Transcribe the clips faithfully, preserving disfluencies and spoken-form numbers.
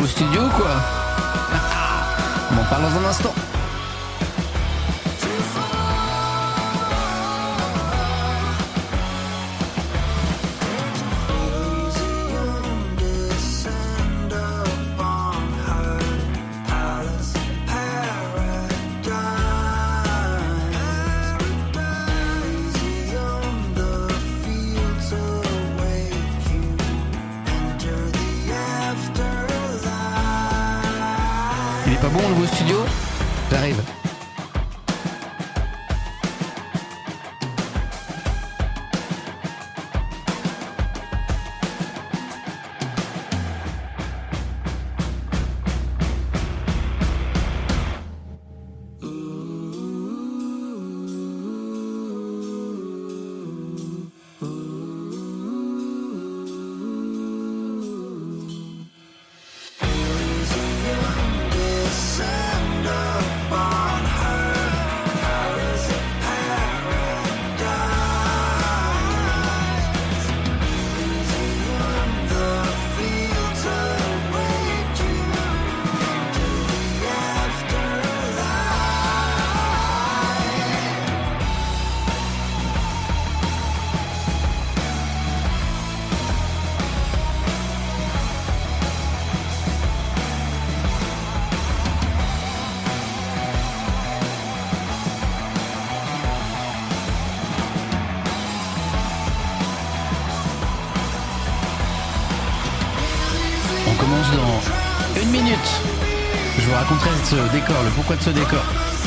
nouveau studio ou quoi? On en parle dans un instant. Il est pas bon le nouveau studio? J'arrive. On commence dans une minute. Je vous raconterai ce décor, le pourquoi de ce décor.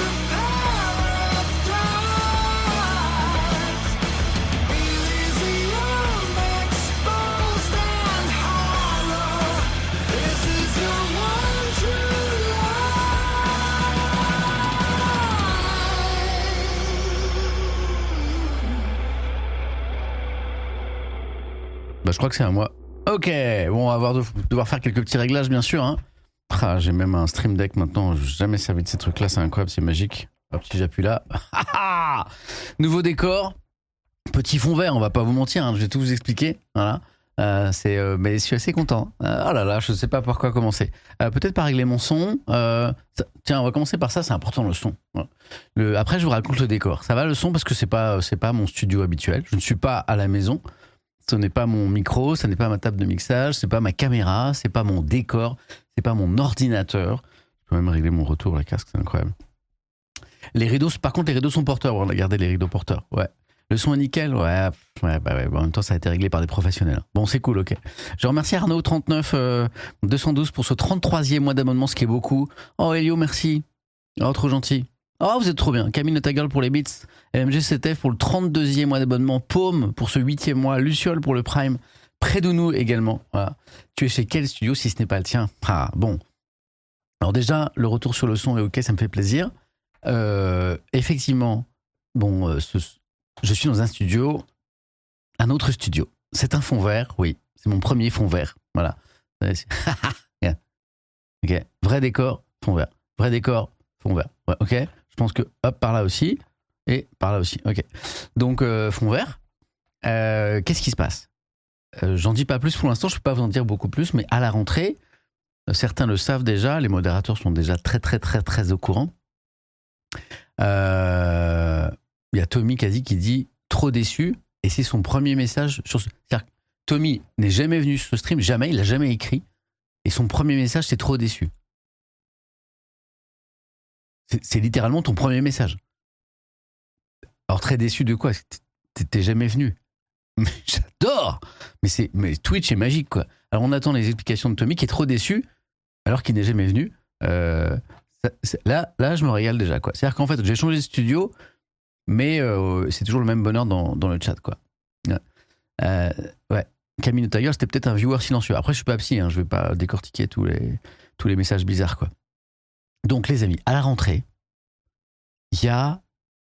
Bah, je crois que c'est à moi. Ok, bon, on va avoir de, devoir faire quelques petits réglages, bien sûr. Hein. Ah, j'ai même un Stream Deck maintenant. Je n'ai jamais servi de ces trucs-là. C'est incroyable, c'est magique. Hop, si j'appuie là. Nouveau décor. Petit fond vert, on va pas vous mentir. Hein, je vais tout vous expliquer. Voilà. Euh, c'est, euh, mais je suis assez content. Euh, oh là là, je ne sais pas par quoi commencer. Euh, peut-être par régler mon son. Euh, ça, tiens, on va commencer par ça. C'est important, le son. Voilà. Le, après, je vous raconte le décor. Ça va, le son, parce que c'est pas, c'est pas mon studio habituel. Je ne suis pas à la maison. Ce n'est pas mon micro, ce n'est pas ma table de mixage, ce n'est pas ma caméra, ce n'est pas mon décor, ce n'est pas mon ordinateur. Je peux même régler mon retour, la casque, c'est incroyable. Les rideaux, par contre, les rideaux sont porteurs. On a gardé les rideaux porteurs. Ouais. Le son est nickel. Ouais. Ouais, bah ouais. En même temps, ça a été réglé par des professionnels. Bon, c'est cool, ok. Je remercie Arnaud trente-neuf deux cent douze pour ce trente-troisième mois d'abonnement, ce qui est beaucoup. Oh, Elio, merci. Oh, trop gentil. Oh, vous êtes trop bien. Camille Notagirl pour les beats. L M G sept F pour le trente-deuxième mois d'abonnement. Paume pour ce huitième mois. Luciole pour le Prime. Prédounou également. Voilà. Tu es chez quel studio si ce n'est pas le tien? Ah, bon. Alors déjà, le retour sur le son est ok, ça me fait plaisir. Euh, effectivement, bon, euh, ce, je suis dans un studio, un autre studio. C'est un fond vert, oui. C'est mon premier fond vert. Voilà. Ok. Vrai décor, fond vert. Vrai décor, fond vert. Ouais, ok. Je pense que, hop, par là aussi. Et par là aussi. Ok. Donc, euh, fond vert. Euh, qu'est-ce qui se passe? euh, J'en dis pas plus pour l'instant. Je peux pas vous en dire beaucoup plus. Mais à la rentrée, euh, certains le savent déjà. Les modérateurs sont déjà très, très, très, très au courant. Il euh, y a Tommy quasi qui dit trop déçu. Et c'est son premier message sur ce. C'est-à-dire que Tommy n'est jamais venu sur ce stream. Jamais. Il l'a jamais écrit. Et son premier message, c'est trop déçu. C'est, c'est littéralement ton premier message. Alors très déçu de quoi? T'es jamais venu. Mais j'adore. Mais c'est, mais Twitch est magique quoi. Alors on attend les explications de Tommy qui est trop déçu alors qu'il n'est jamais venu. Euh, ça, là, là je me régale déjà quoi. C'est-à-dire qu'en fait j'ai changé de studio, mais euh, c'est toujours le même bonheur dans, dans le chat quoi. Euh, ouais. Camille Notagirl, c'était peut-être un viewer silencieux. Après je suis pas psy, hein, je vais pas décortiquer tous les tous les messages bizarres quoi. Donc les amis, à la rentrée, il y a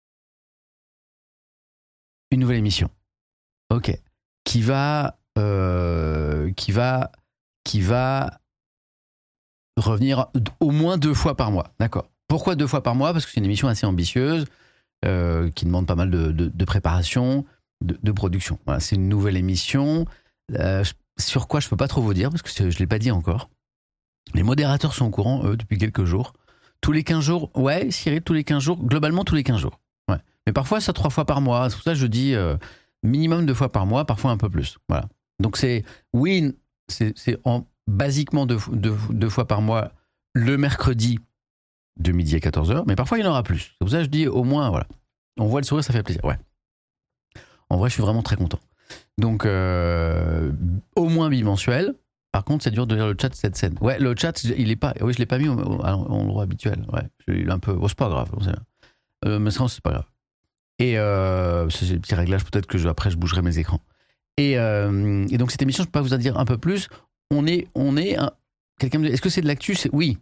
une nouvelle émission, ok, qui va, euh, qui va, qui va revenir au moins deux fois par mois, d'accord. Pourquoi deux fois par mois? Parce que c'est une émission assez ambitieuse, euh, qui demande pas mal de, de, de préparation, de, de production. Voilà, c'est une nouvelle émission. Euh, sur quoi je peux pas trop vous dire parce que je l'ai pas dit encore. Les modérateurs sont au courant, eux, depuis quelques jours. Tous les quinze jours, ouais, Cyril, tous les quinze jours, globalement tous les quinze jours. Ouais. Mais parfois, ça trois fois par mois. C'est pour ça que je dis euh, minimum deux fois par mois, parfois un peu plus. Voilà. Donc, c'est, oui, c'est, c'est en, basiquement deux, deux, deux fois par mois le mercredi de midi à quatorze heures, mais parfois il y en aura plus. C'est pour ça que je dis au moins, voilà. On voit le sourire, ça fait plaisir. Ouais. En vrai, je suis vraiment très content. Donc, euh, au moins bimensuel. Par contre, c'est dur de lire le chat de cette scène. Ouais, le chat, il est pas. Oui, je l'ai pas mis au, au, à l'endroit habituel. Ouais, je un peu. Oh, c'est pas grave. Euh, mais ça, c'est pas grave. Et euh, c'est des petits réglages. Peut-être que je, après, je bougerai mes écrans. Et, euh, et donc, cette émission, je peux pas vous en dire un peu plus. On est, on est. Un, quelqu'un me dit, est-ce que c'est de l'actu? C'est oui.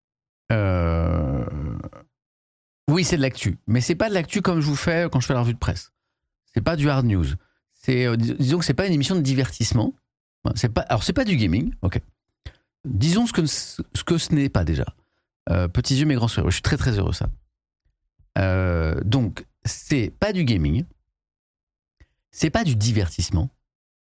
Euh, oui, c'est de l'actu. Mais c'est pas de l'actu comme je vous fais quand je fais la revue de presse. C'est pas du hard news. C'est, euh, disons que c'est pas une émission de divertissement. C'est pas, alors c'est pas du gaming, ok. Disons ce que, ce que ce n'est pas déjà. Euh, petits yeux mais grands sourires. Je suis très très heureux ça. Euh, donc c'est pas du gaming, c'est pas du divertissement.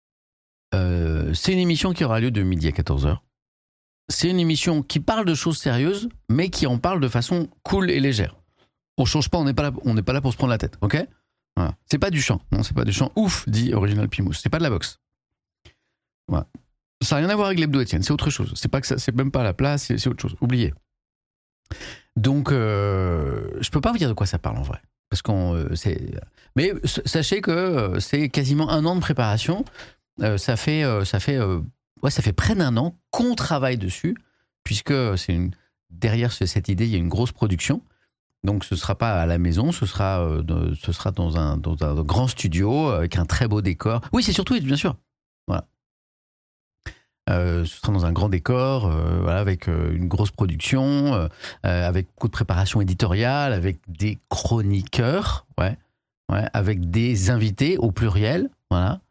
Euh, c'est une émission qui aura lieu de midi à quatorze heures. C'est une émission qui parle de choses sérieuses, mais qui en parle de façon cool et légère. On change pas, on n'est pas là, on n'est pas là pour se prendre la tête, ok. Voilà. C'est pas du chant, non, c'est pas du chant. Ouf, dit Original Pimous. C'est pas de la boxe. Voilà. Ça n'a rien à voir avec l'hebdo Étienne, c'est autre chose. C'est pas que ça, c'est même pas à la place, c'est, c'est autre chose. Oubliez. Donc, euh, je peux pas vous dire de quoi ça parle en vrai, parce qu'on, euh, c'est. Mais sachez que euh, c'est quasiment un an de préparation. Euh, ça fait, euh, ça fait, euh, ouais, ça fait près d'un an qu'on travaille dessus, puisque c'est une derrière cette idée, il y a une grosse production. Donc, ce sera pas à la maison, ce sera, euh, de, ce sera dans un, dans un grand studio avec un très beau décor. Oui, c'est surtout, bien sûr. Voilà. Euh, ce sera dans un grand décor, euh, voilà, avec euh, une grosse production, euh, euh, avec beaucoup de préparation éditoriale, avec des chroniqueurs, ouais, ouais, avec des invités au pluriel, voilà,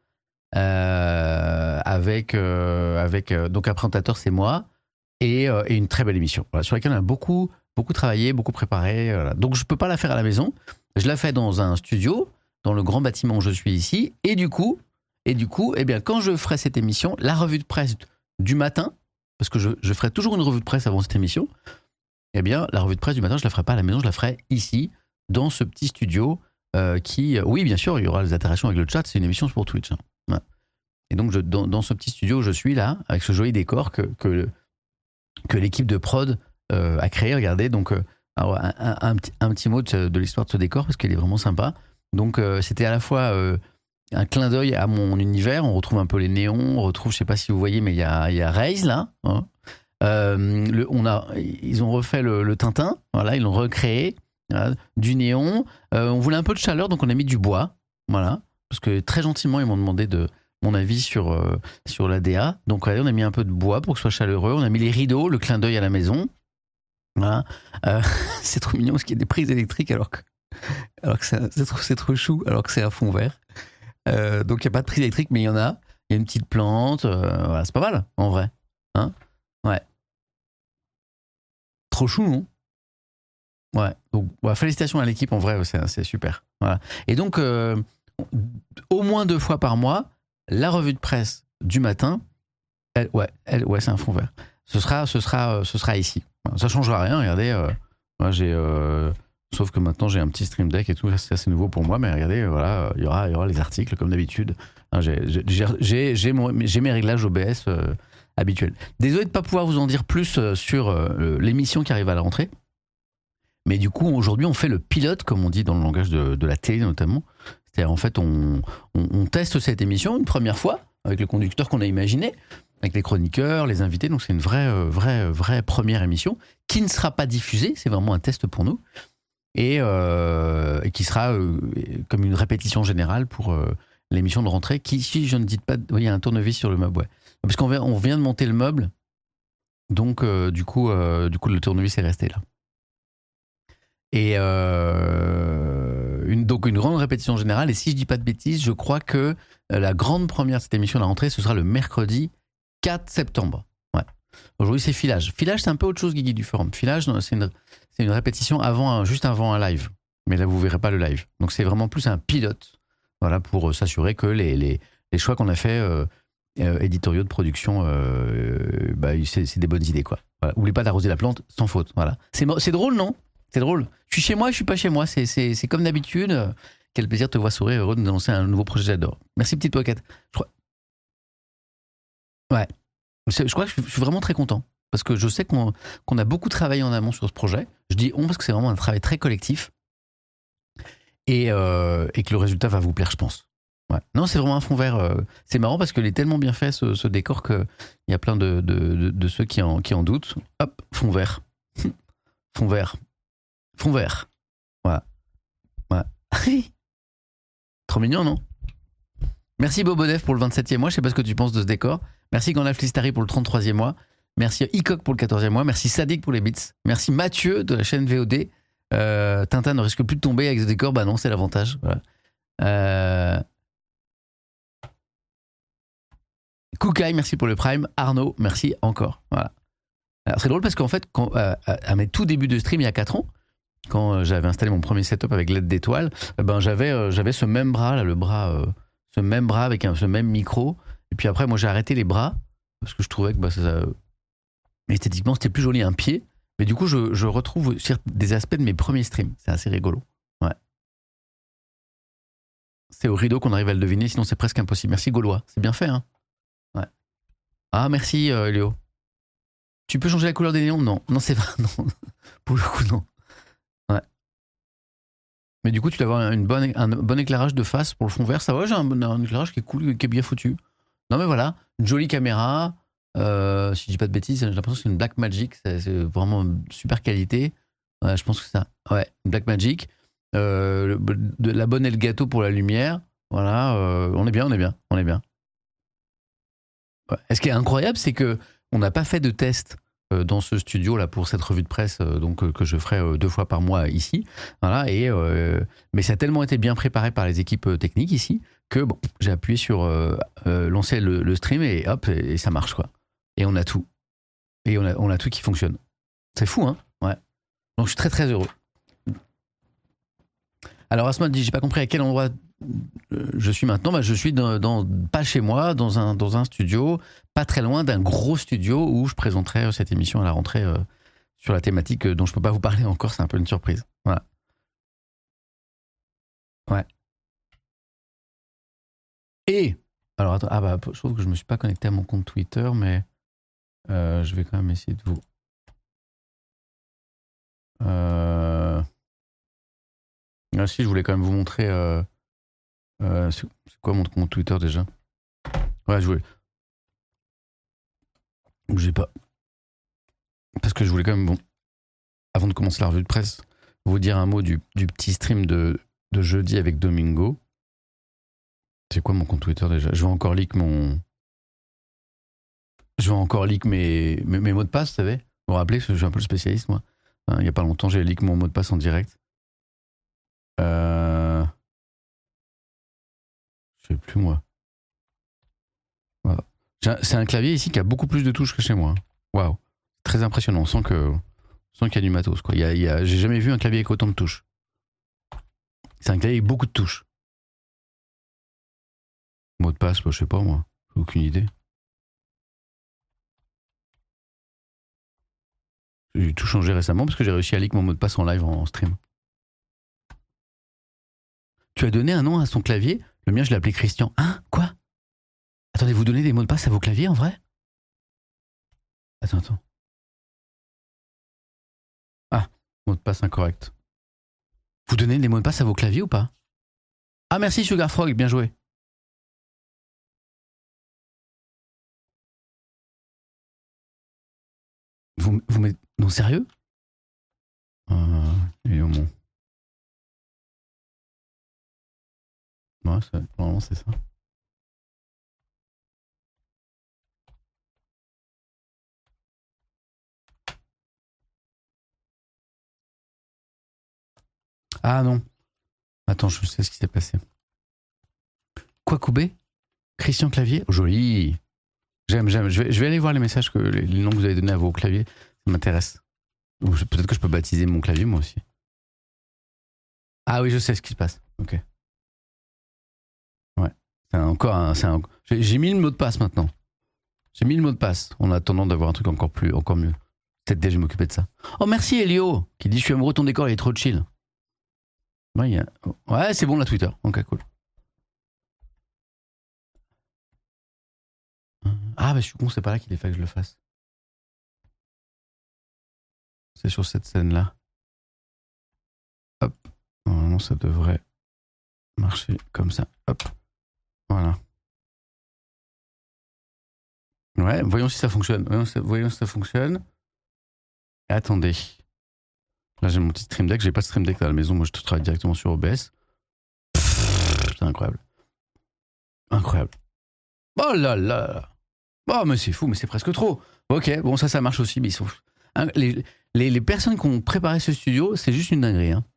euh, avec, euh, avec euh, donc un présentateur, c'est moi, et, euh, et une très belle émission, voilà, sur laquelle on a beaucoup, beaucoup travaillé, beaucoup préparé. Voilà. Donc je peux pas la faire à la maison, je la fais dans un studio, dans le grand bâtiment où je suis ici, et du coup. Et du coup, eh bien, quand je ferai cette émission, la revue de presse du matin, parce que je, je ferai toujours une revue de presse avant cette émission, eh bien, la revue de presse du matin, je ne la ferai pas à la maison, je la ferai ici, dans ce petit studio euh, qui... Oui, bien sûr, il y aura les interactions avec le chat, c'est une émission pour Twitch. Hein. Ouais. Et donc, je, dans, dans ce petit studio où je suis là, avec ce joli décor que, que, que l'équipe de prod euh, a créé, regardez, donc euh, alors, un, un, un, petit, un petit mot de, de l'histoire de ce décor, parce qu'il est vraiment sympa. Donc, euh, c'était à la fois... Euh, un clin d'œil à mon univers, on retrouve un peu les néons, on retrouve, je sais pas si vous voyez, mais il y a, y a Raze là. Hein. Euh, le, on a, ils ont refait le, le Tintin, voilà, ils l'ont recréé, voilà, du néon. Euh, on voulait un peu de chaleur, donc on a mis du bois, voilà, parce que très gentiment ils m'ont demandé de mon avis sur euh, sur l'A D A. Donc on a mis un peu de bois pour que ce soit chaleureux. On a mis les rideaux, le clin d'œil à la maison. Voilà. Euh, c'est trop mignon parce qu'il y a des prises électriques alors que alors que c'est, c'est, trop, c'est trop chou, alors que c'est un fond vert. Euh, donc il n'y a pas de prise électrique, mais il y en a. Il y a une petite plante. Euh, voilà, c'est pas mal, en vrai. Hein, ouais. Trop chou, non? Ouais. Donc, bah, félicitations à l'équipe, en vrai, c'est, c'est super. Voilà. Et donc, euh, au moins deux fois par mois, la revue de presse du matin, elle, ouais, elle, ouais, c'est un fond vert. Ce sera, ce sera, ce sera ici. Ça changera rien. Regardez, euh, moi j'ai. Euh, Sauf que maintenant j'ai un petit stream deck et tout, c'est assez nouveau pour moi, mais regardez, voilà, il y aura, il y aura les articles comme d'habitude. J'ai, j'ai, j'ai, j'ai, mon, j'ai mes réglages O B S euh, habituels. Désolé de ne pas pouvoir vous en dire plus euh, sur euh, l'émission qui arrive à la rentrée, mais du coup aujourd'hui on fait le pilote, comme on dit dans le langage de, de la télé notamment. C'est-à-dire en fait on, on, on teste cette émission une première fois avec le conducteur qu'on a imaginé, avec les chroniqueurs, les invités, donc c'est une vraie, euh, vraie, vraie première émission qui ne sera pas diffusée, c'est vraiment un test pour nous. Et, euh, et qui sera euh, comme une répétition générale pour euh, l'émission de rentrée, qui, si je ne dis pas... Oui, il y a un tournevis sur le meuble, ouais. Parce qu'on vient, on vient de monter le meuble, donc euh, du, coup, euh, du coup, le tournevis est resté là. Et euh, une, donc une grande répétition générale, et si je ne dis pas de bêtises, je crois que la grande première de cette émission de la rentrée, ce sera le mercredi quatre septembre. Ouais. Aujourd'hui, c'est filage. Filage, c'est un peu autre chose, Guigui du Forum. Filage, c'est une... C'est une répétition avant un, juste avant un live. Mais là, vous ne verrez pas le live. Donc, c'est vraiment plus un pilote. Voilà, pour s'assurer que les, les, les choix qu'on a fait euh, euh, éditoriaux de production, euh, bah, c'est, c'est des bonnes idées, quoi. Voilà. Oubliez pas d'arroser la plante sans faute. Voilà. C'est, c'est drôle, non? C'est drôle. Je suis chez moi, je suis pas chez moi. C'est, c'est, c'est comme d'habitude. Quel plaisir de te voir sourire, heureux de nous annoncer un nouveau projet, j'adore. Merci, petite pocket. Je crois... Ouais. Je crois que je suis vraiment très content. Parce que je sais qu'on, qu'on a beaucoup travaillé en amont sur ce projet. Je dis on parce que c'est vraiment un travail très collectif. Et, euh, et que le résultat va vous plaire, je pense. Ouais. Non, c'est vraiment un fond vert. Euh, c'est marrant parce qu'il est tellement bien fait, ce, ce décor, qu'il y a plein de, de, de, de ceux qui en, qui en doutent. Hop, fond vert. Fond vert. Fond vert. Voilà. Voilà. Trop mignon, non? Merci Bobodev pour le vingt-septième mois. Je sais pas ce que tu penses de ce décor. Merci Gandalf Listari pour le trente-troisième mois. Merci Icoc pour le quatorzième mois. Merci Sadik pour les bits. Merci Mathieu de la chaîne V O D. Euh, Tintin ne risque plus de tomber avec ce décor. Bah non, c'est l'avantage. Voilà. Euh... Koukaï, merci pour le Prime. Arnaud, merci encore. Voilà. Alors c'est drôle parce qu'en fait, quand, euh, à mes tout débuts de stream il y a quatre ans, quand euh, j'avais installé mon premier setup avec l'aide d'étoiles, eh ben j'avais euh, j'avais ce même bras là, le bras, euh, ce même bras avec un, ce même micro. Et puis après, moi j'ai arrêté les bras parce que je trouvais que bah, ça, ça, esthétiquement c'était plus joli un pied. Mais du coup, je, je retrouve des aspects de mes premiers streams. C'est assez rigolo. Ouais. C'est au rideau qu'on arrive à le deviner, sinon c'est presque impossible. Merci Gaulois, c'est bien fait, hein. Ouais. Ah merci euh, Léo. Tu peux changer la couleur des néons? Non, non c'est vrai, non. Pour le coup non. Ouais. Mais du coup, tu dois avoir une bonne, un bon éclairage de face pour le fond vert. Ça va, j'ai un, un éclairage qui est cool, qui est bien foutu. Non mais voilà, une jolie caméra. Euh, si je dis pas de bêtises, j'ai l'impression que c'est une Blackmagic. C'est, c'est vraiment super qualité. Ouais, je pense que c'est ça. Ouais, une Blackmagic. Euh, le, de la bonne Elgato pour la lumière. Voilà, euh, on est bien, on est bien, on est bien. Ouais. Et ce qui est incroyable, c'est que on n'a pas fait de test euh, dans ce studio là pour cette revue de presse, euh, donc euh, que je ferai euh, deux fois par mois ici. Voilà, et euh, mais ça a tellement été bien préparé par les équipes euh, techniques ici que bon, j'ai appuyé sur euh, euh, lancer le, le stream et hop, et, et ça marche quoi. Et on a tout, et on a, on a tout qui fonctionne. C'est fou, hein? Ouais. Donc je suis très très heureux. Alors Asma dit, j'ai pas compris à quel endroit je suis maintenant. Bah, je suis dans, dans, pas chez moi, dans un, dans un studio, pas très loin d'un gros studio où je présenterai cette émission à la rentrée euh, sur la thématique dont je peux pas vous parler encore, c'est un peu une surprise. Voilà. Ouais. Et, alors attends, ah bah, je trouve que je me suis pas connecté à mon compte Twitter, mais euh, je vais quand même essayer de vous... Euh... Ah si, je voulais quand même vous montrer... Euh... Euh, c'est, c'est quoi mon compte Twitter déjà? Ouais, je voulais... J'ai pas... Parce que je voulais quand même, bon, avant de commencer la revue de presse, vous dire un mot du, du petit stream de, de jeudi avec Domingo. C'est quoi mon compte Twitter déjà? Je vais encore leak mon... Je vais encore leak mes, mes, mes mots de passe, vous savez? Vous vous rappelez, parce que je suis un peu le spécialiste, moi. Enfin, il n'y a pas longtemps, j'ai leak mon mot de passe en direct. Euh... Je sais plus, moi. Voilà. C'est un clavier ici qui a beaucoup plus de touches que chez moi. Waouh. Très impressionnant. On sent que... On sent qu'il y a du matos, quoi. Il y a, il y a... J'ai jamais vu un clavier avec autant de touches. C'est un clavier avec beaucoup de touches. Mot de passe, bah, je sais pas, moi. J'ai aucune idée. J'ai tout changé récemment parce que j'ai réussi à leak mon mot de passe en live en stream. Tu as donné un nom à son clavier? Le mien, je l'ai appelé Christian. Hein? Quoi? Attendez, vous donnez des mots de passe à vos claviers en vrai? Attends, attends. Ah, mot de passe incorrect. Vous donnez des mots de passe à vos claviers ou pas? Ah, merci Sugar Frog, bien joué. Vous, vous mettez... Non, sérieux? euh, Et au moins. Ouais, c'est... Normalement, c'est ça. Ah non. Attends, je sais ce qui s'est passé. Quoi, Koubé? Christian Clavier? Oh, joli. J'aime, j'aime. Je vais, je vais aller voir les messages, que les, les noms que vous avez donnés à vos claviers. Ça m'intéresse. Peut-être que je peux baptiser mon clavier, moi aussi. Ah oui, je sais ce qui se passe. Ok. Ouais. C'est encore un... C'est un... J'ai, j'ai mis le mot de passe maintenant. J'ai mis le mot de passe en attendant d'avoir un truc encore plus, encore mieux. Peut-être déjà m'occuper de ça. Oh, merci Elio, qui dit je suis amoureux de ton décor, il est trop chill. Ouais, il a... ouais c'est bon la Twitter. Ok, cool. Ah, bah je suis con, c'est pas là qu'il est fait que je le fasse. C'est sur cette scène-là. Hop. Normalement, ça devrait marcher comme ça. Hop. Voilà. Ouais, voyons si ça fonctionne. Voyons si, voyons si ça fonctionne. Et attendez. Là, j'ai mon petit stream deck. J'ai pas de stream deck à la maison. Moi, je travaille directement sur O B S. Pff, c'est incroyable. Incroyable. Oh là là. Oh, mais c'est fou, mais c'est presque trop. Ok, bon, ça, ça marche aussi. Mais ils sont... les, les, les personnes qui ont préparé ce studio, c'est juste une dinguerie. Hein.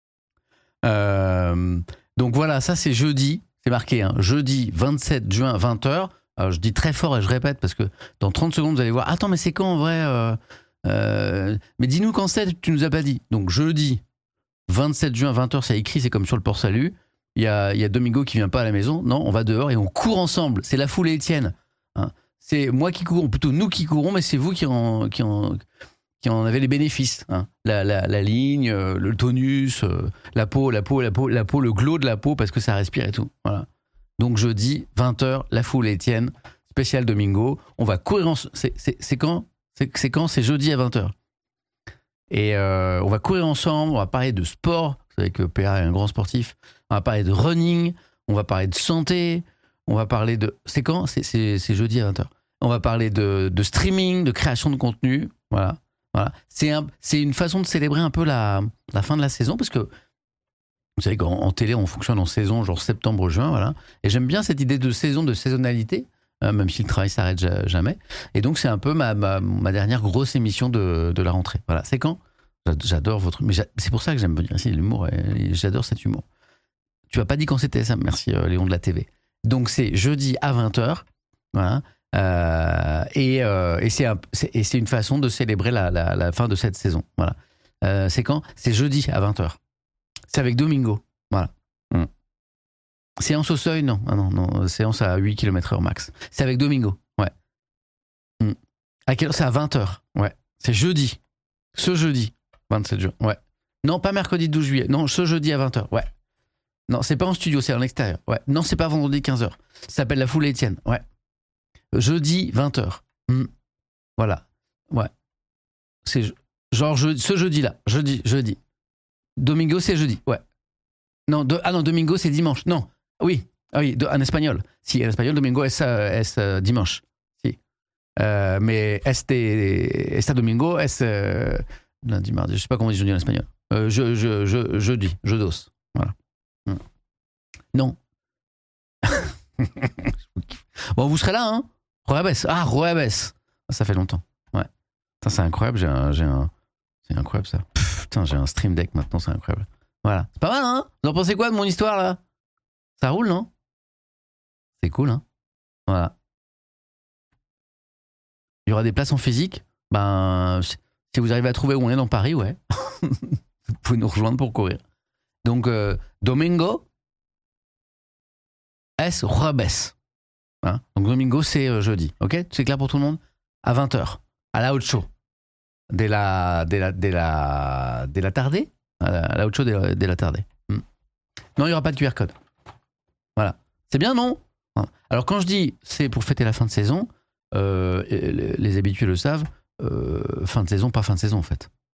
Euh, donc voilà, ça, c'est jeudi. C'est marqué, hein, jeudi vingt-sept juin, vingt heures. Alors, je dis très fort et je répète parce que dans trente secondes, vous allez voir. Attends, mais c'est quand en vrai euh, euh, mais dis-nous quand c'est, tu nous as pas dit. Donc jeudi vingt-sept juin, vingt heures, c'est écrit, c'est comme sur le port salut. Il y a, il y a Domingo qui vient pas à la maison. Non, on va dehors et on court ensemble. C'est la foule et Étienne. Hein. C'est moi qui courons, plutôt nous qui courons, mais c'est vous qui en, qui en, qui en avez les bénéfices. Hein. La, la, la ligne, euh, le tonus, euh, la peau, la peau, la peau, la peau, le glow de la peau parce que ça respire et tout. Voilà. Donc jeudi, vingt heures, la foule et Étienne, spécial Domingo. On va courir en... C'est, c'est, c'est quand c'est, c'est quand C'est jeudi à vingt heures. Et euh, on va courir ensemble, on va parler de sport. Vous savez que P A est un grand sportif. On va parler de running, on va parler de santé, on va parler de... C'est quand c'est, c'est, c'est jeudi à vingt heures. On va parler de, de streaming, de création de contenu. Voilà. voilà. C'est, un, c'est une façon de célébrer un peu la, la fin de la saison parce que vous savez qu'en en télé, on fonctionne en saison, genre septembre-juin, voilà. Et j'aime bien cette idée de saison, de saisonnalité, hein, même si le travail s'arrête ja- jamais. Et donc, c'est un peu ma, ma, ma dernière grosse émission de, de la rentrée. Voilà. C'est quand ? J'adore votre... Mais j'a... c'est pour ça que j'aime venir ici, l'humour. Et j'adore cet humour. Tu m'as pas dit quand c'était ça. Merci, euh, Léon de la T V. Donc, c'est jeudi à vingt heures. Voilà. Euh, et, euh, et, c'est un, c'est, et c'est une façon de célébrer la, la, la fin de cette saison. Voilà. Euh, c'est quand ? C'est jeudi à vingt heures. C'est avec Domingo. Voilà. Mmh. Séance au seuil, non. Ah non, non. Séance à huit kilomètres heure max. C'est avec Domingo. Ouais. Mmh. À quelle heure ? C'est à vingt heures. Ouais. C'est jeudi. Ce jeudi. vingt-sept juin. Ouais. Non, pas mercredi douze juillet. Non, ce jeudi à vingt heures. Ouais. Non, c'est pas en studio, c'est en extérieur. Ouais. Non, c'est pas vendredi quinze heures. Ça s'appelle La Foule Étienne. Ouais. Jeudi vingt heures. Mmh. Voilà. Ouais. C'est genre je, ce jeudi-là. Jeudi, jeudi. Domingo, c'est jeudi, ouais. Non, de, ah non, Domingo, c'est dimanche. Non, oui, ah oui, de, en espagnol. Si, en espagnol, Domingo es, es uh, dimanche. Si. Euh, mais este, esta Domingo es euh, lundi, mardi, je sais pas comment on dit jeudi en espagnol. Euh, je, je, je, jeudi, jeudi. Voilà. Hmm. Non. Bon, vous serez là, hein. Roebes. Ah, Roebes. Ça fait longtemps. Ouais. Putain, c'est incroyable, j'ai un, j'ai un... C'est incroyable, ça. Pff, putain, j'ai un stream deck maintenant, c'est incroyable. Voilà. C'est pas mal, hein. Vous en pensez quoi de mon histoire, là ? Ça roule, non ? C'est cool, hein. Voilà. Il y aura des places en physique. Ben, si vous arrivez à trouver où on est dans Paris, ouais. Vous pouvez nous rejoindre pour courir. Donc, euh, Domingo es Jueves. Hein, donc, Domingo, c'est euh, jeudi. Ok ? C'est clair pour tout le monde ? À vingt heures. À la Ocho. De la, de la, de la, de la tardée ? À la, à la Ocho de la, de la tardée. Hmm. Non, il n'y aura pas de Q R code. Voilà. C'est bien, non ? Alors, quand je dis c'est pour fêter la fin de saison, euh, les, les habitués le savent, euh, fin de saison, pas fin de saison, en fait. Hein ?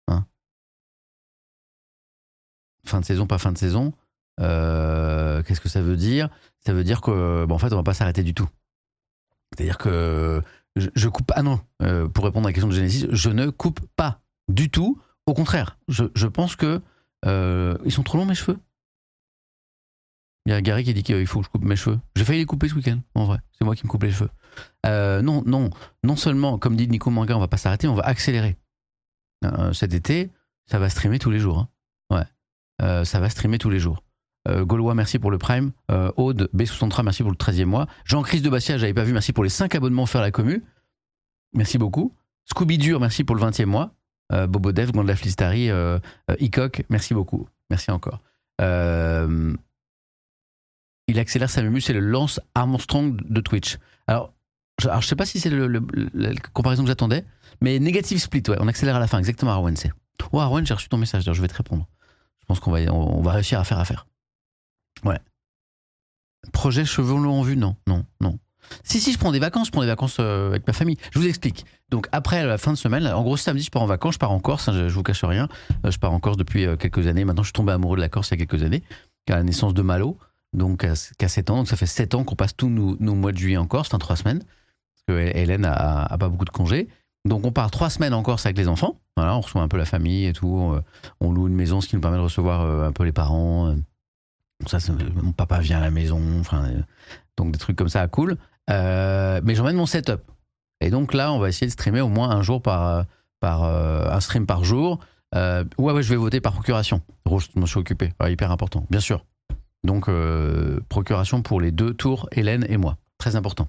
Fin de saison, pas fin de saison. Euh, qu'est-ce que ça veut dire ? Ça veut dire que, bon, en fait, on va pas s'arrêter du tout. C'est-à-dire que je, je coupe. Ah non, euh, pour répondre à la question de Genesis, je ne coupe pas du tout. Au contraire, je, je pense que euh, ils sont trop longs mes cheveux. Il y a Gary qui dit qu'il faut que je coupe mes cheveux. J'ai failli les couper ce week-end, en vrai. C'est moi qui me coupe les cheveux. Euh, non, non, non seulement, comme dit Nico Manga, on va pas s'arrêter, on va accélérer. Euh, cet été, ça va streamer tous les jours. Hein. Ouais, euh, ça va streamer tous les jours. Euh, Gaulois, merci pour le Prime. Euh, Aude, B soixante-trois, merci pour le treizième mois. Jean-Christ de Bastia, j'avais pas vu, merci pour les cinq abonnements offerts à la commu. Merci beaucoup. Scooby Dur, merci pour le vingtième mois. Euh, Bobo Dev, Gondla Flistari, euh, euh, Icoc, merci beaucoup. Merci encore. Euh, il accélère sa mémuse, c'est le Lance Armstrong de Twitch. Alors, je, alors, je sais pas si c'est le, le, la comparaison que j'attendais. Mais négative split, ouais, on accélère à la fin, exactement, Arwen, c'est. Oh, Arwen, j'ai reçu ton message, je vais te répondre. Je pense qu'on va, on va réussir à faire affaire. Ouais. Projet cheveux longs en vue, non, non, non. Si, si, je prends des vacances, je prends des vacances euh, avec ma famille. Je vous explique. Donc, après la fin de semaine, en gros, samedi, je pars en vacances, je pars en Corse, hein, je, je vous cache rien. Euh, je pars en Corse depuis euh, quelques années. Maintenant, je suis tombé amoureux de la Corse il y a quelques années, à la naissance de Malo, donc à, à sept ans. Donc, ça fait sept ans qu'on passe tous nos, nos mois de juillet en Corse, enfin trois semaines, parce que Hélène a, a pas beaucoup de congés. Donc, on part trois semaines en Corse avec les enfants. Voilà, on reçoit un peu la famille et tout. On, on loue une maison, ce qui nous permet de recevoir euh, un peu les parents. Euh, ça, mon papa vient à la maison, enfin, euh, donc des trucs comme ça, cool. Euh, mais j'emmène mon setup. Et donc là, on va essayer de streamer au moins un jour par, par euh, un stream par jour. Euh, ouais, ouais, je vais voter par procuration. Rose, je m'en suis occupé. Ouais, hyper important, bien sûr. Donc, euh, procuration pour les deux tours, Hélène et moi. Très important.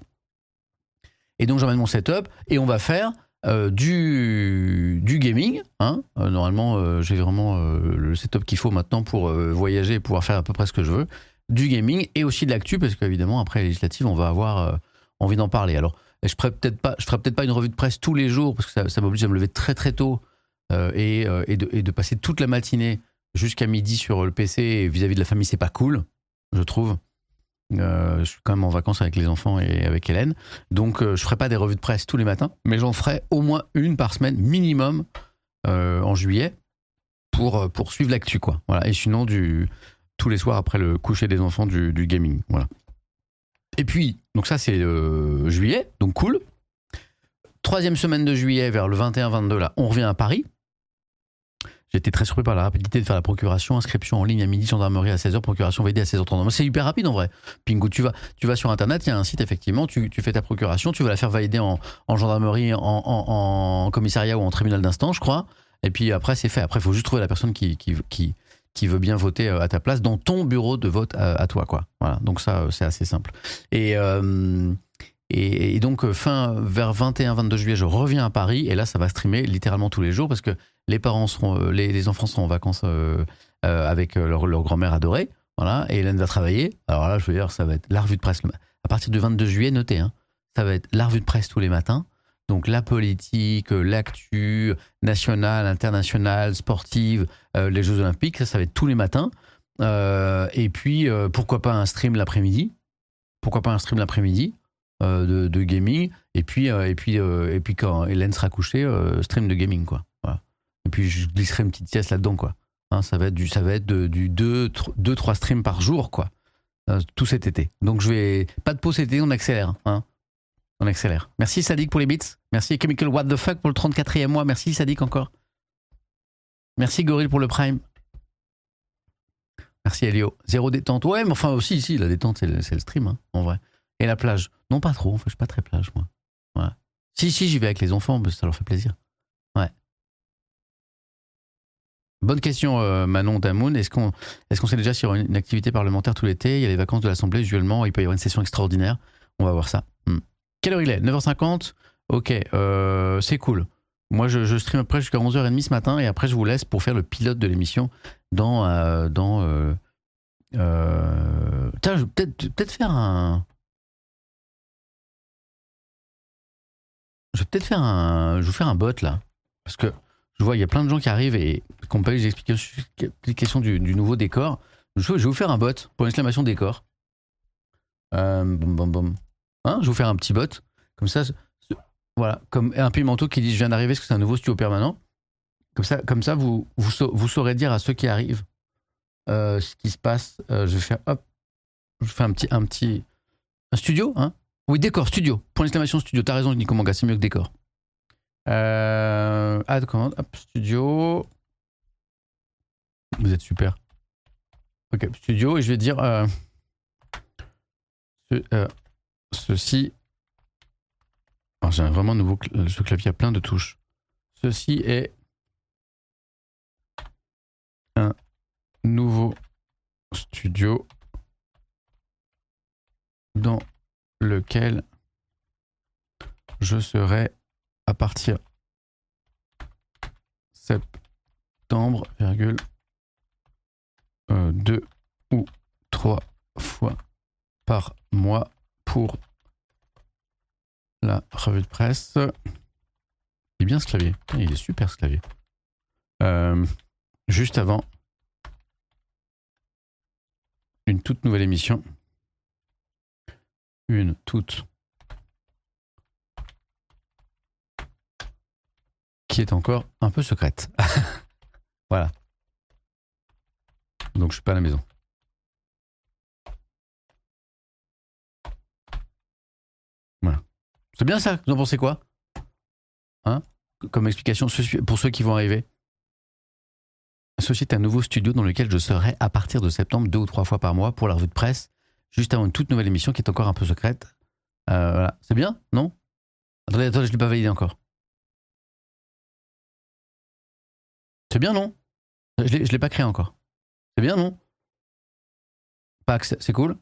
Et donc, j'emmène mon setup et on va faire euh, du, du gaming. Hein. Euh, normalement, euh, j'ai vraiment euh, le setup qu'il faut maintenant pour euh, voyager et pouvoir faire à peu près ce que je veux. Du gaming et aussi de l'actu, parce qu'évidemment, après les législatives, on va avoir euh, envie d'en parler. Alors, je ferai peut-être pas, je ferai peut-être pas une revue de presse tous les jours, parce que ça, ça m'oblige à me lever très très tôt euh, et, euh, et, de, et de passer toute la matinée jusqu'à midi sur le P C. Et vis-à-vis de la famille, c'est pas cool, je trouve. Euh, je suis quand même en vacances avec les enfants et avec Hélène, donc euh, je ferai pas des revues de presse tous les matins, mais j'en ferai au moins une par semaine minimum euh, en juillet pour pour suivre l'actu, quoi. Voilà. Et sinon du tous les soirs après le coucher des enfants du, du gaming, voilà. Et puis donc ça c'est euh, juillet, donc cool. Troisième semaine de juillet, vers le vingt et un vingt-deux là, on revient à Paris. J'ai été très surpris par la rapidité de faire la procuration, inscription en ligne à midi, gendarmerie à seize heures, procuration validée à seize heures trente. C'est hyper rapide en vrai. Pingo, tu vas, tu vas sur internet, il y a un site effectivement, tu, tu fais ta procuration, tu vas la faire valider en, en gendarmerie, en, en, en commissariat ou en tribunal d'instance, je crois. Et puis après c'est fait. Après il faut juste trouver la personne qui, qui, qui, qui veut bien voter à ta place dans ton bureau de vote à, à toi, quoi. Voilà. Donc ça c'est assez simple. Et euh, Et, et donc, fin vers vingt et un vingt-deux juillet, je reviens à Paris. Et là, ça va streamer littéralement tous les jours parce que les parents seront, les, les enfants seront en vacances euh, euh, avec leur, leur grand-mère adorée. Voilà. Et Hélène va travailler. Alors là, je veux dire, ça va être la revue de presse. À partir du vingt-deux juillet, notez, hein, ça va être la revue de presse tous les matins. Donc, la politique, l'actu, nationale, internationale, sportive, euh, les Jeux Olympiques, ça, ça va être tous les matins. Euh, et puis, euh, pourquoi pas un stream l'après-midi Pourquoi pas un stream l'après-midi De, de gaming, et puis, euh, et, puis, euh, et puis quand Hélène sera couchée, euh, stream de gaming, quoi. Voilà. Et puis je glisserai une petite sieste là-dedans, quoi. Hein, ça va être du, ça va être de, du deux trois streams par jour, quoi. Euh, tout cet été. Donc je vais. Pas de pause cet été, on accélère. Hein. On accélère. Merci Sadik pour les beats. Merci Chemical What the Fuck pour le trente-quatrième mois. Merci Sadik encore. Merci Gorille pour le Prime. Merci Elio. Zéro détente. Ouais, mais enfin aussi, ici, la détente, c'est le, c'est le stream, hein, en vrai. Et la plage. Non, pas trop. Enfin, je suis pas très plage, moi. Ouais. Si, si, j'y vais avec les enfants, parce que ça leur fait plaisir. Ouais. Bonne question, euh, Manon Damoun. Est-ce qu'on est-ce qu'on sait déjà sur une, une activité parlementaire tout l'été? Il y a les vacances de l'Assemblée, usuellement. Il peut y avoir une session extraordinaire. On va voir ça. Hmm. Quelle heure il est? neuf heures cinquante. Ok, euh, c'est cool. Moi, je, je stream après jusqu'à onze heures trente ce matin, et après, je vous laisse pour faire le pilote de l'émission dans... Euh, dans euh, euh... Tiens, je vais peut-être peut-être faire un... Je vais peut-être faire un... Je vais vous faire un bot, là. Parce que je vois, il y a plein de gens qui arrivent et qui n'ont pas eu les explications du, du nouveau décor. Je, je vais vous faire un bot pour l'exclamation décor. Euh, bom, bom, bom. Hein, je vais vous faire un petit bot. Comme ça, voilà. Comme un pimentot qui dit « Je viens d'arriver, est-ce que c'est un nouveau studio permanent ?» Comme ça, comme ça vous, vous, vous saurez dire à ceux qui arrivent euh, ce qui se passe. Euh, je vais faire... Hop. Je fais un petit... Un, petit, un studio, hein. Oui, décor, studio. Point d'exclamation studio. T'as raison, Nico Manga, c'est mieux que décor. Euh, add commande, hop, studio. Vous êtes super. Ok, studio, et je vais dire euh, ce, euh, ceci. Alors, j'ai vraiment un nouveau cl ce clavier a plein de touches. Ceci est un nouveau studio dans lequel je serai à partir septembre, virgule, euh, deux ou trois fois par mois pour la revue de presse. Il est bien ce clavier. Putain, il est super ce clavier. Euh, juste avant une toute nouvelle émission. Une toute qui est encore un peu secrète. Voilà. Donc je suis pas à la maison. Voilà. C'est bien ça, vous en pensez quoi? Hein? Comme explication pour ceux qui vont arriver. Ceci est un nouveau studio dans lequel je serai à partir de septembre deux ou trois fois par mois pour la revue de presse, juste avant une toute nouvelle émission qui est encore un peu secrète. Euh, voilà. C'est bien, non? Attendez, attendez, je ne l'ai pas validé encore. C'est bien, non? Je ne l'ai pas créé encore. C'est bien, non? Pas accès, c'est cool?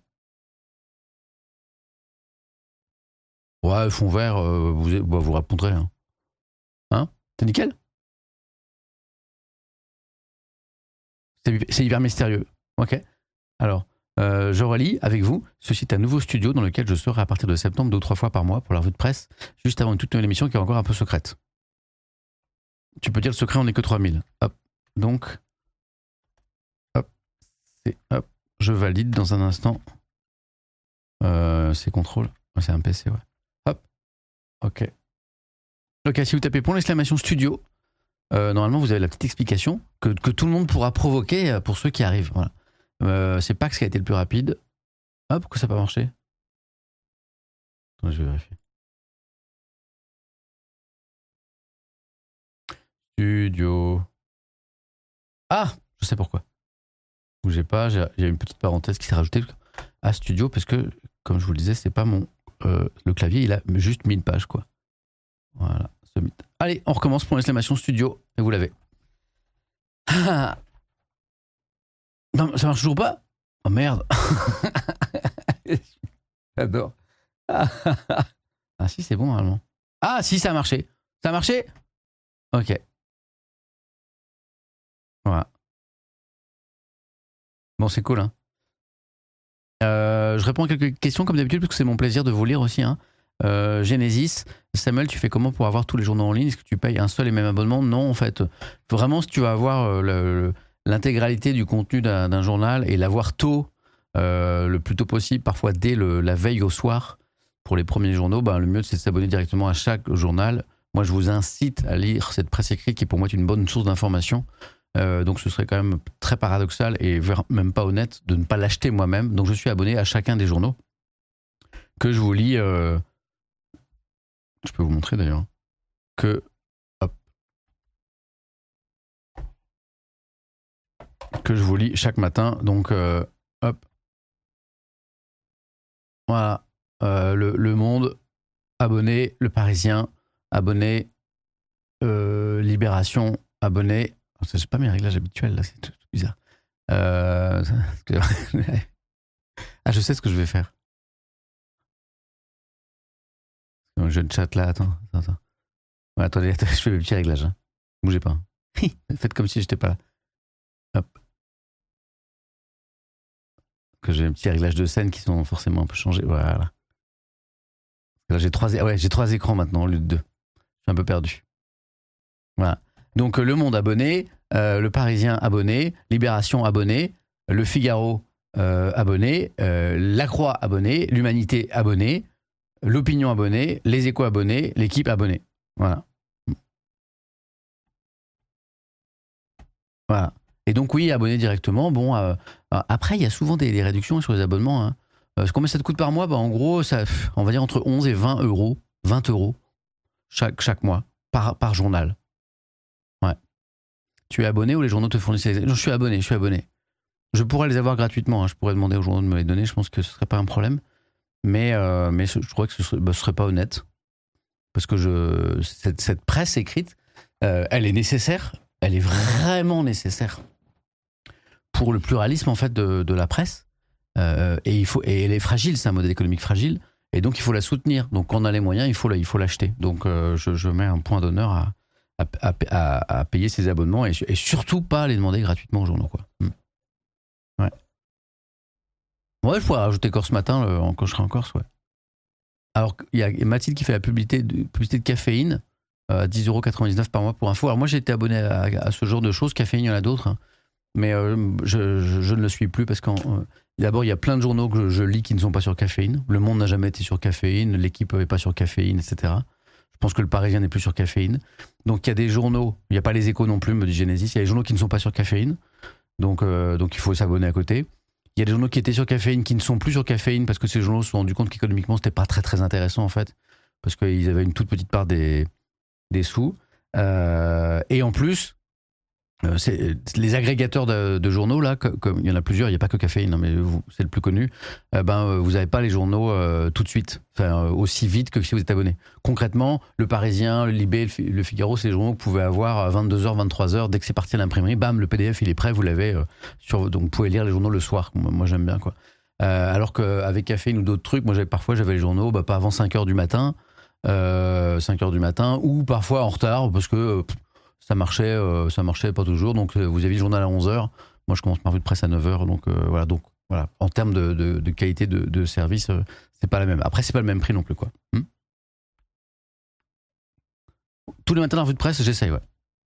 Ouais, fond vert, euh, vous, bah, vous répondrez. Hein, hein? C'est nickel? C'est, c'est hyper mystérieux. Ok. Alors, euh, je relis avec vous. Ceci est un nouveau studio dans lequel je serai à partir de septembre deux ou trois fois par mois pour la revue de presse, juste avant une toute nouvelle émission qui est encore un peu secrète. Tu peux dire le secret, on n'est que trois mille. Hop. Donc, hop, c'est hop. Je valide dans un instant. Euh, c'est contrôle. C'est un P C, ouais. Hop. Ok. Ok, si vous tapez point d'exclamation studio, euh, normalement vous avez la petite explication que, que tout le monde pourra provoquer pour ceux qui arrivent. Voilà. Euh, c'est Pax qui a été le plus rapide. Ah, pourquoi ça n'a pas marché? Attends, je vais vérifier. Studio. Ah, je sais pourquoi. Bougez pas, j'ai, j'ai une petite parenthèse qui s'est rajoutée à studio parce que, comme je vous le disais, c'est pas mon. Euh, le clavier, il a juste mille pages, quoi. Voilà. Submit. Allez, on recommence pour l'exclamation studio et vous l'avez. Ah. Non, ça marche toujours pas? Oh merde. J'adore. Ah, ah si, c'est bon normalement. Ah si, ça a marché. Ça a marché? Ok. Voilà. Bon, c'est cool, hein. Euh, je réponds à quelques questions comme d'habitude parce que c'est mon plaisir de vous lire aussi, hein. Euh, Genesis, Samuel, tu fais comment pour avoir tous les journaux en ligne? Est-ce que tu payes un seul et même abonnement? Non, en fait. Vraiment, si tu veux avoir euh, le, l'intégralité du contenu d'un, d'un journal et l'avoir tôt, euh, le plus tôt possible, parfois dès le, la veille au soir, pour les premiers journaux, ben, le mieux c'est de s'abonner directement à chaque journal. Moi, je vous incite à lire cette presse écrite qui, pour moi, est une bonne source d'information. Euh, donc, ce serait quand même très paradoxal et même pas honnête de ne pas l'acheter moi-même. Donc, je suis abonné à chacun des journaux que je vous lis. Euh, je peux vous montrer d'ailleurs. Que, hop, que je vous lis chaque matin. Donc, euh, hop. Voilà. Euh, le, le Monde, abonné. Le Parisien, abonné. Euh, Libération, abonné. Oh, c'est pas mes réglages habituels, là, c'est tout, tout bizarre. Euh... ah, je sais ce que je vais faire. Je chatte là, attends, attends, attends. Ouais, attendez, attendez, je fais mes petits réglages. Hein. Bougez pas. Faites comme si j'étais pas là. Hop. Que j'ai un petit réglage de scène qui sont forcément un peu changés. Voilà. Là, j'ai trois, ouais, j'ai trois écrans maintenant au lieu de deux. Je suis un peu perdu. Voilà. Donc, Le Monde abonné, euh, Le Parisien abonné, Libération abonné, Le Figaro euh, abonné, euh, La Croix abonné, L'Humanité abonné, L'Opinion abonné, Les Échos abonnés, L'Équipe abonné. Voilà. Voilà. Et donc, oui, abonné directement. Bon, euh, après, il y a souvent des, des réductions sur les abonnements. Hein. Euh, combien ça te coûte par mois? Bah, en gros, ça, on va dire entre onze et vingt euros. vingt euros chaque, chaque mois, par, par journal. Ouais. Tu es abonné ou les journaux te fournissent les... Non, je suis abonné, je suis abonné. Je pourrais les avoir gratuitement. Hein. Je pourrais demander aux journaux de me les donner. Je pense que ce serait pas un problème. Mais, euh, mais je crois que ce serait, bah, ce serait pas honnête. Parce que je, cette, cette presse écrite, euh, elle est nécessaire. Elle est vraiment nécessaire pour le pluralisme en fait de, de la presse. Euh, et, il faut, et elle est fragile, c'est un modèle économique fragile. Et donc il faut la soutenir. Donc quand on a les moyens, il faut, la, il faut l'acheter. Donc euh, je, je mets un point d'honneur à, à, à, à payer ces abonnements et, et surtout pas les demander gratuitement aux journaux. Quoi. Ouais. Ouais, je pourrais rajouter Corse Matin le, quand je serai en Corse, ouais. Alors, il y a Mathilde qui fait la publicité de, publicité de caféine. à dix euros quatre-vingt-dix-neuf par mois pour info. Alors moi j'ai été abonné à, à ce genre de choses, Caféine, il y en a d'autres, hein. Mais euh, je, je, je ne le suis plus parce que euh, d'abord il y a plein de journaux que je, je lis qui ne sont pas sur Caféine. Le Monde n'a jamais été sur Caféine, L'Équipe n'est pas sur Caféine, et cetera. Je pense que le Parisien n'est plus sur Caféine. Donc il y a des journaux, il n'y a pas les Échos non plus, me dit Genesis, il y a des journaux qui ne sont pas sur Caféine, donc, euh, donc il faut s'abonner à côté. Il y a des journaux qui étaient sur Caféine qui ne sont plus sur Caféine parce que ces journaux se sont rendus compte qu'économiquement c'était pas très très intéressant en fait, parce qu'ils avaient une toute petite part des, des sous. Euh, et en plus, Euh, c'est, les agrégateurs de, de journaux, là, comme, comme il y en a plusieurs, il n'y a pas que Caféine, hein, mais vous, c'est le plus connu, euh, ben, vous n'avez pas les journaux euh, tout de suite, enfin, euh, aussi vite que si vous êtes abonné. Concrètement, le Parisien, le Libé, le, le Figaro, c'est les journaux que vous pouvez avoir à vingt-deux heures, vingt-trois heures, dès que c'est parti à l'imprimerie, bam, le P D F il est prêt, vous l'avez, euh, sur, donc vous pouvez lire les journaux le soir. Moi, moi j'aime bien, quoi. Euh, alors qu'avec Caféine ou d'autres trucs, moi j'avais, parfois j'avais les journaux bah, pas avant cinq heures du matin, euh, cinq heures du matin, ou parfois en retard, parce que... Euh, Ça marchait, euh, ça marchait pas toujours. Donc, euh, vous avez le journal à onze heures. Moi, je commence ma revue de presse à neuf heures. Donc, euh, voilà. Donc, voilà. En termes de, de, de qualité de, de service, euh, c'est pas la même. Après, c'est pas le même prix non plus, quoi. Hmm Tous les matins, la revue de presse, j'essaye, ouais.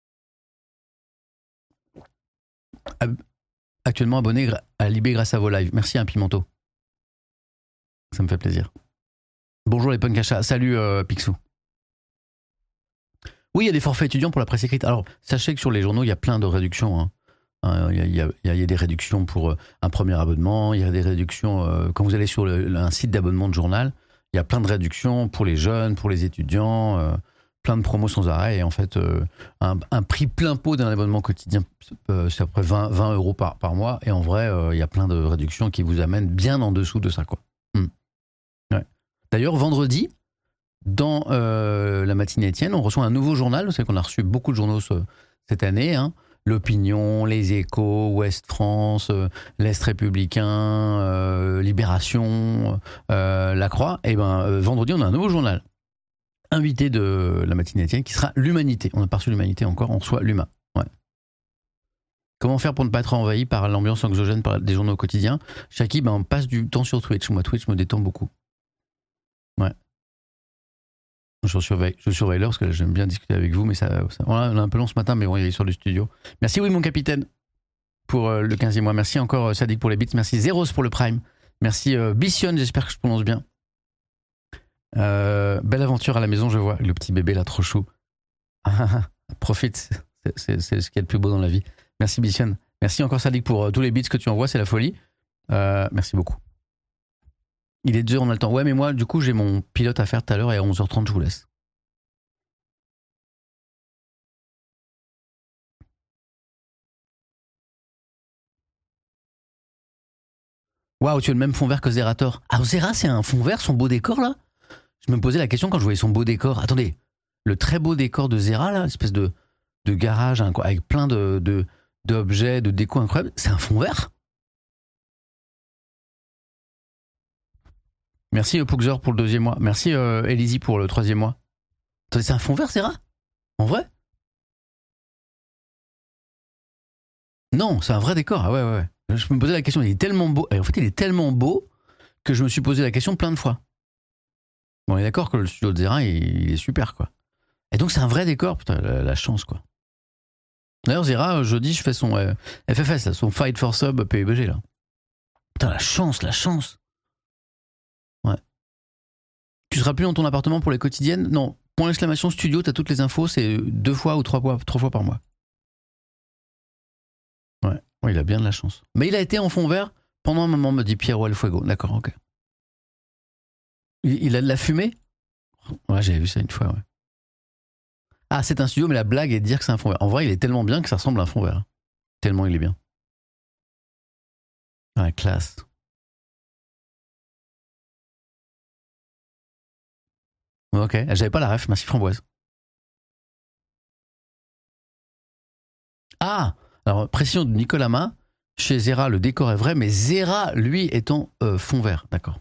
Actuellement abonné à Libé grâce à vos lives. Merci, hein, Pimento. Ça me fait plaisir. Bonjour les punk achats. Salut, euh, Picsou. Oui, il y a des forfaits étudiants pour la presse écrite. Alors, sachez que sur les journaux, il y a plein de réductions, hein. Il y, a, il, y a, il y a des réductions pour un premier abonnement, il y a des réductions euh, quand vous allez sur le, un site d'abonnement de journal, il y a plein de réductions pour les jeunes, pour les étudiants, euh, plein de promos sans arrêt. Et en fait, euh, un, un prix plein pot d'un abonnement quotidien, euh, c'est à peu près vingt, vingt euros par, par mois. Et en vrai, euh, il y a plein de réductions qui vous amènent bien en dessous de ça, quoi. Hmm. Ouais. D'ailleurs, vendredi, dans euh, la matinée Étienne, on reçoit un nouveau journal. Vous savez qu'on a reçu beaucoup de journaux ce, cette année, hein. L'Opinion, Les Échos, Ouest France, euh, l'Est républicain, euh, Libération, euh, La Croix. Et ben euh, vendredi, on a un nouveau journal invité de la matinée Étienne qui sera l'Humanité. On n'a pas reçu l'Humanité encore, on reçoit l'Humain. Ouais. Comment faire pour ne pas être envahi par l'ambiance anxiogène par des journaux quotidiens? Chaki, ben on passe du temps sur Twitch. Moi, Twitch me détend beaucoup. Ouais. Je surveille, je surveille l'heure parce que j'aime bien discuter avec vous, mais ça, ça on a un peu long ce matin, mais bon, il est sur le studio. Merci, oui, mon capitaine, pour euh, le quinzième mois. Merci encore, euh, Sadik, pour les bits. Merci, Zeros, pour le Prime. Merci, euh, Bission, j'espère que je prononce bien. Euh, belle aventure à la maison, je vois. Le petit bébé, là, trop chou. Ah, profite, c'est, c'est, c'est ce qu'il y a de plus beau dans la vie. Merci, Bission. Merci encore, Sadik, pour euh, tous les bits que tu envoies, c'est la folie. Euh, merci beaucoup. Il est deux heures, on a le temps. Ouais, mais moi, du coup, j'ai mon pilote à faire tout à l'heure et à onze heures trente, je vous laisse. Waouh, tu as le même fond vert que Zerator. Ah, Zera, c'est un fond vert, son beau décor, là? Je me posais la question quand je voyais son beau décor. Attendez, le très beau décor de Zera, là, espèce de, de garage hein, avec plein de, de, d'objets, de déco incroyables, c'est un fond vert? Merci, Pougzor, pour le deuxième mois. Merci, euh, Elise, pour le troisième mois. Attendez, c'est un fond vert, Zera? En vrai? Non, c'est un vrai décor. Ah ouais, ouais, ouais. Je me posais la question, il est tellement beau. Et en fait, il est tellement beau que je me suis posé la question plein de fois. Bon, on est d'accord que le studio de Zera, il, il est super, quoi. Et donc, c'est un vrai décor. Putain, la, la chance, quoi. D'ailleurs, Zera, jeudi, je fais son euh, F F S, là, son Fight for Sub P U B G, là. Putain, la chance, la chance. Ouais. Tu seras plus dans ton appartement pour les quotidiennes? Non. Point d'exclamation studio, t'as toutes les infos, c'est deux fois ou trois fois, trois fois par mois. Ouais. Ouais, il a bien de la chance. Mais il a été en fond vert pendant un moment, me dit Pierrot El Fuego. D'accord, ok. Il, il a de la fumée? Ouais, j'avais vu ça une fois, ouais. Ah, c'est un studio, mais la blague est de dire que c'est un fond vert. En vrai, il est tellement bien que ça ressemble à un fond vert. Tellement il est bien. Ah, classe. Ok, j'avais pas la ref, merci Framboise. Ah, alors précision de Nicolas Ma, chez Zera, le décor est vrai, mais Zera, lui, est en euh, fond vert. D'accord.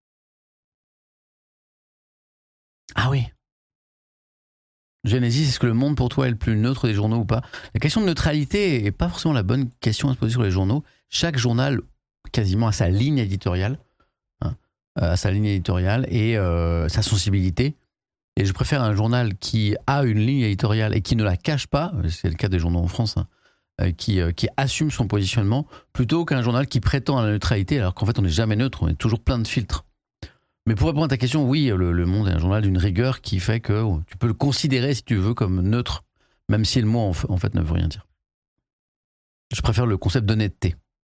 Ah oui. Genesis, est-ce que le monde pour toi est le plus neutre des journaux ou pas? La question de neutralité n'est pas forcément la bonne question à se poser sur les journaux. Chaque journal, quasiment, a sa ligne éditoriale, hein, a sa ligne éditoriale et euh, sa sensibilité. Et je préfère un journal qui a une ligne éditoriale et qui ne la cache pas, c'est le cas des journaux en France, hein, euh, qui, euh, qui assume son positionnement, plutôt qu'un journal qui prétend à la neutralité, alors qu'en fait on n'est jamais neutre, on est toujours plein de filtres. Mais pour répondre à ta question, oui, le, le Monde est un journal d'une rigueur qui fait que tu peux le considérer, si tu veux, comme neutre, même si le mot en fait, en fait ne veut rien dire. Je préfère le concept d'honnêteté.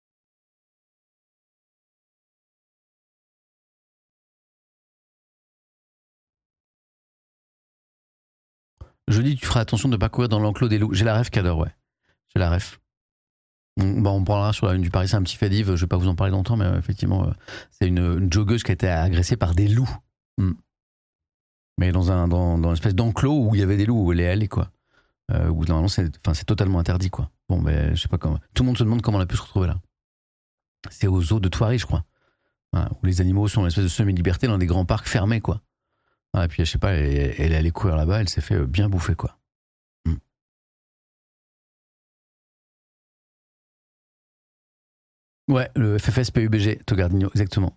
Je dis, tu feras attention de ne pas courir dans l'enclos des loups. J'ai la ref qu'adore, ouais. J'ai la ref. On, bah on parlera sur la une du Paris, c'est un petit fait d'Yves, je vais pas vous en parler longtemps, mais euh, effectivement, euh, c'est une, une joggeuse qui a été agressée par des loups. Mm. Mais dans, un, dans, dans une espèce d'enclos où il y avait des loups, où elle est allée, quoi. Euh, où normalement, c'est, c'est totalement interdit, quoi. Bon, ben, je sais pas comment. Tout le monde se demande comment on a pu se retrouver là. C'est aux eaux de Thoiry, je crois. Voilà, où les animaux sont en espèce de semi-liberté dans des grands parcs fermés, quoi. Voilà, et puis, je sais pas, elle, elle est allée courir là-bas, elle s'est fait bien bouffer, quoi. Mm. Ouais, le F F S P U B G, Togardino, exactement.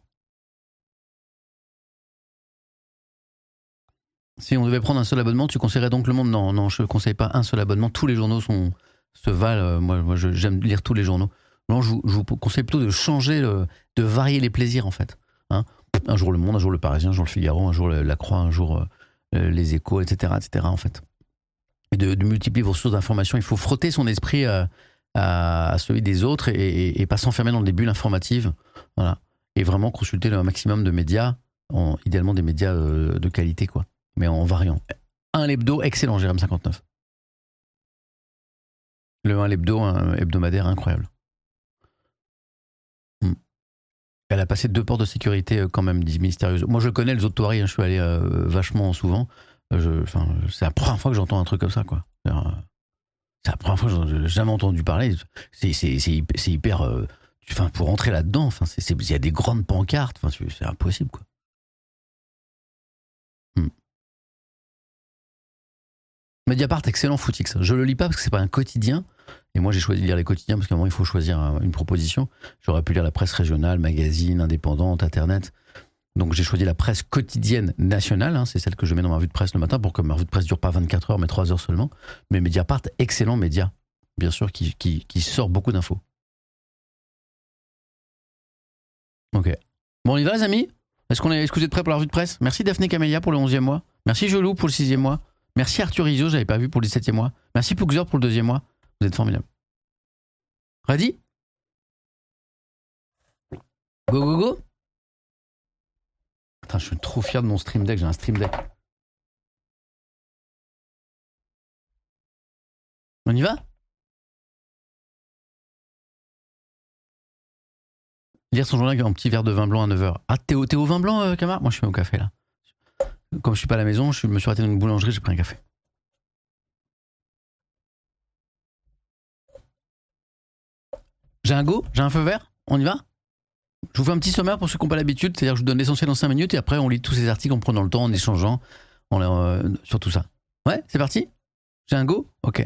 Si on devait prendre un seul abonnement, tu conseillerais donc Le Monde? Non, non, je ne conseille pas un seul abonnement. Tous les journaux sont, se valent. Euh, Moi, moi je- j'aime lire tous les journaux. Non, je vous, je vous conseille plutôt de changer, le- de varier les plaisirs, en fait. Hein, un jour Le Monde, un jour Le Parisien, un jour Le Figaro, un jour La Croix, un jour euh, Les Échos, et cetera, et cetera, en fait. Et de, de multiplier vos sources d'information. Il faut frotter son esprit à, à- à celui des autres et, et- et pas s'enfermer dans des bulles informatives. Voilà. Et vraiment consulter le maximum de médias, en- idéalement des médias euh, de qualité, quoi. Mais en variant. Un l'hebdo, excellent, Jérém cinquante-neuf. Le un l'hebdo, un hebdomadaire incroyable. Hmm. Elle a passé deux portes de sécurité euh, quand même, dit mystérieuse. Moi je connais les autres Touaregs, hein, je suis allé euh, vachement souvent. Euh, je- Enfin, c'est la première fois que j'entends un truc comme ça, quoi. C'est euh, c'est la première fois que j'en ai jamais entendu parler. C'est c'est- c'est hyper. c'est hyper, euh, Enfin, pour rentrer là-dedans, enfin, c'est- c'est- il y a des grandes pancartes, enfin, c'est c'est impossible, quoi. Hmm. Mediapart, excellent footix. Je le lis pas parce que c'est pas un quotidien. Et moi, j'ai choisi de lire les quotidiens parce qu'à un moment, il faut choisir un- une proposition. J'aurais pu lire la presse régionale, magazine, indépendante, internet. Donc, j'ai choisi la presse quotidienne nationale. Hein, c'est celle que je mets dans ma revue de presse le matin pour que ma revue de presse dure pas vingt-quatre heures, mais trois heures seulement. Mais Mediapart, excellent média. Bien sûr, qui, qui, qui sort beaucoup d'infos. Ok. Bon, on y va, les amis? Est-ce qu'on est, est-ce que vous êtes prêts pour la revue de presse? Merci Daphné Camélia pour le onzième mois. Merci Gelou pour le sixième mois. Merci Arthur Izzo, j'avais pas vu pour le dix-septième mois. Merci Pougzer pour le deuxième mois. Vous êtes formidable. Ready? Go, go, go? Putain, je suis trop fier de mon stream deck, j'ai un stream deck. On y va? Lire son journal avec un petit verre de vin blanc à neuf heures. Ah, t'es au, t'es au vin blanc, euh, Camar? Moi, je suis au café, là. Comme je suis pas à la maison, je me suis arrêté dans une boulangerie, j'ai pris un café. J'ai un go? J'ai un feu vert? On y va? Je vous fais un petit sommaire pour ceux qui n'ont pas l'habitude, c'est-à-dire que je vous donne l'essentiel en cinq minutes et après on lit tous ces articles en prenant le temps, en échangeant en, euh, sur tout ça. Ouais, c'est parti? J'ai un go? Ok.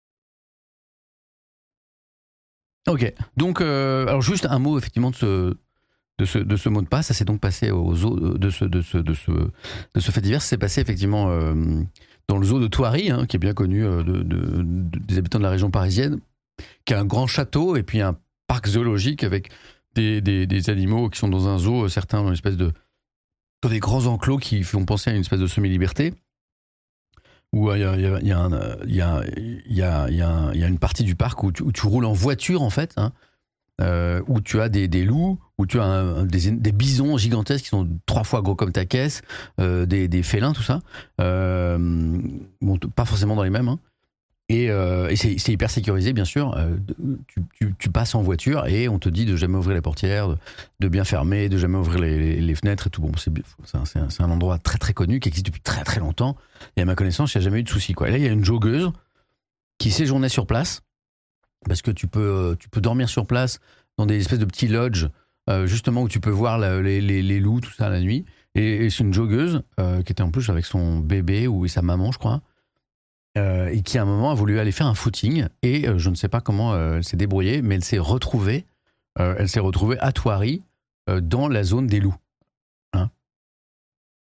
Ok. Donc, euh, alors juste un mot effectivement de ce, de ce, de ce mot de passe. Ça s'est donc passé aux zoo de ce, de ce, de ce, de ce fait divers. Ça s'est passé effectivement euh, dans le zoo de Thoiry, hein, qui est bien connu euh, de, de- de- des habitants de la région parisienne, qui a un grand château et puis un parc zoologique avec des, des, des animaux qui sont dans un zoo, certains dans une espèce de dans des grands enclos qui font penser à une espèce de semi-liberté. Où il y a, il y a- il y a un, euh, il y a- il y a- il y a un- il y a une partie du parc où tu, où tu roules en voiture en fait, hein, euh, où tu as des, des loups, où tu as un- des, des bisons gigantesques qui sont trois fois gros comme ta caisse, euh, des, des félins, tout ça. Euh, bon, t- pas forcément dans les mêmes. Hein. Et, euh, et c'est c'est hyper sécurisé, bien sûr. Euh, tu, tu- tu passes en voiture et on te dit de jamais ouvrir les portières, de, de bien fermer, de jamais ouvrir les, les- les fenêtres et tout. Bon, c'est c'est un, c'est un- c'est un endroit très très connu qui existe depuis très très longtemps. Et à ma connaissance, il n'y a jamais eu de souci, quoi. Et là, il y a une joggeuse qui séjournait sur place parce que tu peux, euh, tu peux dormir sur place dans des espèces de petits lodges, euh, justement où tu peux voir la- les, les- les loups, tout ça la nuit. Et, et c'est une joggeuse euh, qui était en plus avec son bébé ou sa maman, je crois, euh, et qui à un moment a voulu aller faire un footing. Et euh, je ne sais pas comment euh, elle s'est débrouillée, mais elle s'est retrouvée, euh, elle s'est retrouvée à Thoiry, euh, dans la zone des loups. Hein.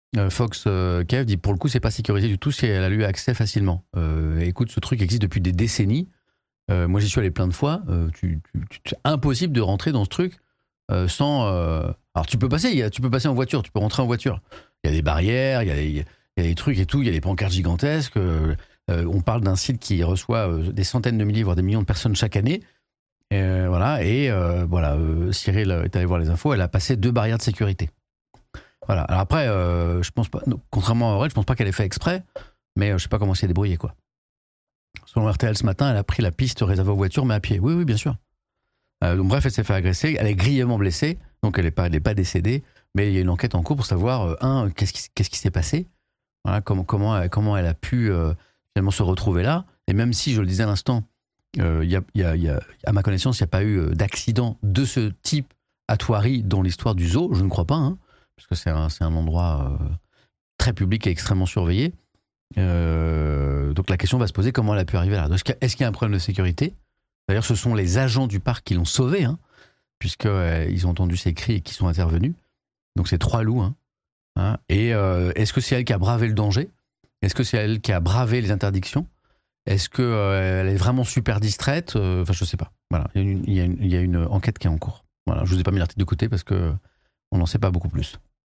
Euh, Fox euh, Kev dit pour le coup, c'est pas sécurisé du tout si elle a eu accès facilement. Euh, écoute, ce truc existe depuis des décennies. Euh, moi, j'y suis allé plein de fois. Euh, tu, tu, tu, c'est impossible de rentrer dans ce truc euh, sans. Euh... Alors, tu peux passer. Y a, tu peux passer en voiture. Tu peux rentrer en voiture. Il y a des barrières. Il y a, y a des trucs et tout. Il y a des pancartes gigantesques. Euh, euh, on parle d'un site qui reçoit euh, des centaines de milliers, voire des millions de personnes chaque année. Euh, voilà. Et euh, voilà. Euh, Cyril est allé voir les infos. Elle a passé deux barrières de sécurité. Voilà. Alors après, euh, je pense pas. Non, contrairement à Aurel, je pense pas qu'elle ait fait exprès. Mais euh, je sais pas comment s'est débrouillée, quoi. Selon R T L ce matin, elle a pris la piste réservée aux voitures, mais à pied. Oui, oui, bien sûr. Euh, donc bref, elle s'est fait agresser. Elle est grièvement blessée, donc elle n'est pas, elle est pas décédée. Mais il y a une enquête en cours pour savoir, euh, un, qu'est-ce qui, qu'est-ce qui s'est passé, voilà, comment, comment, elle, comment elle a pu euh, finalement se retrouver là. Et même si, je le disais à l'instant, euh, y a, y a, y a, à ma connaissance, il n'y a pas eu d'accident de ce type à Thoiry dans l'histoire du zoo, je ne crois pas, hein, parce que c'est un, c'est un endroit euh, très public et extrêmement surveillé. Euh, donc la question va se poser, comment elle a pu arriver là. Est-ce qu'il y a, est-ce qu'il y a un problème de sécurité? D'ailleurs, ce sont les agents du parc qui l'ont sauvée, hein, puisqu'ils euh, ont entendu ses cris et qui sont intervenus. Donc c'est trois loups. Hein, hein. Et euh, est-ce que c'est elle qui a bravé le danger? Est-ce que c'est elle qui a bravé les interdictions? Est-ce qu'elle euh, est vraiment super distraite? Enfin, je sais pas. Voilà, il y a une, il y a une, il y a une enquête qui est en cours. Voilà, je vous ai pas mis l'article de côté parce que on n'en sait pas beaucoup plus.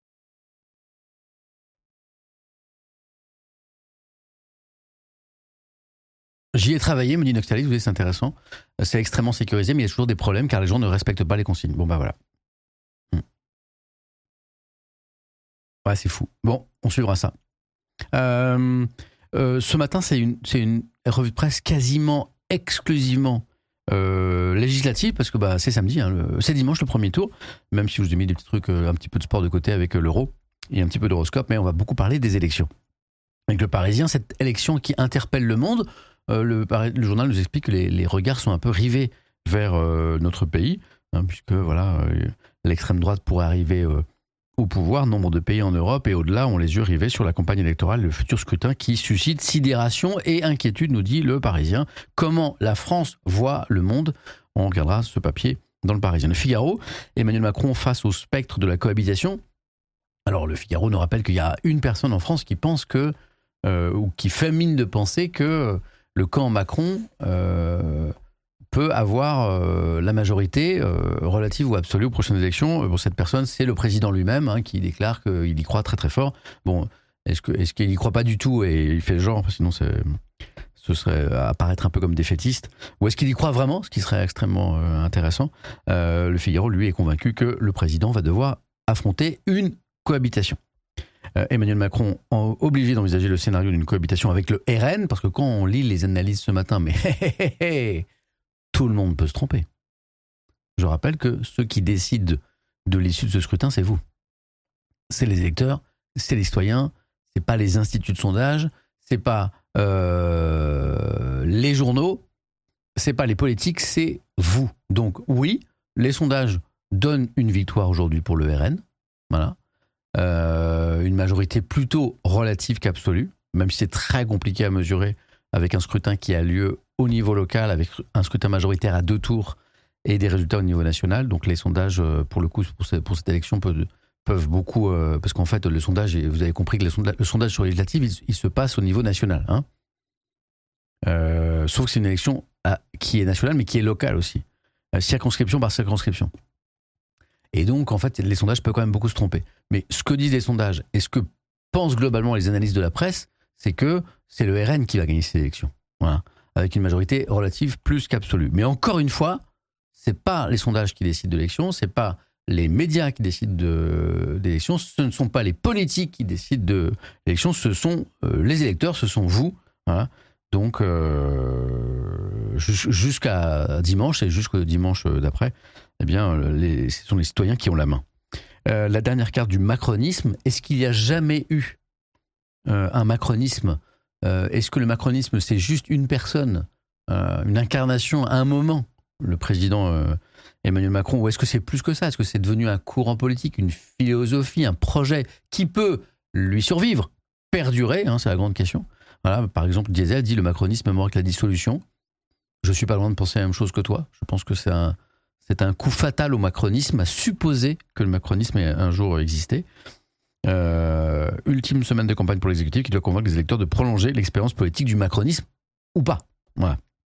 J'y ai travaillé, me dit Noxtalis, vous savez, c'est intéressant. C'est extrêmement sécurisé, mais il y a toujours des problèmes car les gens ne respectent pas les consignes. Bon, bah voilà. Hmm. Ouais, c'est fou. Bon, on suivra ça. Euh, euh, ce matin, c'est une, c'est une revue de presse quasiment exclusivement euh, législative parce que bah, c'est samedi, hein, le, c'est dimanche le premier tour, même si je vous ai mis des petits trucs, euh, un petit peu de sport de côté avec euh, l'euro et un petit peu d'horoscope, mais on va beaucoup parler des élections. Avec le Parisien, cette élection qui interpelle le monde. Euh, le, le journal nous explique que les, les regards sont un peu rivés vers euh, notre pays, hein, puisque voilà, euh, l'extrême droite pourrait arriver euh, au pouvoir. Nombre de pays en Europe et au-delà ont les yeux rivés sur la campagne électorale, le futur scrutin qui suscite sidération et inquiétude, nous dit le Parisien. Comment la France voit le monde? On regardera ce papier dans le Parisien. Le Figaro, Emmanuel Macron face au spectre de la cohabitation. Alors le Figaro nous rappelle qu'il y a une personne en France qui pense que, euh, ou qui fait mine de penser que le camp Macron euh, peut avoir euh, la majorité euh, relative ou absolue aux prochaines élections. Bon, cette personne, c'est le président lui-même hein, qui déclare qu'il y croit très très fort. Bon, est-ce, que, est-ce qu'il n'y croit pas du tout et il fait le genre, sinon c'est, ce serait apparaître un peu comme défaitiste. Ou est-ce qu'il y croit vraiment, ce qui serait extrêmement euh, intéressant. Euh, le Figaro, lui, est convaincu que le président va devoir affronter une cohabitation. Euh, Emmanuel Macron en, obligé d'envisager le scénario d'une cohabitation avec le R N, parce que quand on lit les analyses ce matin, mais hé, hé, hé, tout le monde peut se tromper. Je rappelle que ceux qui décident de l'issue de ce scrutin, c'est vous. C'est les électeurs, c'est les citoyens, c'est pas les instituts de sondage, c'est pas euh, les journaux, c'est pas les politiques, c'est vous. Donc oui, les sondages donnent une victoire aujourd'hui pour le R N, voilà. Euh, une majorité plutôt relative qu'absolue, même si c'est très compliqué à mesurer avec un scrutin qui a lieu au niveau local, avec un scrutin majoritaire à deux tours et des résultats au niveau national. Donc les sondages, pour le coup, pour cette, pour cette élection, peuvent, peuvent beaucoup... Euh, parce qu'en fait, le sondage, vous avez compris que le sondage, le sondage sur les législatives, il, il se passe au niveau national. Hein. Euh, sauf que c'est une élection à, qui est nationale, mais qui est locale aussi. Euh, circonscription par circonscription. Et donc, en fait, les sondages peuvent quand même beaucoup se tromper. Mais ce que disent les sondages et ce que pensent globalement les analystes de la presse, c'est que c'est le R N qui va gagner ces élections. Voilà. Avec une majorité relative plus qu'absolue. Mais encore une fois, c'est pas les sondages qui décident de l'élection, c'est pas les médias qui décident de, d'élection, ce ne sont pas les politiques qui décident de l'élection, ce sont euh, les électeurs, ce sont vous. Voilà. Donc, euh, jusqu'à dimanche et jusqu'au dimanche d'après, eh bien, les, ce sont les citoyens qui ont la main. Euh, la dernière carte du macronisme, est-ce qu'il n'y a jamais eu euh, un macronisme? euh, Est-ce que le macronisme, c'est juste une personne, euh, une incarnation à un moment, le président euh, Emmanuel Macron, ou est-ce que c'est plus que ça? Est-ce que c'est devenu un courant politique, une philosophie, un projet qui peut lui survivre, perdurer, hein, c'est la grande question. Voilà, par exemple, Diesel dit le macronisme est mort avec la dissolution. Je suis pas loin de penser la même chose que toi. Je pense que c'est un, c'est un coup fatal au macronisme, à supposer que le macronisme ait un jour existé. Euh, ultime semaine de campagne pour l'exécutif qui doit convaincre les électeurs de prolonger l'expérience politique du macronisme ou pas. Voilà.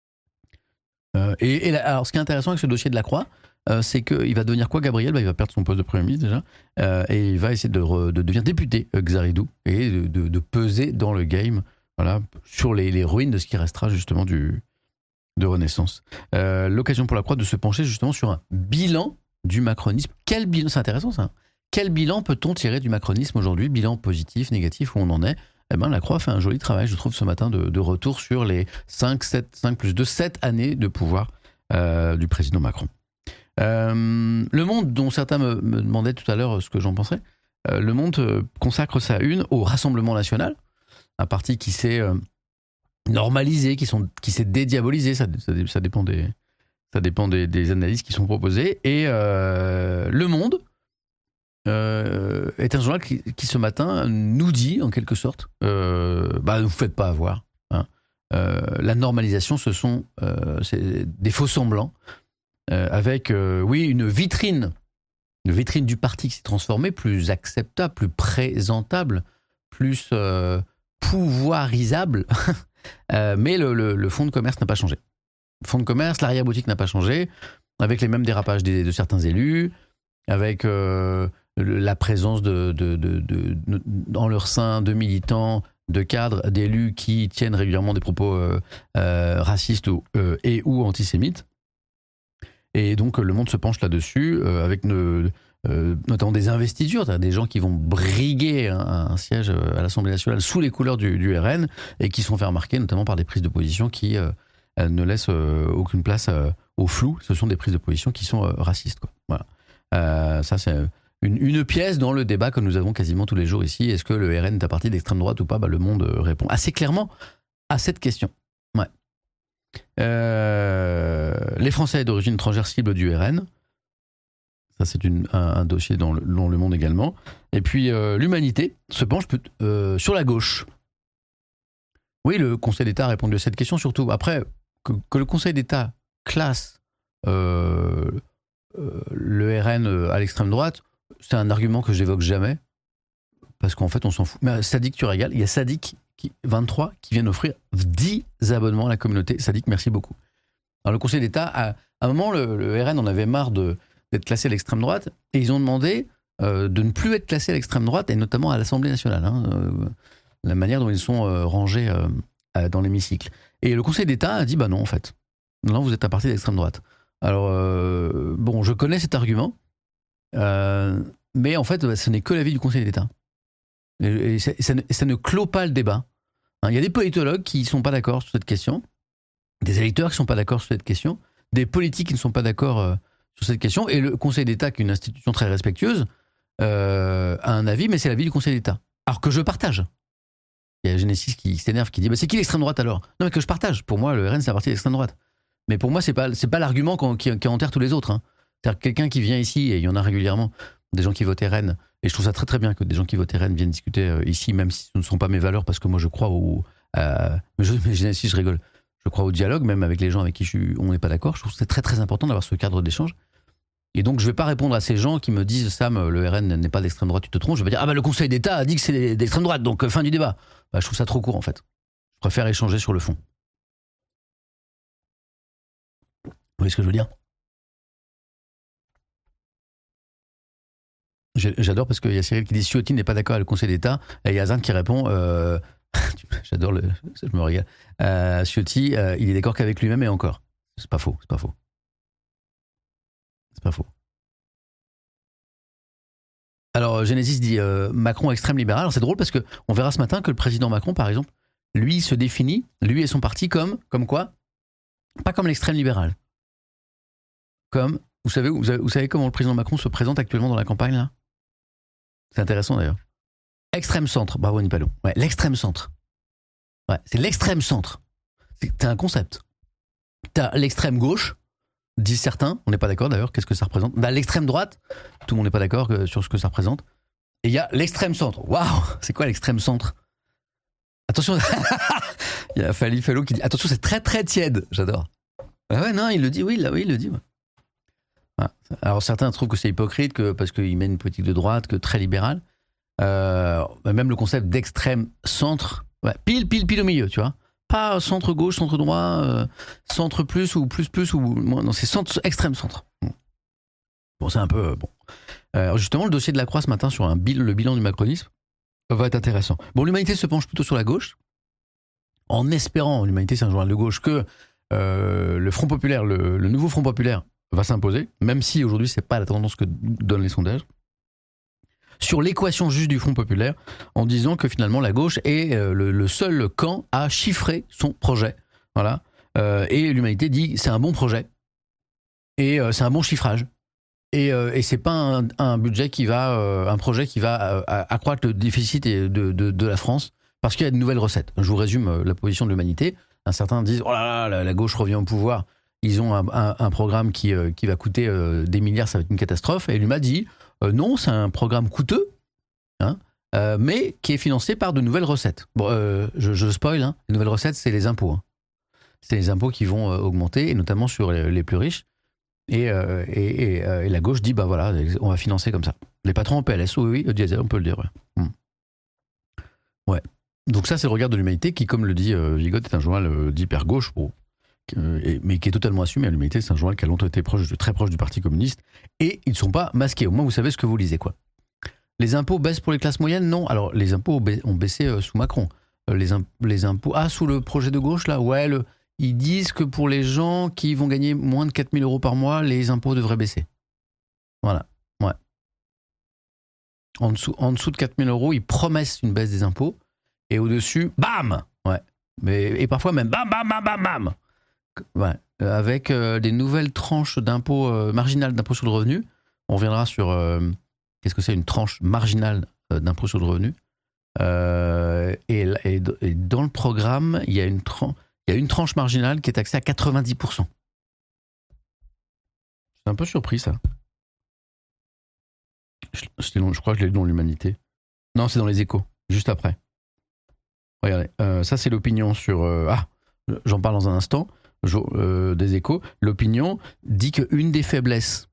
Euh, et, et là, alors, ce qui est intéressant avec ce dossier de la Croix, euh, c'est qu'il va devenir quoi, Gabriel ? Bah, il va perdre son poste de Premier ministre déjà, euh, et il va essayer de, re, de devenir député, euh, Xaridou, et de, de, de peser dans le game, voilà, sur les, les ruines de ce qui restera justement du, de Renaissance. Euh, l'occasion pour la Croix de se pencher justement sur un bilan du macronisme. Quel bilan ? C'est intéressant ça. Quel bilan peut-on tirer du macronisme aujourd'hui ? Bilan positif, négatif, où on en est ? Eh ben, la Croix fait un joli travail, je trouve, ce matin, de, de retour sur les cinq, sept, cinq plus deux, sept années de pouvoir euh, du président Macron. Euh, le Monde, dont certains me, me demandaient tout à l'heure ce que j'en pensais, euh, Le Monde euh, consacre sa une au Rassemblement National, un parti qui s'est euh, normalisé, qui, sont, qui s'est dédiabolisé, ça, ça, ça dépend, des, ça dépend des, des analyses qui sont proposées, et euh, Le Monde Euh, est un journal qui, qui ce matin nous dit en quelque sorte euh, bah ne vous faites pas avoir hein. euh, la normalisation ce sont euh, c'est des faux semblants euh, avec euh, oui une vitrine une vitrine du parti qui s'est transformée plus acceptable, plus présentable, plus euh, pouvoirisable euh, mais le, le, le fonds de commerce n'a pas changé. Le fonds de commerce, l'arrière-boutique n'a pas changé, avec les mêmes dérapages des, de certains élus, avec euh, la présence de, de, de, de, de, dans leur sein de militants, de cadres, d'élus qui tiennent régulièrement des propos euh, euh, racistes ou, euh, et ou antisémites. Et donc le Monde se penche là-dessus, euh, avec ne, euh, notamment des investitures, des gens qui vont briguer un, un siège à l'Assemblée nationale sous les couleurs du, du R N et qui sont fait remarquer notamment par des prises de position qui euh, ne laissent euh, aucune place euh, au flou. Ce sont des prises de position qui sont euh, racistes, quoi. Voilà. Euh, ça c'est Une, une pièce dans le débat que nous avons quasiment tous les jours ici. Est-ce que le R N est un parti d'extrême droite ou pas ? Bah, Le Monde répond assez clairement à cette question. Ouais. Euh, les Français d'origine étrangère cible du R N. Ça, c'est une, un, un dossier dans le, dans le Monde également. Et puis, euh, l'Humanité se penche euh, sur la gauche. Oui, le Conseil d'État a répondu à cette question, surtout. Après, que, que le Conseil d'État classe euh, euh, le R N à l'extrême droite, c'est un argument que j'évoque jamais, parce qu'en fait, on s'en fout. Mais Sadiq, tu régales. Il y a Sadiq, qui, vingt-trois, qui vient d'offrir dix abonnements à la communauté. Sadiq, merci beaucoup. Alors, le Conseil d'État, à, à un moment, le, le R N en avait marre de, d'être classé à l'extrême droite, et ils ont demandé euh, de ne plus être classé à l'extrême droite, et notamment à l'Assemblée nationale, hein, euh, la manière dont ils sont euh, rangés euh, dans l'hémicycle. Et le Conseil d'État a dit, bah non, en fait. Non, vous êtes un parti d'extrême droite. Alors, euh, bon, je connais cet argument, Euh, mais en fait, ce n'est que l'avis du Conseil d'État. Et, et, ça, et, ça ne, et ça ne clôt pas le débat. Hein, il y a des politologues qui ne sont pas d'accord sur cette question, des électeurs qui ne sont pas d'accord sur cette question, des politiques qui ne sont pas d'accord euh, sur cette question, et le Conseil d'État, qui est une institution très respectueuse, euh, a un avis, mais c'est l'avis du Conseil d'État. Alors que je partage. Il y a Genesis qui s'énerve, qui dit bah, c'est qui l'extrême droite alors ? Non, mais que je partage. Pour moi, le R N, c'est un parti d'extrême droite. Mais pour moi, ce n'est pas, c'est pas l'argument qui, qui enterre tous les autres. Hein. C'est-à-dire que quelqu'un qui vient ici, et il y en a régulièrement, des gens qui votent R N, et je trouve ça très très bien que des gens qui votent R N viennent discuter euh, ici, même si ce ne sont pas mes valeurs, parce que moi je crois au... Euh, mais je, mais si je rigole, je crois au dialogue, même avec les gens avec qui je suis, on n'est pas d'accord. Je trouve que c'est très très important d'avoir ce cadre d'échange. Et donc je ne vais pas répondre à ces gens qui me disent Sam, le R N n'est pas d'extrême droite, tu te trompes. Je vais dire ah bah le Conseil d'État a dit que c'est d'extrême droite, donc euh, fin du débat. Bah, je trouve ça trop court en fait. Je préfère échanger sur le fond. Vous voyez ce que je veux dire ? J'adore parce qu'il y a Cyril qui dit Ciotti n'est pas d'accord avec le Conseil d'État, et il y a Zan qui répond euh, j'adore le, je me régale. Euh, Ciotti, euh, il est d'accord qu'avec lui-même et encore. C'est pas faux, c'est pas faux. C'est pas faux. Alors Genesis dit euh, Macron extrême libéral. Alors c'est drôle parce que on verra ce matin que le président Macron, par exemple, lui se définit, lui et son parti comme comme quoi ? Pas comme l'extrême libéral. Comme vous savez, vous savez, vous savez comment le président Macron se présente actuellement dans la campagne là ? C'est intéressant d'ailleurs. Extrême centre, bravo Nipalou. Ouais, l'extrême centre. Ouais, c'est l'extrême centre. C'est, t'as un concept. T'as l'extrême gauche, disent certains, on n'est pas d'accord d'ailleurs, qu'est-ce que ça représente ? Bah, l'extrême droite, tout le monde n'est pas d'accord sur ce que ça représente. Et il y a l'extrême centre. Waouh, c'est quoi l'extrême centre ? Attention, il y a Fali Fallo qui dit attention, c'est très très tiède. J'adore. Ah ouais, non, il le dit, oui, là, oui, il le dit. Ouais. Alors certains trouvent que c'est hypocrite que, parce qu'il met une politique de droite que très libérale. Euh, même le concept d'extrême centre, ouais, pile, pile, pile au milieu, tu vois. Pas centre gauche, centre droit, euh, centre plus ou plus plus ou non, c'est centre, extrême centre. Bon, c'est un peu euh, bon. Alors justement, le dossier de la Croix ce matin sur un bil, le bilan du macronisme va être intéressant. Bon, l'Humanité se penche plutôt sur la gauche, en espérant, l'Humanité c'est un journal de gauche, que euh, le Front populaire, le, le nouveau Front populaire va s'imposer, même si aujourd'hui c'est pas la tendance que donnent les sondages, sur l'équation juste du Front populaire, en disant que finalement la gauche est euh, le, le seul camp à chiffrer son projet. Voilà. Euh, et l'Humanité dit c'est un bon projet et euh, c'est un bon chiffrage. Et, euh, et c'est pas un, un budget qui va, euh, un projet qui va euh, accroître le déficit de, de, de la France parce qu'il y a de nouvelles recettes. Je vous résume euh, la position de l'Humanité. Un certain disent oh là là, la, la gauche revient au pouvoir. Ils ont un, un, un programme qui, euh, qui va coûter euh, des milliards, ça va être une catastrophe. Et l'Huma dit euh, non, c'est un programme coûteux, hein, euh, mais qui est financé par de nouvelles recettes. Bon, euh, je, je spoil, hein, les nouvelles recettes, c'est les impôts. Hein. C'est les impôts qui vont euh, augmenter, et notamment sur les, les plus riches. Et, euh, et, et, euh, et la gauche dit bah voilà, on va financer comme ça. Les patrons en P L S, oui, oui, diesel, on peut le dire. Ouais. Hum. ouais. Donc ça, c'est le regard de l'Humanité qui, comme le dit euh, Vigot, est un journal euh, d'hyper gauche, bon, euh, et, mais qui est totalement assumé. L'Humanité, c'est un journal qui a longtemps été proche, très proche du Parti communiste, et ils ne sont pas masqués. Au moins, vous savez ce que vous lisez, quoi. Les impôts baissent pour les classes moyennes? Non. Alors, les impôts ont baissé euh, sous Macron. Euh, les, imp- les impôts, ah, sous le projet de gauche là, ouais, le ils disent que pour les gens qui vont gagner moins de quatre mille euros par mois, les impôts devraient baisser. Voilà. Ouais. En dessous, en dessous de quatre mille euros, ils promettent une baisse des impôts. Et au-dessus, bam! Ouais. Mais, et parfois même, bam, bam, bam, bam, bam! Ouais. Avec euh, des nouvelles tranches d'impôts euh, marginales d'impôt sur le revenu. On reviendra sur euh, qu'est-ce que c'est une tranche marginale euh, d'impôt sur le revenu. Euh, et, et, et dans le programme, il y a une tranche. Il y a une tranche marginale qui est taxée à quatre-vingt-dix pour cent. Je suis un peu surpris, ça. Je, je crois que je l'ai lu dans l'Humanité. Non, c'est dans les Échos, juste après. Regardez, euh, ça c'est l'opinion sur... Euh, ah, j'en parle dans un instant, je, euh, des Échos. L'opinion dit qu'une des faiblesses,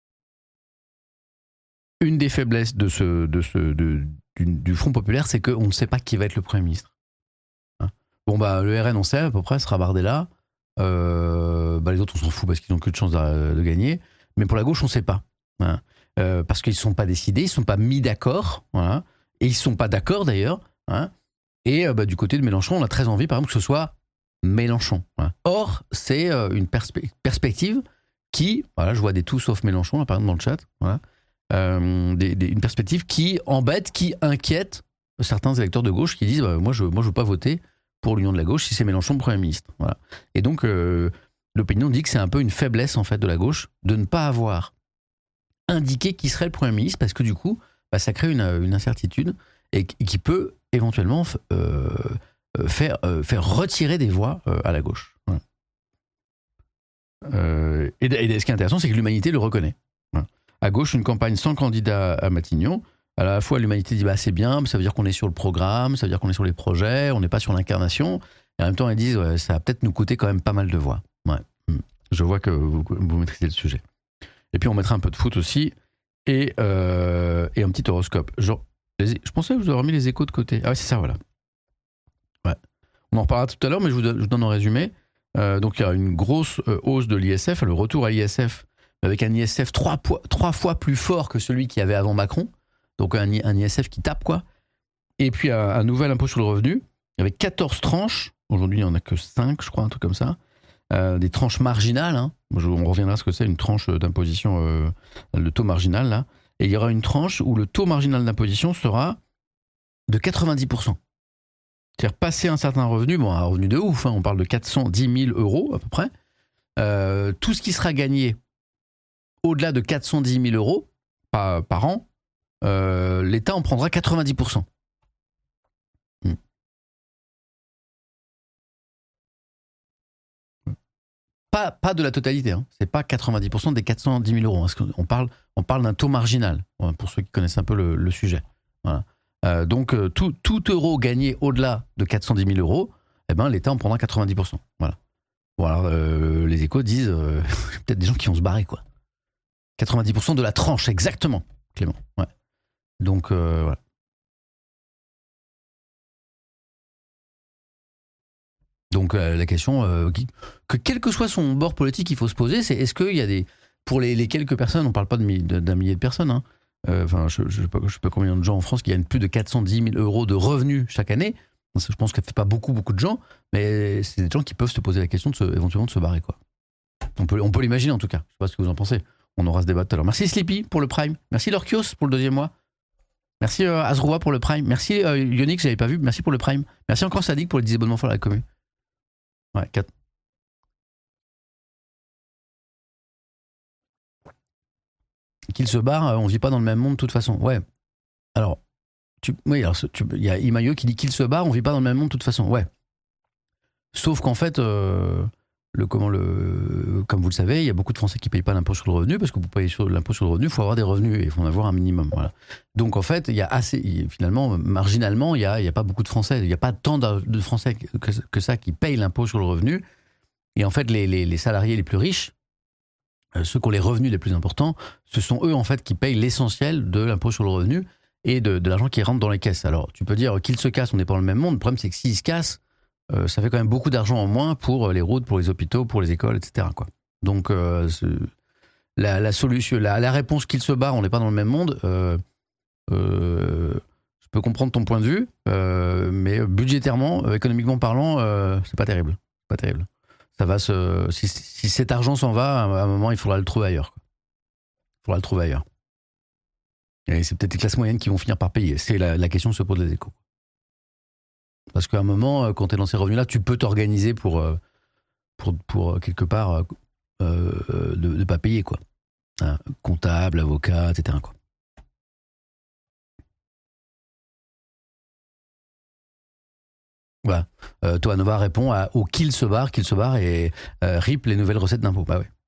une des faiblesses de ce, de ce, de, du, du Front populaire, c'est qu'on ne sait pas qui va être le Premier ministre. Bon, bah, le R N, on sait à peu près, sera Bardella. Euh, bah, les autres, on s'en fout parce qu'ils n'ont que de chance de, de gagner. Mais pour la gauche, on ne sait pas. Voilà. Euh, parce qu'ils ne sont pas décidés, ils ne sont pas mis d'accord. Voilà. Et ils ne sont pas d'accord, d'ailleurs. Voilà. Et euh, bah, du côté de Mélenchon, on a très envie, par exemple, que ce soit Mélenchon. Voilà. Or, c'est euh, une perspe- perspective qui, voilà, je vois des tout sauf Mélenchon, là, par exemple, dans le chat. Voilà. Euh, des, des, une perspective qui embête, qui inquiète certains électeurs de gauche qui disent bah, moi, je ne moi, je veux pas voter pour l'Union de la gauche si c'est Mélenchon Premier ministre. Voilà. Et donc, euh, l'opinion dit que c'est un peu une faiblesse en fait de la gauche de ne pas avoir indiqué qui serait le Premier ministre parce que du coup, bah, ça crée une, une incertitude et, et qui peut éventuellement euh, faire, euh, faire retirer des voix euh, à la gauche. Voilà. Euh, et, et ce qui est intéressant, c'est que l'Humanité le reconnaît. Voilà. À gauche, une campagne sans candidat à Matignon. À la fois, l'Humanité dit bah, c'est bien, ça veut dire qu'on est sur le programme, ça veut dire qu'on est sur les projets, on n'est pas sur l'incarnation. Et en même temps, ils disent ouais, ça va peut-être nous coûter quand même pas mal de voix. Ouais. Je vois que vous, vous maîtrisez le sujet. Et puis, on mettra un peu de foot aussi et, euh, et un petit horoscope. Genre, les, je pensais que je vous aurais mis les Échos de côté. Ah oui, c'est ça, voilà. Ouais. On en reparlera tout à l'heure, mais je vous donne, je vous donne un résumé. Euh, donc, il y a une grosse euh, hausse de l'I S F, le retour à l'I S F, avec un I S F trois, trois fois plus fort que celui qu'il y avait avant Macron. Donc un, un I S F qui tape, quoi. Et puis un, un nouvel impôt sur le revenu, avec quatorze tranches. Aujourd'hui, il n'y en a que cinq, je crois, un truc comme ça. Euh, des tranches marginales. Hein. Je, on reviendra à ce que c'est, une tranche d'imposition, euh, le taux marginal, là. Et il y aura une tranche où le taux marginal d'imposition sera de quatre-vingt-dix pour cent. C'est-à-dire passer un certain revenu, bon, un revenu de ouf, hein, on parle de quatre cent dix mille euros à peu près. Euh, tout ce qui sera gagné au-delà de quatre cent dix mille euros par, par an, Euh, l'État en prendra quatre-vingt-dix pour cent. Hmm. Pas, pas de la totalité, hein. C'est pas quatre-vingt-dix pour cent des quatre cent dix mille euros. Hein. On parle, on parle d'un taux marginal, pour ceux qui connaissent un peu le, le sujet. Voilà. Euh, donc, euh, tout, tout euro gagné au-delà de quatre cent dix mille euros, eh ben, l'État en prendra quatre-vingt-dix pour cent. Voilà. Bon, alors, euh, les Échos disent euh, peut-être des gens qui vont se barrer, quoi. quatre-vingt-dix pour cent de la tranche, exactement, Clément. Ouais. Donc, euh, voilà. Donc euh, la question euh, qui, que quel que soit son bord politique, il faut se poser, c'est est-ce qu'il y a des pour les, les quelques personnes, on parle pas de mi- de- d'un millier de personnes, hein, euh, enfin je, je sais pas, je sais pas combien de gens en France qui gagnent plus de quatre cent dix mille euros de revenus chaque année. Je pense que ça fait pas beaucoup beaucoup de gens, mais c'est des gens qui peuvent se poser la question de se, éventuellement de se barrer quoi. On peut on peut l'imaginer en tout cas. Je sais pas ce que vous en pensez. On aura ce débat tout à l'heure. Merci Sleepy pour le Prime. Merci Lorkios pour le deuxième mois. Merci euh, Azroua pour le Prime. Merci euh, Yonix, j'avais pas vu. Merci pour le Prime. Merci encore Sadik pour les dix abonnements pour la commune. Ouais, quatre. Qu'il se barre, euh, on vit pas dans le même monde de toute façon. Ouais. Alors, tu, oui, alors tu- il y a Imayo qui dit qu'il se barre, on vit pas dans le même monde de toute façon. Ouais. Sauf qu'en fait, euh, le, comment le, comme vous le savez, il y a beaucoup de Français qui payent pas l'impôt sur le revenu parce que pour payer sur l'impôt sur le revenu, il faut avoir des revenus et il faut en avoir un minimum. Voilà. Donc en fait, il y a assez, il- finalement, marginalement, il y a, il y a pas beaucoup de Français, il y a pas tant de de Français que, que ça qui payent l'impôt sur le revenu. Et en fait, les, les, les salariés les plus riches, euh, ceux qui ont les revenus les plus importants, ce sont eux en fait qui payent l'essentiel de l'impôt sur le revenu et de, de l'argent qui rentre dans les caisses. Alors tu peux dire qu'ils se cassent, on n'est pas dans le même monde. Le problème c'est que s'ils se cassent, euh, ça fait quand même beaucoup d'argent en moins pour les routes, pour les hôpitaux, pour les écoles, et cetera quoi. Donc euh, la, la solution, la, la réponse qu'ils se barrent, on n'est pas dans le même monde. Euh, euh, je peux comprendre ton point de vue, euh, mais budgétairement, euh, économiquement parlant, euh, c'est pas terrible. Pas terrible. Ça va se, si, si cet argent s'en va, à un moment, il faudra le trouver ailleurs. Quoi. Il faudra le trouver ailleurs. Et c'est peut-être les classes moyennes qui vont finir par payer. C'est la, la question que se pose les échos. Parce qu'à un moment, quand tu es dans ces revenus-là, tu peux t'organiser pour, pour, pour quelque part euh, de ne pas payer. Quoi. Hein, comptable, avocat, et cetera. Quoi. Voilà. Euh, toi, Nova répond à, au kill se barre, kill se barre et euh, rip les nouvelles recettes d'impôts. Bah ouais.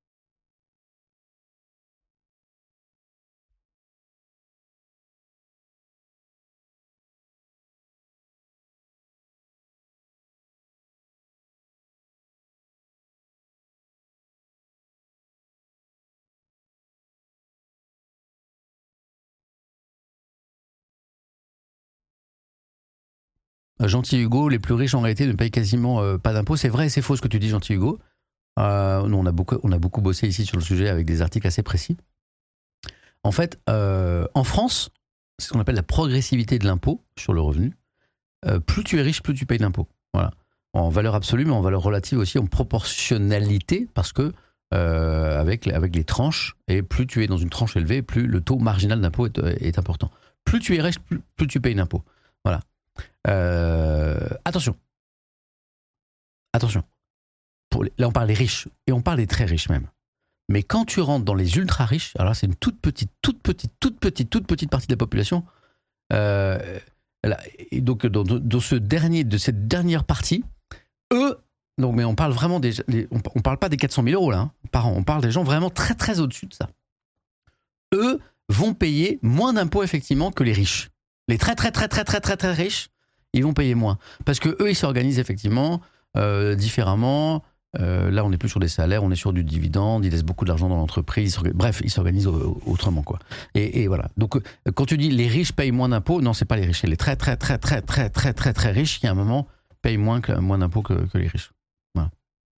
Euh, Gentil Hugo, les plus riches en réalité ne payent quasiment euh, pas d'impôts. C'est vrai et c'est faux ce que tu dis, Gentil Hugo. Euh, nous, on a, beaucoup, on a beaucoup bossé ici sur le sujet avec des articles assez précis. En fait, euh, en France, c'est ce qu'on appelle la progressivité de l'impôt sur le revenu. Euh, plus tu es riche, plus tu payes d'impôts. Voilà. En valeur absolue, mais en valeur relative aussi, en proportionnalité, parce que euh, avec, avec les tranches, et plus tu es dans une tranche élevée, plus le taux marginal d'impôt est, est important. Plus tu es riche, plus, plus tu payes d'impôts. Voilà. Euh, attention. Attention. Pour les- là, on parle des riches, et on parle des très riches même. Mais quand tu rentres dans les ultra riches, alors là, c'est une toute petite, toute petite, toute petite, toute petite partie de la population. Euh, là, et donc, dans, dans ce dernier, de cette dernière partie, eux, donc, mais on parle vraiment des, les- on, on parle pas des quatre cent mille euros là, hein, par an. On parle des gens vraiment très, très au-dessus de ça. Eux vont payer moins d'impôts effectivement que les riches. Les très, très, très, très, très, très, très riches, ils vont payer moins parce que eux, ils s'organisent effectivement euh, différemment. Euh, là, on n'est plus sur des salaires, on est sur du dividende. Ils laissent beaucoup d'argent dans l'entreprise. Bref, ils s'organisent autrement, quoi. Et, et voilà. Donc, euh, quand tu dis les riches payent moins d'impôts, non, c'est pas les riches. C'est les très, très, très, très, très, très, très, très riches qui, à un moment, payent moins, que, moins d'impôts que, que les riches. Voilà.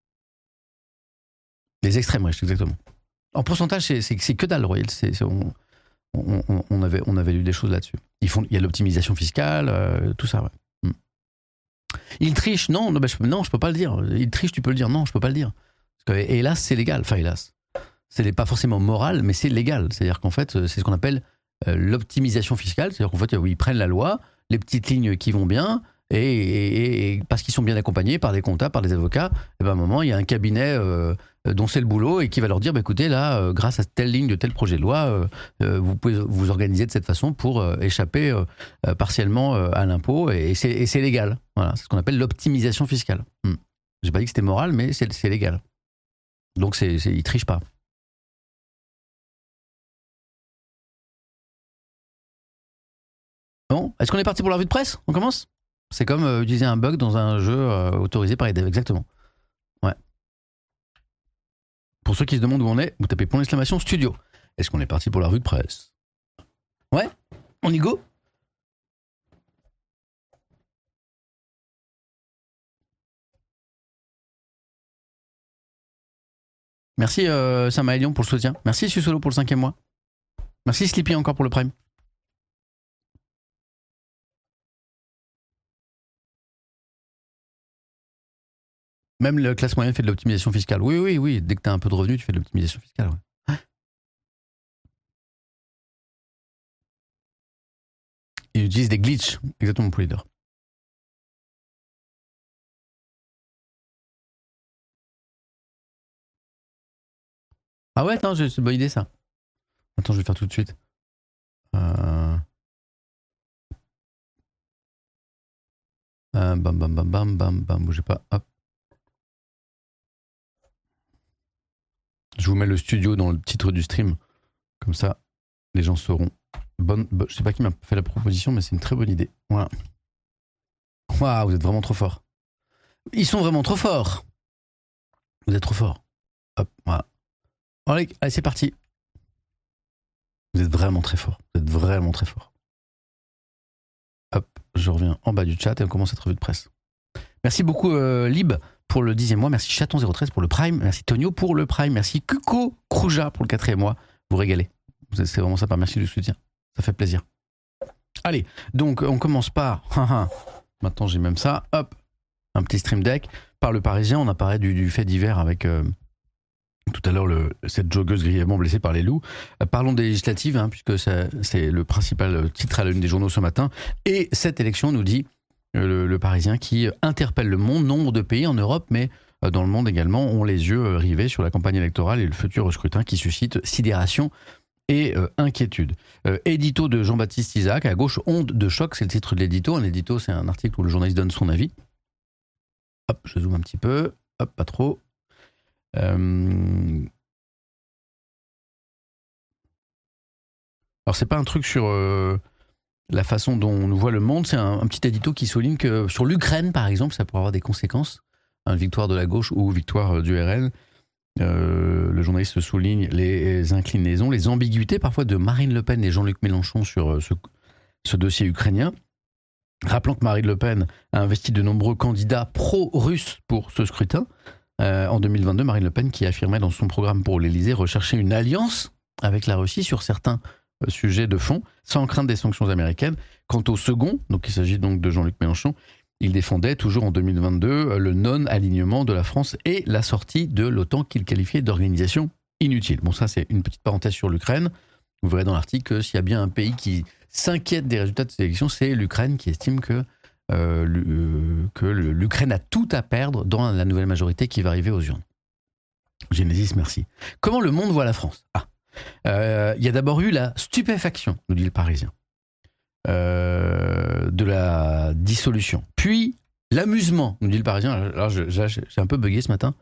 Les extrêmes riches, exactement. En pourcentage, c'est, c'est, c'est que dalle, Royal. C'est, c'est, on, on, on, on avait, on avait lu des choses là-dessus. Ils font, il y a l'optimisation fiscale, euh, tout ça, ouais. Hmm. Ils trichent, non, non, bah, je, non, je peux pas le dire. Ils trichent, tu peux le dire, non, je peux pas le dire. Parce que, hélas, c'est légal. Enfin, hélas. C'est pas forcément moral, mais c'est légal. C'est-à-dire qu'en fait, c'est ce qu'on appelle euh, l'optimisation fiscale. C'est-à-dire qu'en fait, ils prennent la loi, les petites lignes qui vont bien, et, et, et parce qu'ils sont bien accompagnés par des comptables, par des avocats, et ben à un moment, il y a un cabinet euh, dont c'est le boulot et qui va leur dire, bah, écoutez, là, euh, grâce à telle ligne de tel projet de loi, euh, euh, vous pouvez vous organiser de cette façon pour euh, échapper euh, euh, partiellement euh, à l'impôt, et, et, c'est, et c'est légal. Voilà, c'est ce qu'on appelle l'optimisation fiscale. Hmm. J'ai pas dit que c'était moral, mais c'est, c'est légal. Donc, c'est, c'est, ils trichent pas. Bon, est-ce qu'on est parti pour la revue de presse? On commence? C'est comme euh, utiliser un bug dans un jeu euh, autorisé par les devs, exactement. Ouais. Pour ceux qui se demandent où on est, vous tapez point d'exclamation studio. Est-ce qu'on est parti pour la revue de presse? Ouais? On y go? Merci euh, Samaelion pour le soutien. Merci Susolo pour le cinquième mois. Merci Sleepy encore pour le prime. Même la classe moyenne fait de l'optimisation fiscale. Oui, oui, oui. Dès que tu as un peu de revenus, tu fais de l'optimisation fiscale. Ouais. Ils utilisent des glitches. Exactement pour leader. Ah ouais, attends, c'est une bonne idée ça. Attends, je vais faire tout de suite. Euh... Euh, bam, bam, bam, bam, bam, bam, bougez pas. Hop. Je vous mets le studio dans le titre du stream. Comme ça, les gens sauront. Bonne, bonne, je sais pas qui m'a fait la proposition, mais c'est une très bonne idée. Voilà. Waouh, vous êtes vraiment trop forts. Ils sont vraiment trop forts. Vous êtes trop forts. Hop, voilà. Allez, allez, c'est parti. Vous êtes vraiment très forts. Vous êtes vraiment très forts. Hop, je reviens en bas du chat et on commence cette revue de presse. Merci beaucoup euh, Lib pour le dixième mois. Merci Chaton zéro treize pour le Prime. Merci Tonio pour le Prime. Merci Kuko Krouja pour le quatrième mois. Vous régalez. C'est vraiment sympa. Merci du soutien. Ça fait plaisir. Allez, donc on commence par... Maintenant j'ai même ça. Hop, un petit stream deck. Par le Parisien, on apparaît du, du fait divers avec... Euh, tout à l'heure, le, cette joggeuse grièvement blessée par les loups. Euh, parlons des législatives, hein, puisque ça, c'est le principal titre à la une des journaux ce matin. Et cette élection, nous dit euh, le, le Parisien, qui interpelle le monde. Nombre de pays en Europe, mais euh, dans le monde également, ont les yeux euh, rivés sur la campagne électorale et le futur scrutin qui suscite sidération et euh, inquiétude. Euh, édito de Jean-Baptiste Isaac, à gauche, onde de choc, c'est le titre de l'édito. Un édito, c'est un article où le journaliste donne son avis. Hop, je zoome un petit peu. Hop, pas trop. Euh... Alors c'est pas un truc sur euh, la façon dont on nous voit le monde, c'est un, un petit édito qui souligne que sur l'Ukraine par exemple, ça pourrait avoir des conséquences, une victoire de la gauche ou victoire du R N. Euh, le journaliste souligne les inclinaisons, les ambiguïtés parfois de Marine Le Pen et Jean-Luc Mélenchon sur ce, ce dossier ukrainien. Rappelant que Marine Le Pen a investi de nombreux candidats pro-russes pour ce scrutin. Euh, en deux mille vingt-deux, Marine Le Pen qui affirmait dans son programme pour l'Élysée rechercher une alliance avec la Russie sur certains euh, sujets de fond, sans crainte des sanctions américaines. Quant au second, donc il s'agit donc de Jean-Luc Mélenchon, il défendait toujours en deux mille vingt-deux euh, le non-alignement de la France et la sortie de l'OTAN qu'il qualifiait d'organisation inutile. Bon, ça c'est une petite parenthèse sur l'Ukraine. Vous verrez dans l'article que s'il y a bien un pays qui s'inquiète des résultats de ces élections, c'est l'Ukraine qui estime que Euh, que l'Ukraine a tout à perdre dans la nouvelle majorité qui va arriver aux urnes. Genesis, merci. Comment le monde voit la France ? Ah, euh, il y a d'abord eu la stupéfaction, nous dit le Parisien, euh, de la dissolution. Puis l'amusement, nous dit le Parisien. Alors j'ai, j'ai un peu bugué ce matin.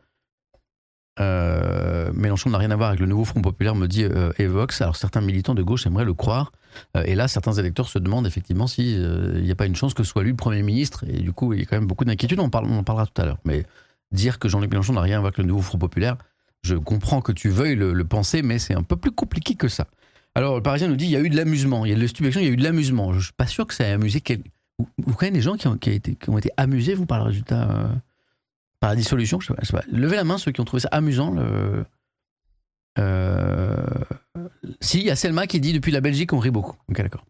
Euh, Mélenchon n'a rien à voir avec le nouveau Front Populaire, me dit euh, Evox. Alors certains militants de gauche aimeraient le croire. Euh, et là, certains électeurs se demandent effectivement s'il n'y euh, a pas une chance que ce soit lui le Premier ministre. Et du coup, il y a quand même beaucoup d'inquiétudes. On, parle, on en parlera tout à l'heure. Mais dire que Jean-Luc Mélenchon n'a rien à voir avec le nouveau Front Populaire, je comprends que tu veuilles le, le penser, mais c'est un peu plus compliqué que ça. Alors, le Parisien nous dit il y a eu de l'amusement. Il y a de la stupéfaction, il y a eu de l'amusement. Je ne suis pas sûr que ça ait amusé quel... Vous, vous connaissez des gens qui ont, qui, a été, qui ont été amusés, vous, par le résultat euh... Par la dissolution, je sais pas, je sais pas. Levez la main ceux qui ont trouvé ça amusant. Le... Euh... Si, il y a Selma qui dit depuis la Belgique, on rit beaucoup. Ok, d'accord.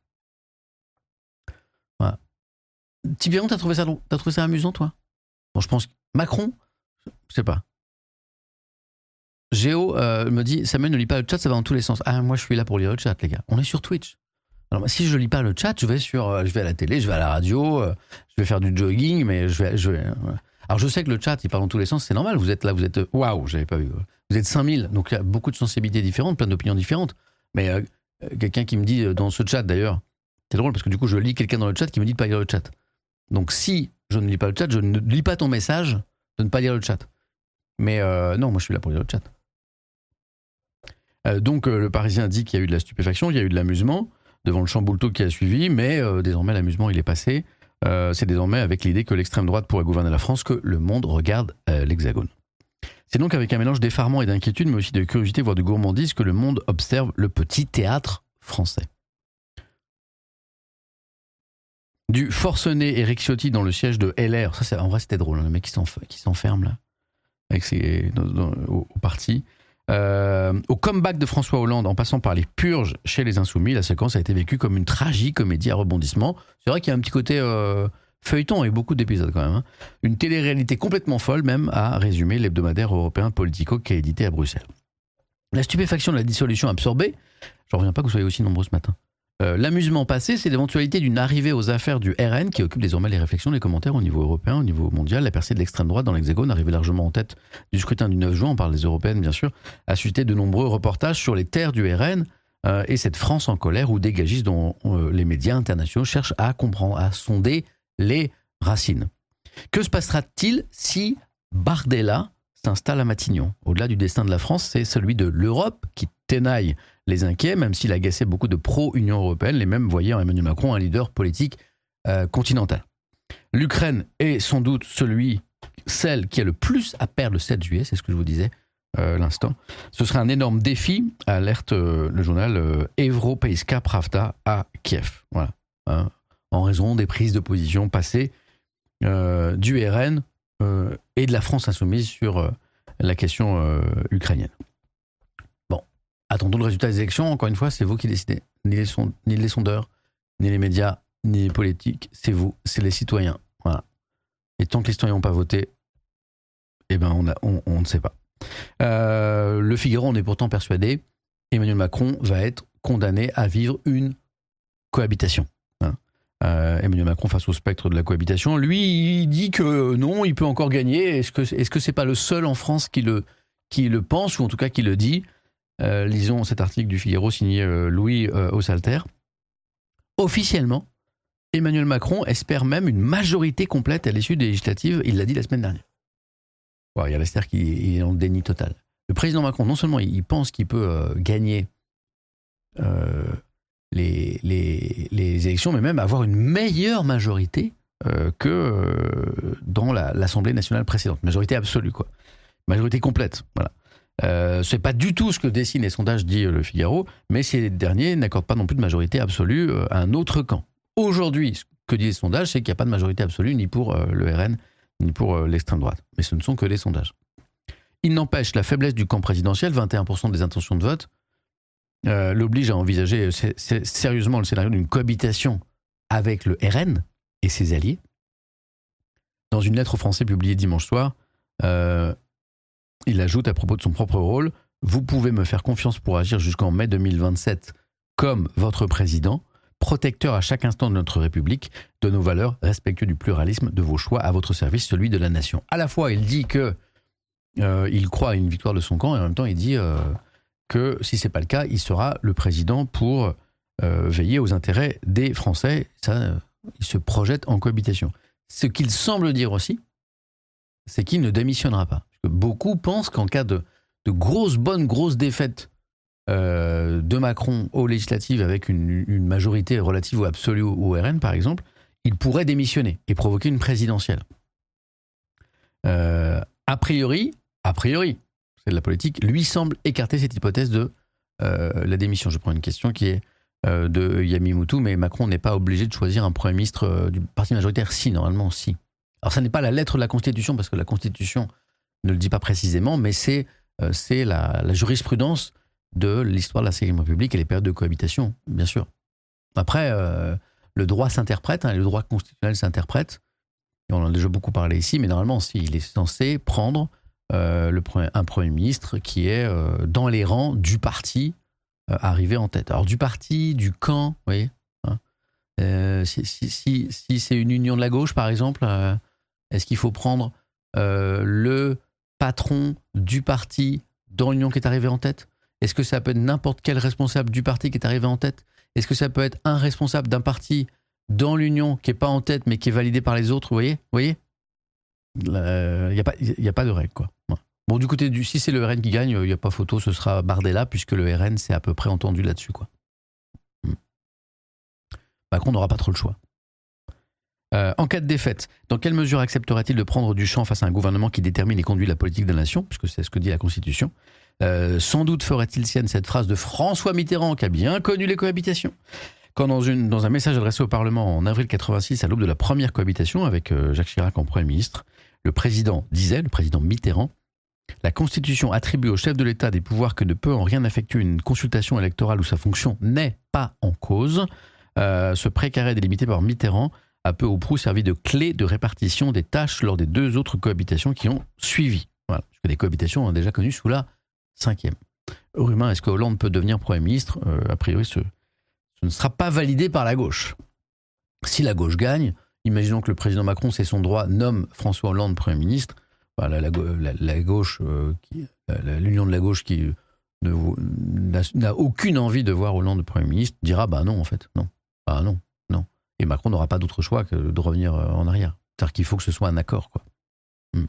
Voilà. Tibiron, t'as trouvé ça, t'as trouvé ça amusant, toi ? Bon, je pense que Macron, je sais pas. Géo euh, me dit Samuel ne lit pas le chat, ça va dans tous les sens. Ah, moi, je suis là pour lire le chat, les gars. On est sur Twitch. Alors, si je lis pas le chat, je vais sur, je vais à la télé, je vais à la radio, je vais faire du jogging, mais je vais, je vais. Alors je sais que le chat, il parle dans tous les sens, c'est normal, vous êtes là, vous êtes... Waouh, j'avais pas vu. Vous êtes cinq mille, donc il y a beaucoup de sensibilités différentes, plein d'opinions différentes. Mais euh, quelqu'un qui me dit dans ce chat d'ailleurs, c'est drôle parce que du coup je lis quelqu'un dans le chat qui me dit de pas lire le chat. Donc si je ne lis pas le chat, je ne lis pas ton message de ne pas lire le chat. Mais euh, non, moi je suis là pour lire le chat. Euh, donc euh, le Parisien dit qu'il y a eu de la stupéfaction, il y a eu de l'amusement devant le chamboulto qui a suivi, mais euh, désormais l'amusement il est passé. Euh, c'est désormais avec l'idée que l'extrême droite pourrait gouverner la France que le monde regarde euh, l'Hexagone. C'est donc avec un mélange d'effarement et d'inquiétude, mais aussi de curiosité, voire de gourmandise, que le monde observe le petit théâtre français. Du forcené Éric Ciotti dans le siège de L R, ça c'est, en vrai c'était drôle, hein, le mec qui, s'enf- qui s'enferme là, avec ses, dans, dans, au, au parti. Euh, au comeback de François Hollande, en passant par les purges chez les Insoumis, la séquence a été vécue comme une tragicomédie à rebondissement. C'est vrai qu'il y a un petit côté euh, feuilleton et beaucoup d'épisodes quand même. Hein. Une télé-réalité complètement folle, même, à résumer l'hebdomadaire européen Politico qui est édité à Bruxelles. La stupéfaction de la dissolution absorbée, j'en reviens pas que vous soyez aussi nombreux ce matin. Euh, l'amusement passé, c'est l'éventualité d'une arrivée aux affaires du R N qui occupe désormais les réflexions, les commentaires au niveau européen, au niveau mondial. La percée de l'extrême droite dans l'Hexagone, arrivée largement en tête du scrutin du neuf juin, on parle des européennes bien sûr, a suscité de nombreux reportages sur les terres du R N euh, et cette France en colère où des gagistes dont euh, les médias internationaux cherchent à comprendre, à sonder les racines. Que se passera-t-il si Bardella s'installe à Matignon? Au-delà du destin de la France, c'est celui de l'Europe qui ténaille les inquiets, même s'il agaçait beaucoup de pro-Union européenne, les mêmes voyaient en Emmanuel Macron un leader politique euh, continental. L'Ukraine est sans doute celui, celle qui a le plus à perdre le sept juillet, c'est ce que je vous disais euh, l'instant. Ce serait un énorme défi, alerte euh, le journal euh, Europejska Pravda à Kiev. Voilà. Hein, en raison des prises de position passées euh, du R N euh, et de la France insoumise sur euh, la question euh, ukrainienne. Attendons le résultat des élections. Encore une fois, c'est vous qui décidez. Ni les, sond- ni les sondeurs, ni les médias, ni les politiques. C'est vous, c'est les citoyens. Voilà. Et tant que les citoyens n'ont pas voté, eh ben on, a, on, on ne sait pas. Euh, le Figaro, on est pourtant persuadé, Emmanuel Macron va être condamné à vivre une cohabitation. Hein. Euh, Emmanuel Macron face au spectre de la cohabitation. Lui, il dit que non, il peut encore gagner. Est-ce que, est-ce que c'est pas le seul en France qui le, qui le pense, ou en tout cas qui le dit? Euh, lisons cet article du Figaro signé euh, Louis euh, Ossalter. Officiellement, Emmanuel Macron espère même une majorité complète à l'issue des législatives, il l'a dit la semaine dernière. Bon, il y a Lester qui est en déni total. Le président Macron, non seulement il pense qu'il peut euh, gagner euh, les, les, les élections, mais même avoir une meilleure majorité euh, que euh, dans la, l'Assemblée nationale précédente. Majorité absolue, quoi. Majorité complète, voilà. Euh, c'est pas du tout ce que dessinent les sondages, dit le Figaro, mais ces derniers n'accordent pas non plus de majorité absolue à un autre camp. Aujourd'hui, ce que disent les sondages, c'est qu'il n'y a pas de majorité absolue ni pour euh, le R N, ni pour euh, l'extrême droite. Mais ce ne sont que des sondages. Il n'empêche, la faiblesse du camp présidentiel, vingt et un pour cent des intentions de vote, euh, l'oblige à envisager c'est, c'est, sérieusement le scénario d'une cohabitation avec le R N et ses alliés. Dans une lettre aux Français publiée dimanche soir, euh, il ajoute à propos de son propre rôle: « Vous pouvez me faire confiance pour agir jusqu'en mai deux mille vingt-sept comme votre président, protecteur à chaque instant de notre République, de nos valeurs, respectueux du pluralisme, de vos choix, à votre service, celui de la nation. » À la fois, il dit que euh, il croit à une victoire de son camp, et en même temps, il dit euh, que si ce n'est pas le cas, il sera le président pour euh, veiller aux intérêts des Français. Ça, euh, il se projette en cohabitation. Ce qu'il semble dire aussi, c'est qu'il ne démissionnera pas. Beaucoup pensent qu'en cas de, de grosse, bonne, grosse défaite euh, de Macron aux législatives avec une, une majorité relative ou absolue au R N, par exemple, il pourrait démissionner et provoquer une présidentielle. Euh, a priori, a priori, c'est de la politique, lui semble écarter cette hypothèse de euh, la démission. Je prends une question qui est euh, de Yami Moutou, mais Macron n'est pas obligé de choisir un Premier ministre euh, du parti majoritaire. Si, normalement, si. Alors, ça n'est pas la lettre de la Constitution, parce que la Constitution ne le dit pas précisément, mais c'est, euh, c'est la, la jurisprudence de l'histoire de la cinquième République et les périodes de cohabitation, bien sûr. Après, euh, le droit s'interprète, hein, le droit constitutionnel s'interprète, et on en a déjà beaucoup parlé ici, mais normalement, si, il est censé prendre euh, le, un Premier ministre qui est euh, dans les rangs du parti euh, arrivé en tête. Alors, du parti, du camp, vous voyez, hein, euh, si, si, si, si c'est une union de la gauche, par exemple, euh, est-ce qu'il faut prendre euh, le patron du parti dans l'union qui est arrivé en tête? Est-ce que ça peut être n'importe quel responsable du parti qui est arrivé en tête? Est-ce que ça peut être un responsable d'un parti dans l'union qui n'est pas en tête mais qui est validé par les autres? Vous voyez, vous voyez, il n'y a pas, il n'y a pas de règle, quoi. Bon, du côté du, si c'est le R N qui gagne, il n'y a pas photo, ce sera Bardella, puisque le R N s'est à peu près entendu là-dessus, quoi. Macron n'aura pas trop le choix. Euh, en cas de défaite, dans quelle mesure acceptera-t-il de prendre du champ face à un gouvernement qui détermine et conduit la politique de la nation, puisque c'est ce que dit la Constitution? euh, Sans doute ferait-il sienne cette phrase de François Mitterrand, qui a bien connu les cohabitations, quand dans, une, dans un message adressé au Parlement en avril quatre-vingt-six, à l'aube de la première cohabitation avec euh, Jacques Chirac en Premier ministre, le président disait, le président Mitterrand, La Constitution attribue au chef de l'État des pouvoirs que ne peut en rien affectuer une consultation électorale où sa fonction n'est pas en cause. Euh, ce précaré délimité par Mitterrand a peu ou prou servi de clé de répartition des tâches lors des deux autres cohabitations qui ont suivi. Voilà, parce que les cohabitations ont déjà connu sous la cinquième. Rumain, est-ce que Hollande peut devenir Premier ministre ? euh, A priori, ce, ce ne sera pas validé par la gauche. Si la gauche gagne, imaginons que le président Macron, c'est son droit, nomme François Hollande Premier ministre. Voilà, la, la, la gauche, euh, qui, la, l'union de la gauche qui ne, n'a, n'a aucune envie de voir Hollande Premier ministre dira bah non en fait, non, ah non, non. Et Macron n'aura pas d'autre choix que de revenir en arrière. C'est-à-dire qu'il faut que ce soit un accord, quoi. Hmm.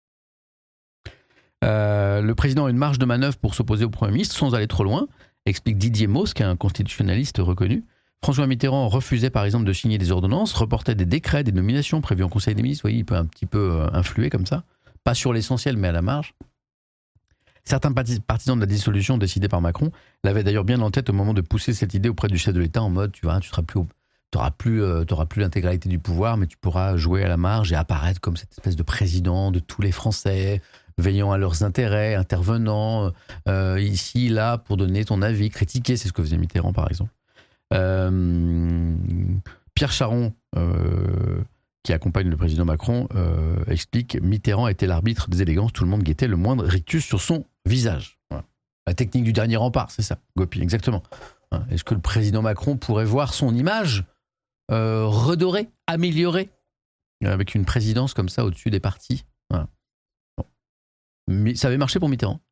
Euh, le président a une marge de manœuvre pour s'opposer au Premier ministre sans aller trop loin, explique Didier Mauss, qui est un constitutionnaliste reconnu. François Mitterrand refusait par exemple de signer des ordonnances, reportait des décrets, des nominations prévues en Conseil des ministres. Vous voyez, il peut un petit peu influer comme ça. Pas sur l'essentiel, mais à la marge. Certains partisans de la dissolution décidée par Macron l'avaient d'ailleurs bien en tête au moment de pousser cette idée auprès du chef de l'État en mode, tu vois, tu seras plus, t'auras plus, euh, t'auras plus l'intégralité du pouvoir, mais tu pourras jouer à la marge et apparaître comme cette espèce de président de tous les Français, veillant à leurs intérêts, intervenant euh, ici, là, pour donner ton avis, critiquer, c'est ce que faisait Mitterrand par exemple. Euh, Pierre Charon, euh, qui accompagne le président Macron, euh, explique « Mitterrand était l'arbitre des élégances, tout le monde guettait le moindre rictus sur son visage. Voilà. » La technique du dernier rempart, c'est ça, Gopi, exactement. Est-ce que le président Macron pourrait voir son image euh, redorée, améliorée, avec une présidence comme ça au-dessus des partis? Voilà. Bon. Mais ça avait marché pour Mitterrand.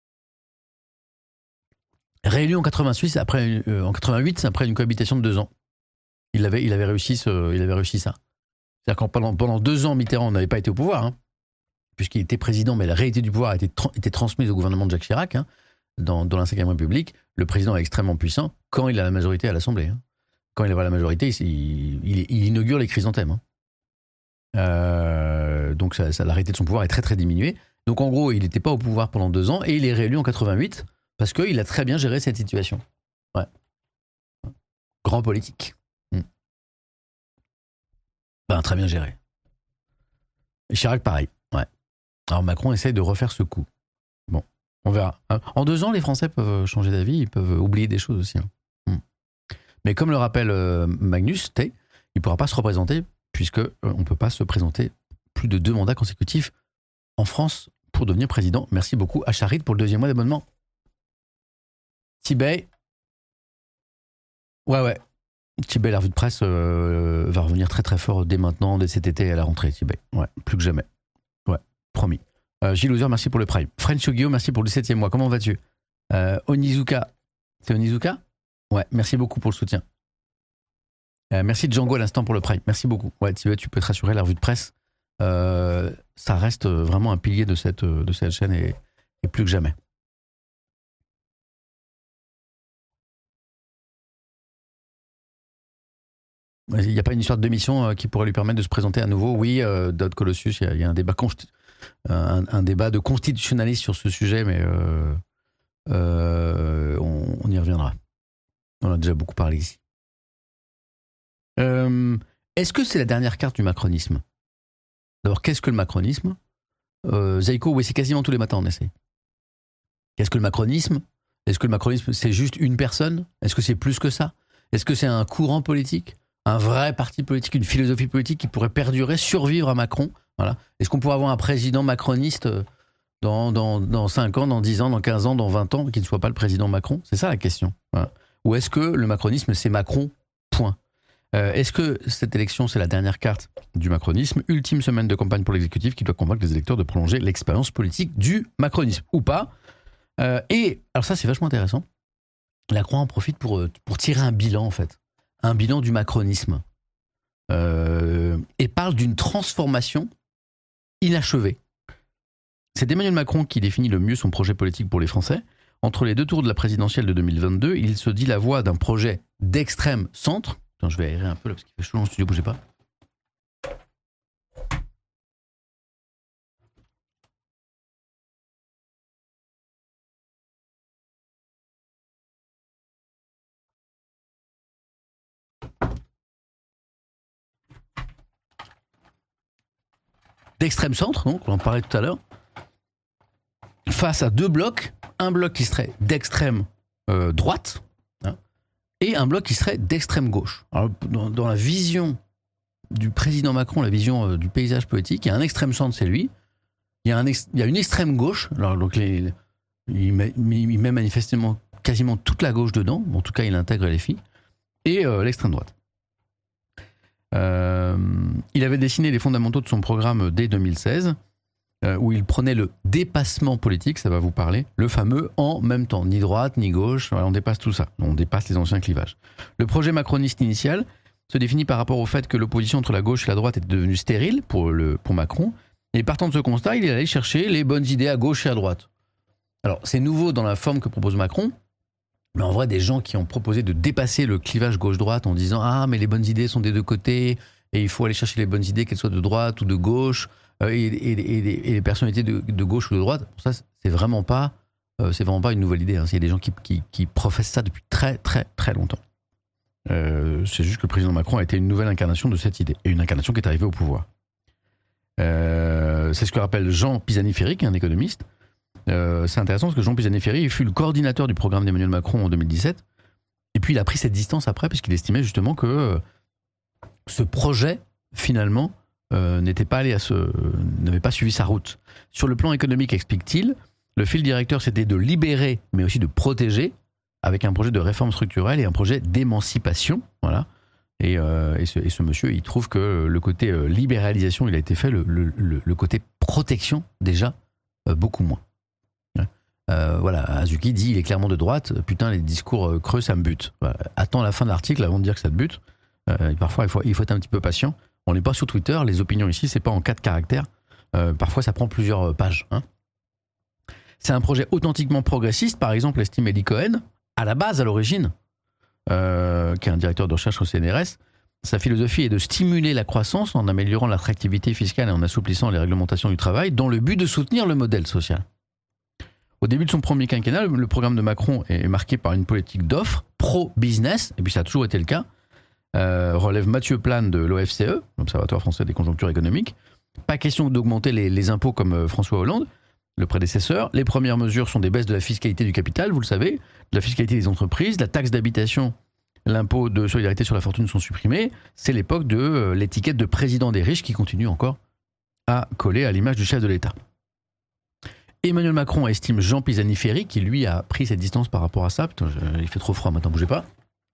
Réélu en quatre-vingt-huit, après, euh, en quatre-vingt-huit, après une cohabitation de deux ans. Il avait, il avait, réussi, ce, il avait réussi ça. C'est-à-dire que pendant, pendant deux ans, Mitterrand n'avait pas été au pouvoir, hein, puisqu'il était président, mais la réalité du pouvoir a été, tra- était transmise au gouvernement de Jacques Chirac, hein, dans, dans la cinquième République. Le président est extrêmement puissant quand il a la majorité à l'Assemblée. Hein. Quand il a la majorité, il, il, il inaugure les chrysanthèmes. Hein. Euh, donc ça, ça, la réalité de son pouvoir est très très diminuée. Donc en gros, il n'était pas au pouvoir pendant deux ans et il est réélu en quatre-vingt-huit parce qu'il a très bien géré cette situation. Ouais. Grand politique. Ben, très bien géré. Et Chirac, pareil. Ouais. Alors Macron essaye de refaire ce coup. Bon, on verra. En deux ans, les Français peuvent changer d'avis, ils peuvent oublier des choses aussi. Hein. Mais comme le rappelle euh, Magnus Tay, il ne pourra pas se représenter puisqu'on euh, ne peut pas se présenter plus de deux mandats consécutifs en France pour devenir président. Merci beaucoup à Charid pour le deuxième mois d'abonnement. Tibet. Ouais, ouais. Tibet, la revue de presse euh, va revenir très très fort dès maintenant, dès cet été à la rentrée, Tibet. Ouais, plus que jamais. Ouais, promis. Euh, Gilles Ozer, merci pour le prime. French Yogio, merci pour le septième mois. Comment vas-tu? euh, Onizuka. C'est Onizuka? Ouais, merci beaucoup pour le soutien. Euh, merci Django à l'instant pour le prime. Merci beaucoup. Ouais, Tibet, tu peux te rassurer, la revue de presse, euh, ça reste vraiment un pilier de cette, de cette chaîne et, et plus que jamais. Il n'y a pas une histoire de démission qui pourrait lui permettre de se présenter à nouveau? Oui, euh, Dodd Colossus, il y, y a un débat, consti- un, un débat de constitutionnaliste sur ce sujet, mais euh, euh, on, on y reviendra. On a déjà beaucoup parlé ici. Euh, est-ce que c'est la dernière carte du macronisme? D'abord, qu'est-ce que le macronisme? euh, Zaïko, oui, c'est quasiment tous les matins on essaie. Qu'est-ce que le macronisme? Est-ce que le macronisme, c'est juste une personne? Est-ce que c'est plus que ça? Est-ce que c'est un courant politique? Un vrai parti politique, une philosophie politique qui pourrait perdurer, survivre à Macron? Voilà. Est-ce qu'on pourrait avoir un président macroniste dans, dans, dans cinq ans, dans dix ans, dans quinze ans, dans vingt ans, qui ne soit pas le président Macron? C'est ça la question. Voilà. Ou est-ce que le macronisme, c'est Macron, point? euh, Est-ce que cette élection, c'est la dernière carte du macronisme? Ultime semaine de campagne pour l'exécutif qui doit convaincre les électeurs de prolonger l'expérience politique du macronisme, ou pas? euh, Et, alors ça, c'est vachement intéressant. La Croix en profite pour, pour tirer un bilan, en fait. Un bilan du macronisme, euh, et parle d'une transformation inachevée. C'est Emmanuel Macron qui définit le mieux son projet politique pour les Français. Entre les deux tours de la présidentielle de deux mille vingt-deux, il se dit la voix d'un projet d'extrême centre. Attends, je vais aérer un peu là parce qu'il fait chaud dans le studio, bougez pas. D'extrême centre, donc on en parlait tout à l'heure. face à deux blocs, un bloc qui serait d'extrême euh, droite hein, et un bloc qui serait d'extrême gauche. Alors, dans, dans la vision du président Macron, la vision euh, du paysage politique, il y a un extrême centre, c'est lui. Il y a, un ex, il y a une extrême gauche. Alors, donc les, il, met, il met manifestement quasiment toute la gauche dedans. En tout cas, il intègre les filles. Et euh, l'extrême droite. Euh, il avait dessiné les fondamentaux de son programme dès deux mille seize, euh, où il prenait le dépassement politique, ça va vous parler, le fameux en même temps, ni droite ni gauche, voilà, on dépasse tout ça, on dépasse les anciens clivages. Le projet macroniste initial se définit par rapport au fait que l'opposition entre la gauche et la droite était devenue stérile pour, le, pour Macron, et partant de ce constat, il est allé chercher les bonnes idées à gauche et à droite. Alors c'est nouveau dans la forme que propose Macron, mais en vrai, des gens qui ont proposé de dépasser le clivage gauche-droite en disant « Ah, mais les bonnes idées sont des deux côtés, et il faut aller chercher les bonnes idées, qu'elles soient de droite ou de gauche, euh, et, et, et, et les personnalités de, de gauche ou de droite. » Ça, c'est vraiment pas, euh, c'est vraiment pas une nouvelle idée. Hein. Il y a des gens qui, qui, qui professent ça depuis très, très, très longtemps. Euh, c'est juste que le président Macron a été une nouvelle incarnation de cette idée, et une incarnation qui est arrivée au pouvoir. Euh, c'est ce que rappelle Jean Pisani-Ferry, qui est un économiste. Euh, c'est intéressant parce que Jean Pisani-Ferry fut le coordinateur du programme d'Emmanuel Macron en deux mille dix-sept. Et puis il a pris cette distance après puisqu'il estimait justement que euh, ce projet, finalement, euh, n'était pas allé à ce, euh, n'avait pas suivi sa route. Sur le plan économique, explique-t-il, le fil directeur c'était de libérer, mais aussi de protéger, avec un projet de réforme structurelle et un projet d'émancipation. Voilà. Et, euh, et, ce, et ce monsieur, il trouve que le côté euh, libéralisation, il a été fait, le, le, le, le côté protection, déjà, euh, beaucoup moins. Euh, voilà, Azuki dit, il est clairement de droite, putain, les discours euh, creux, ça me bute. Voilà. Attends la fin de l'article avant de dire que ça te bute. Euh, parfois, il faut, il faut être un petit peu patient. On n'est pas sur Twitter, les opinions ici, c'est pas en quatre caractères. Euh, parfois, ça prend plusieurs pages. Hein. C'est un projet authentiquement progressiste, par exemple, estime Eli Cohen, à la base, à l'origine, euh, qui est un directeur de recherche au C N R S. Sa philosophie est de stimuler la croissance en améliorant l'attractivité fiscale et en assouplissant les réglementations du travail, dans le but de soutenir le modèle social. Au début de son premier quinquennat, le programme de Macron est marqué par une politique d'offres pro-business, et puis ça a toujours été le cas, euh, relève Mathieu Plane de l'O F C E, l'Observatoire français des conjonctures économiques. Pas question d'augmenter les, les impôts comme François Hollande, le prédécesseur. Les premières mesures sont des baisses de la fiscalité du capital, vous le savez, de la fiscalité des entreprises, la taxe d'habitation, l'impôt de solidarité sur la fortune sont supprimés. C'est l'époque de euh, l'étiquette de président des riches qui continue encore à coller à l'image du chef de l'État. Emmanuel Macron estime Jean Pisani-Ferry, qui lui a pris cette distance par rapport à ça. Putain, je, il fait trop froid maintenant, bougez pas.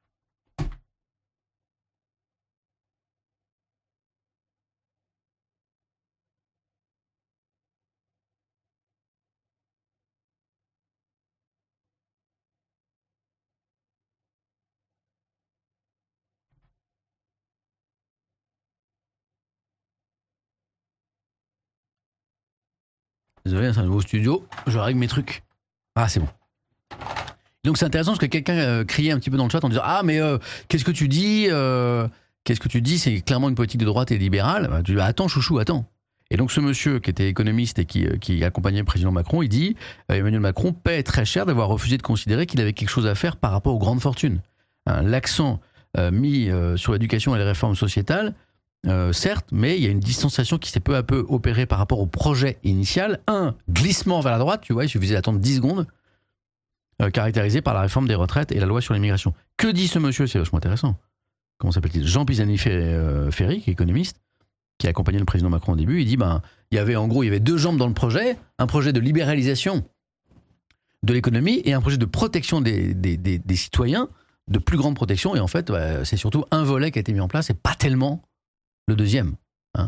Désolé, c'est un nouveau studio, je règle mes trucs. Ah, c'est bon. Donc c'est intéressant parce que quelqu'un euh, criait un petit peu dans le chat en disant « Ah, mais euh, qu'est-ce que tu dis euh, Qu'est-ce que tu dis C'est clairement une politique de droite et libérale. Bah, » Tu dis bah, « Attends, chouchou, attends. » Et donc ce monsieur qui était économiste et qui, qui accompagnait le président Macron, il dit euh, « Emmanuel Macron paie très cher d'avoir refusé de considérer qu'il avait quelque chose à faire par rapport aux grandes fortunes. Hein, » L'accent euh, mis euh, sur l'éducation et les réformes sociétales, Euh, certes, mais il y a une distanciation qui s'est peu à peu opérée par rapport au projet initial. Un glissement vers la droite, tu vois, il suffisait d'attendre dix secondes, euh, caractérisé par la réforme des retraites et la loi sur l'immigration. Que dit ce monsieur ? C'est vachement intéressant. Comment s'appelle-t-il ? Jean Pisani-Ferry, qui est économiste, qui a accompagné le président Macron au début. Il dit, ben, il y avait en gros, il y avait deux jambes dans le projet, un projet de libéralisation de l'économie et un projet de protection des, des, des, des citoyens, de plus grande protection. Et en fait, bah, c'est surtout un volet qui a été mis en place et pas tellement le deuxième, hein.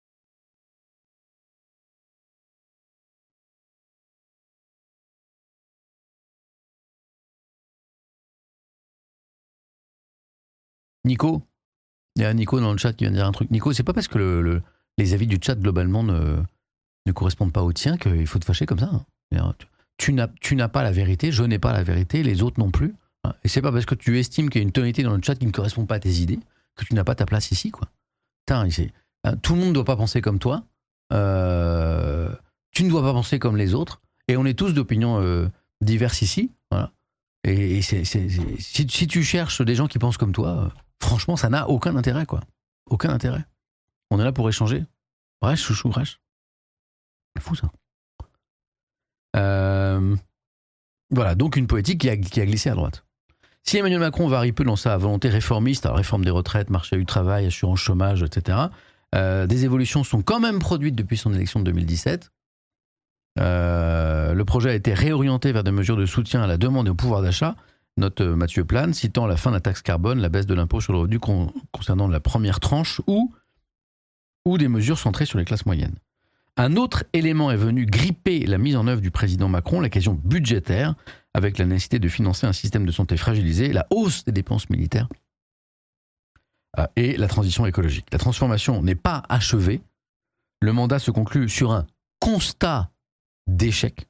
Nico, il y a Nico dans le chat qui vient de dire un truc. Nico, c'est pas parce que le, le, les avis du chat globalement ne, ne correspondent pas aux tiens qu'il faut te fâcher comme ça. Hein. Tu n'as, tu n'as pas la vérité, je n'ai pas la vérité, les autres non plus. Hein. Et c'est pas parce que tu estimes qu'il y a une tonalité dans le chat qui ne correspond pas à tes idées que tu n'as pas ta place ici, quoi. Putain, c'est... Tout le monde ne doit pas penser comme toi. Euh, tu ne dois pas penser comme les autres. Et on est tous d'opinions euh, diverses ici. Voilà. Et, et c'est, c'est, c'est, si, si tu cherches des gens qui pensent comme toi, euh, franchement, ça n'a aucun intérêt, quoi. Aucun intérêt. On est là pour échanger. Brèche, chouchou, brèche. C'est fou, ça. Euh, voilà, donc une politique qui a, qui a glissé à droite. Si Emmanuel Macron varie peu dans sa volonté réformiste, alors réforme des retraites, marché du travail, assurance chômage, et cetera, euh, des évolutions sont quand même produites depuis son élection de deux mille dix-sept. Euh, le projet a été réorienté vers des mesures de soutien à la demande et au pouvoir d'achat, note Mathieu Plane, citant la fin de la taxe carbone, la baisse de l'impôt sur le revenu con- concernant la première tranche ou, ou des mesures centrées sur les classes moyennes. Un autre élément est venu gripper la mise en œuvre du président Macron, la question budgétaire, avec la nécessité de financer un système de santé fragilisé, la hausse des dépenses militaires euh, et la transition écologique. La transformation n'est pas achevée. Le mandat se conclut sur un constat d'échec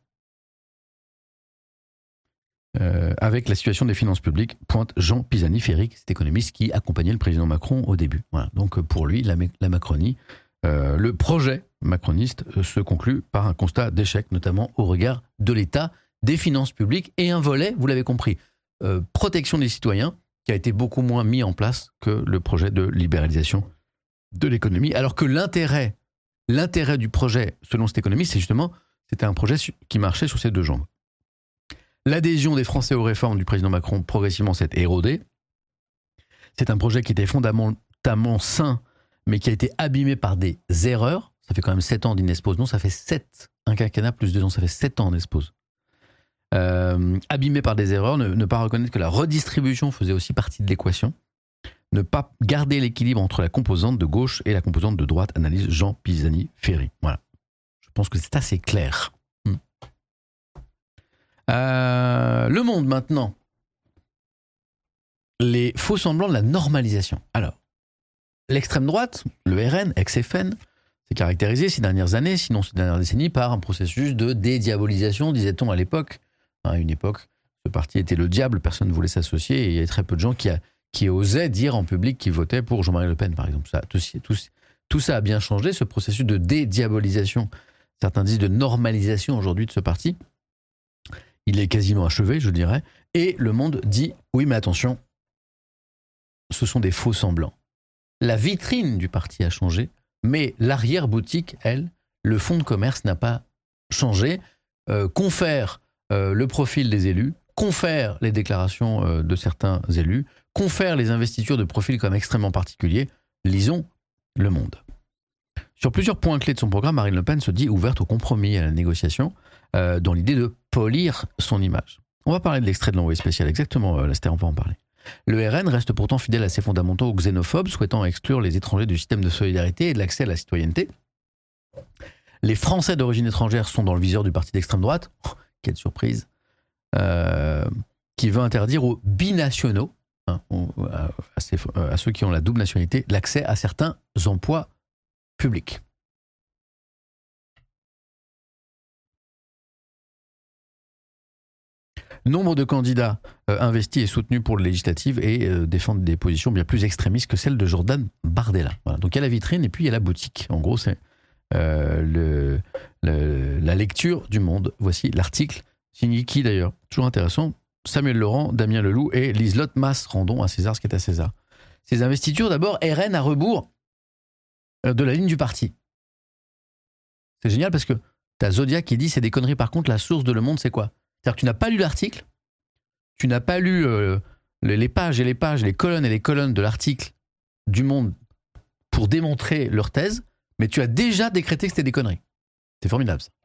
euh, avec la situation des finances publiques, pointe Jean Pisani-Ferry, cet économiste qui accompagnait le président Macron au début. Voilà. Donc pour lui, la, la Macronie, euh, le projet macroniste euh, se conclut par un constat d'échec, notamment au regard de l'état des finances publiques et un volet, vous l'avez compris, euh, protection des citoyens, qui a été beaucoup moins mis en place que le projet de libéralisation de l'économie, alors que l'intérêt, l'intérêt du projet, selon cet économiste, c'est justement, c'était un projet qui marchait sur ses deux jambes. L'adhésion des Français aux réformes du président Macron progressivement s'est érodée. C'est un projet qui était fondamentalement sain, mais qui a été abîmé par des erreurs. Ça fait quand même sept ans d'Inespose. Non, ça fait sept. Un quinquennat plus deux ans, ça fait sept ans d'Inespose. Euh, abîmé par des erreurs, ne, ne pas reconnaître que la redistribution faisait aussi partie de l'équation, ne pas garder l'équilibre entre la composante de gauche et la composante de droite, analyse Jean Pisani-Ferry. Voilà. Je pense que c'est assez clair. Hmm. Euh, le Monde maintenant. Les faux semblants de la normalisation. Alors, l'extrême droite, le R N, ex-F N, s'est caractérisé ces dernières années, sinon ces dernières décennies, par un processus de dédiabolisation, disait-on à l'époque. À une époque, ce parti était le diable, personne ne voulait s'associer, et il y avait très peu de gens qui, a, qui osaient dire en public qu'ils votaient pour Jean-Marie Le Pen, par exemple. Ça, tout, tout, tout ça a bien changé, ce processus de dédiabolisation, certains disent de normalisation aujourd'hui de ce parti. Il est quasiment achevé, je dirais. Et Le Monde dit, oui, mais attention, ce sont des faux semblants. La vitrine du parti a changé, mais l'arrière-boutique, elle, le fonds de commerce n'a pas changé, euh, confère euh, le profil des élus, confère les déclarations euh, de certains élus, confère les investitures de profils comme extrêmement particuliers. Lisons Le Monde. Sur plusieurs points clés de son programme, Marine Le Pen se dit ouverte au compromis et à la négociation, euh, dans l'idée de polir son image. On va parler de l'extrait de l'envoyé spécial, exactement, euh, Lester, on va en parler. Le R N reste pourtant fidèle à ses fondamentaux xénophobes, souhaitant exclure les étrangers du système de solidarité et de l'accès à la citoyenneté. Les Français d'origine étrangère sont dans le viseur du parti d'extrême droite, oh, quelle surprise, euh, qui veut interdire aux binationaux, hein, à, à, ces, à ceux qui ont la double nationalité, l'accès à certains emplois publics. Nombre de candidats euh, investis et soutenus pour les législatives et euh, défendent des positions bien plus extrémistes que celles de Jordan Bardella. Voilà. Donc il y a la vitrine et puis il y a la boutique. En gros, c'est euh, le, le, la lecture du Monde. Voici l'article, signé qui d'ailleurs, toujours intéressant, Samuel Laurent, Damien Leloup et Liselotte Masse. Rendons à César ce qui est à César. Ces investitures, d'abord, R N à rebours de la ligne du parti. C'est génial parce que t'as Zodiac qui dit c'est des conneries. Par contre, la source de Le Monde, c'est quoi? C'est-à-dire que tu n'as pas lu l'article, tu n'as pas lu euh, les pages et les pages, les colonnes et les colonnes de l'article du Monde pour démontrer leur thèse, mais tu as déjà décrété que c'était des conneries. C'est formidable, ça.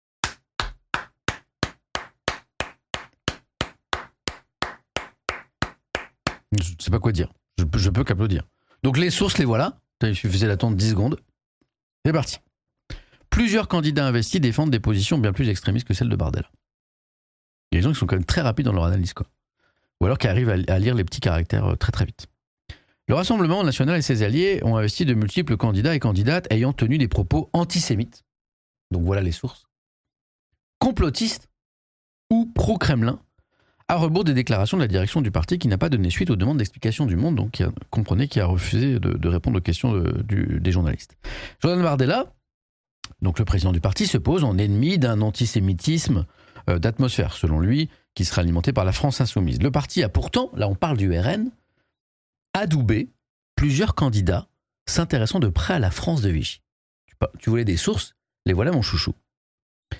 Je ne sais pas quoi dire. Je, je peux qu'applaudir. Donc les sources, les voilà. Il suffisait d'attendre dix secondes. C'est parti. Plusieurs candidats investis défendent des positions bien plus extrémistes que celles de Bardella. Il y a des gens qui sont quand même très rapides dans leur analyse, quoi. Ou alors qui arrivent à lire les petits caractères très très vite. Le Rassemblement national et ses alliés ont investi de multiples candidats et candidates ayant tenu des propos antisémites. Donc voilà les sources. Complotistes ou pro-Kremlin, à rebours des déclarations de la direction du parti qui n'a pas donné suite aux demandes d'explication du Monde, donc qui a, comprenez qui a refusé de, de répondre aux questions de, du, des journalistes. Jordan Bardella, donc le président du parti, se pose en ennemi d'un antisémitisme euh, d'atmosphère, selon lui, qui sera alimenté par la France insoumise. Le parti a pourtant, là on parle du R N, adoubé plusieurs candidats s'intéressant de près à la France de Vichy. Tu, tu voulais des sources, les voilà mon chouchou.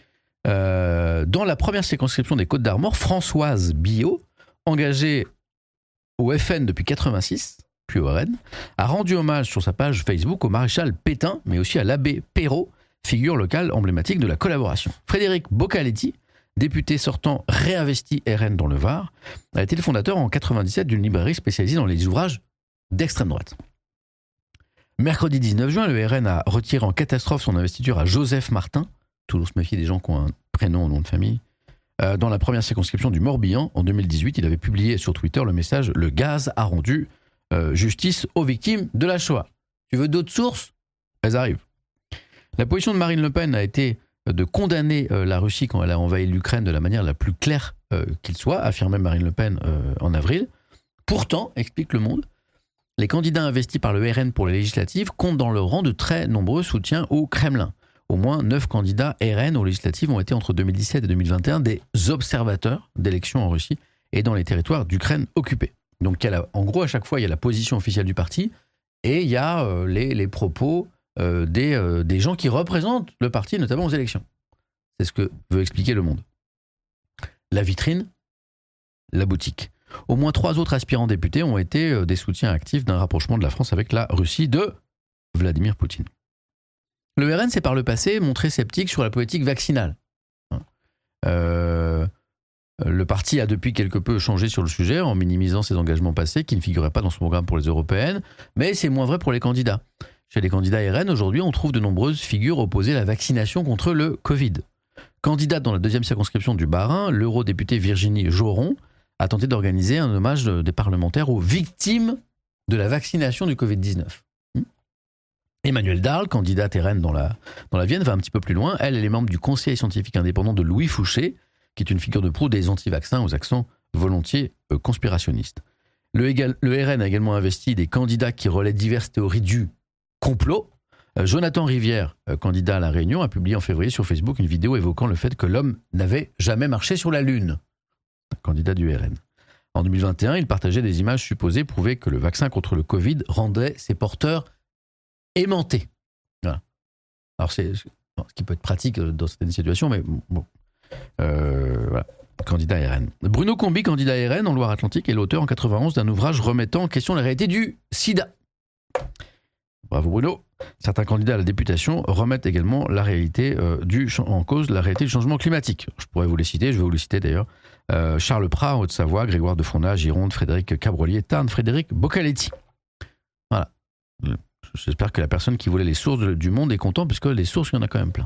Euh, dans la première circonscription des Côtes-d'Armor, Françoise Billot, engagée au F N depuis quatre-vingt-six, puis au R N, a rendu hommage sur sa page Facebook au maréchal Pétain, mais aussi à l'abbé Perrault, figure locale emblématique de la collaboration. Frédéric Boccaletti, député sortant réinvesti R N dans le Var, a été le fondateur en quatre-vingt-dix-sept d'une librairie spécialisée dans les ouvrages d'extrême droite. Mercredi dix-neuf juin, le R N a retiré en catastrophe son investiture à Joseph Martin, toujours se méfier des gens qui ont un prénom ou nom de famille, euh, dans la première circonscription du Morbihan. En deux mille dix-huit, il avait publié sur Twitter le message « Le gaz a rendu euh, justice aux victimes de la Shoah ». Tu veux d'autres sources ? Elles arrivent. La position de Marine Le Pen a été de condamner euh, la Russie quand elle a envahi l'Ukraine de la manière la plus claire euh, qu'il soit, affirmait Marine Le Pen euh, en avril. Pourtant, explique Le Monde, les candidats investis par le R N pour les législatives comptent dans leur rang de très nombreux soutiens au Kremlin. Au moins neuf candidats R N aux législatives ont été entre deux mille dix-sept et deux mille vingt et un des observateurs d'élections en Russie et dans les territoires d'Ukraine occupés. Donc il y a la, en gros, à chaque fois, il y a la position officielle du parti et il y a euh, les, les propos euh, des, euh, des gens qui représentent le parti, notamment aux élections. C'est ce que veut expliquer Le Monde. La vitrine, la boutique. Au moins trois autres aspirants députés ont été des soutiens actifs d'un rapprochement de la France avec la Russie de Vladimir Poutine. Le R N s'est par le passé montré sceptique sur la politique vaccinale. Euh, le parti a depuis quelque peu changé sur le sujet en minimisant ses engagements passés qui ne figuraient pas dans son programme pour les européennes, mais c'est moins vrai pour les candidats. Chez les candidats R N, aujourd'hui, on trouve de nombreuses figures opposées à la vaccination contre le Covid. Candidate dans la deuxième circonscription du Bas-Rhin, l'eurodéputée Virginie Joron a tenté d'organiser un hommage des parlementaires aux victimes de la vaccination du covid dix-neuf. Emmanuelle Darle, candidate R N dans la, dans la Vienne, va un petit peu plus loin. Elle, elle est membre du conseil scientifique indépendant de Louis Fouché, qui est une figure de proue des anti-vaccins aux accents volontiers euh, conspirationnistes. Le, égal, le R N a également investi des candidats qui relaient diverses théories du complot. Euh, Jonathan Rivière, euh, candidat à La Réunion, a publié en février sur Facebook une vidéo évoquant le fait que l'homme n'avait jamais marché sur la Lune. Candidat du R N. En deux mille vingt et un, il partageait des images supposées prouver que le vaccin contre le Covid rendait ses porteurs aimantés. Voilà. Alors c'est ce qui peut être pratique dans certaines situations, mais bon. Euh, voilà. Candidat R N. Bruno Combi, candidat R N en Loire-Atlantique, est l'auteur en quatre-vingt-onze d'un ouvrage remettant en question la réalité du sida. Bravo Bruno. Certains candidats à la députation remettent également la réalité euh, du, en cause la réalité du changement climatique. Je pourrais vous les citer, je vais vous les citer d'ailleurs. Euh, Charles Prat, en Haute-Savoie, Grégoire de Fournas, Gironde, Frédéric Cabrolier, Tarn, Frédéric Boccaletti. Voilà. J'espère que la personne qui voulait les sources du Monde est content, puisque les sources, il y en a quand même plein.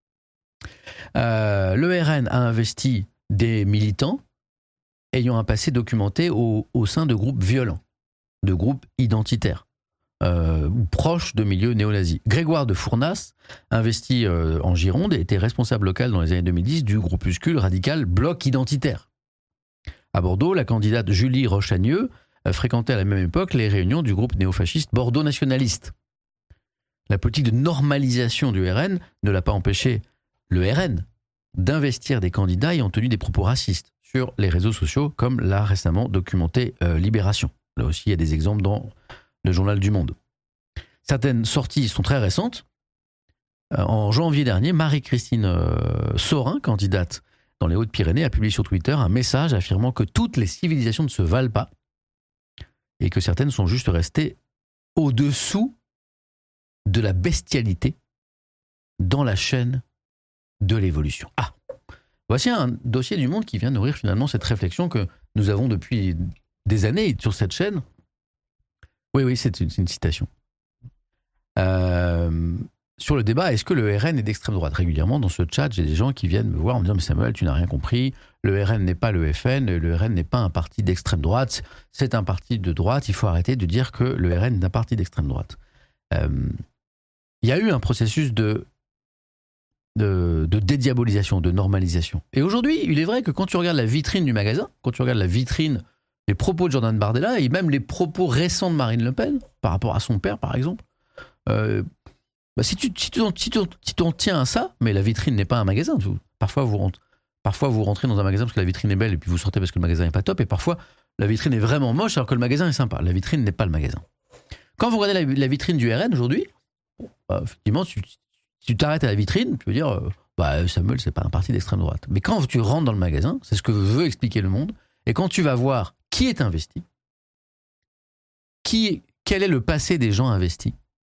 Euh, le R N a investi des militants ayant un passé documenté au, au sein de groupes violents, de groupes identitaires. Euh, ou proche de milieux néo-nazis. Grégoire de Fournas, investi euh, en Gironde, était responsable local dans les années deux mille dix du groupuscule radical Bloc Identitaire. À Bordeaux, la candidate Julie Rochagneux euh, fréquentait à la même époque les réunions du groupe néofasciste Bordeaux Nationaliste. La politique de normalisation du R N ne l'a pas empêché, le R N, d'investir des candidats ayant tenu des propos racistes sur les réseaux sociaux, comme l'a récemment documenté euh, Libération. Là aussi, il y a des exemples dans le journal du Monde. Certaines sorties sont très récentes. En janvier dernier, Marie-Christine euh, Saurin, candidate dans les Hautes-Pyrénées, a publié sur Twitter un message affirmant que toutes les civilisations ne se valent pas et que certaines sont juste restées au-dessous de la bestialité dans la chaîne de l'évolution. Ah, voici un dossier du Monde qui vient nourrir finalement cette réflexion que nous avons depuis des années sur cette chaîne. Oui, oui, c'est une, c'est une citation. Euh, sur le débat, est-ce que le R N est d'extrême droite ? Régulièrement, dans ce chat, j'ai des gens qui viennent me voir en me disant « Mais Samuel, tu n'as rien compris. Le R N n'est pas le F N. Le R N n'est pas un parti d'extrême droite. C'est un parti de droite. Il faut arrêter de dire que le R N est un parti d'extrême droite. Euh, » Il y a eu un processus de, de, de dédiabolisation, de normalisation. Et aujourd'hui, il est vrai que quand tu regardes la vitrine du magasin, quand tu regardes la vitrine, les propos de Jordan Bardella et même les propos récents de Marine Le Pen, par rapport à son père, par exemple, euh, bah si tu si tu, si tu, si tu en tiens à ça, mais la vitrine n'est pas un magasin. Tout. Parfois, vous rentrez, parfois, vous rentrez dans un magasin parce que la vitrine est belle et puis vous sortez parce que le magasin n'est pas top. Et parfois, la vitrine est vraiment moche alors que le magasin est sympa. La vitrine n'est pas le magasin. Quand vous regardez la, la vitrine du R N aujourd'hui, bah, effectivement, si tu, si tu t'arrêtes à la vitrine, tu veux dire, euh, bah, Samuel, c'est pas un parti d'extrême droite. Mais quand tu rentres dans le magasin, c'est ce que veut expliquer Le Monde, et quand tu vas voir qui est investi, qui, quel est le passé des gens investis,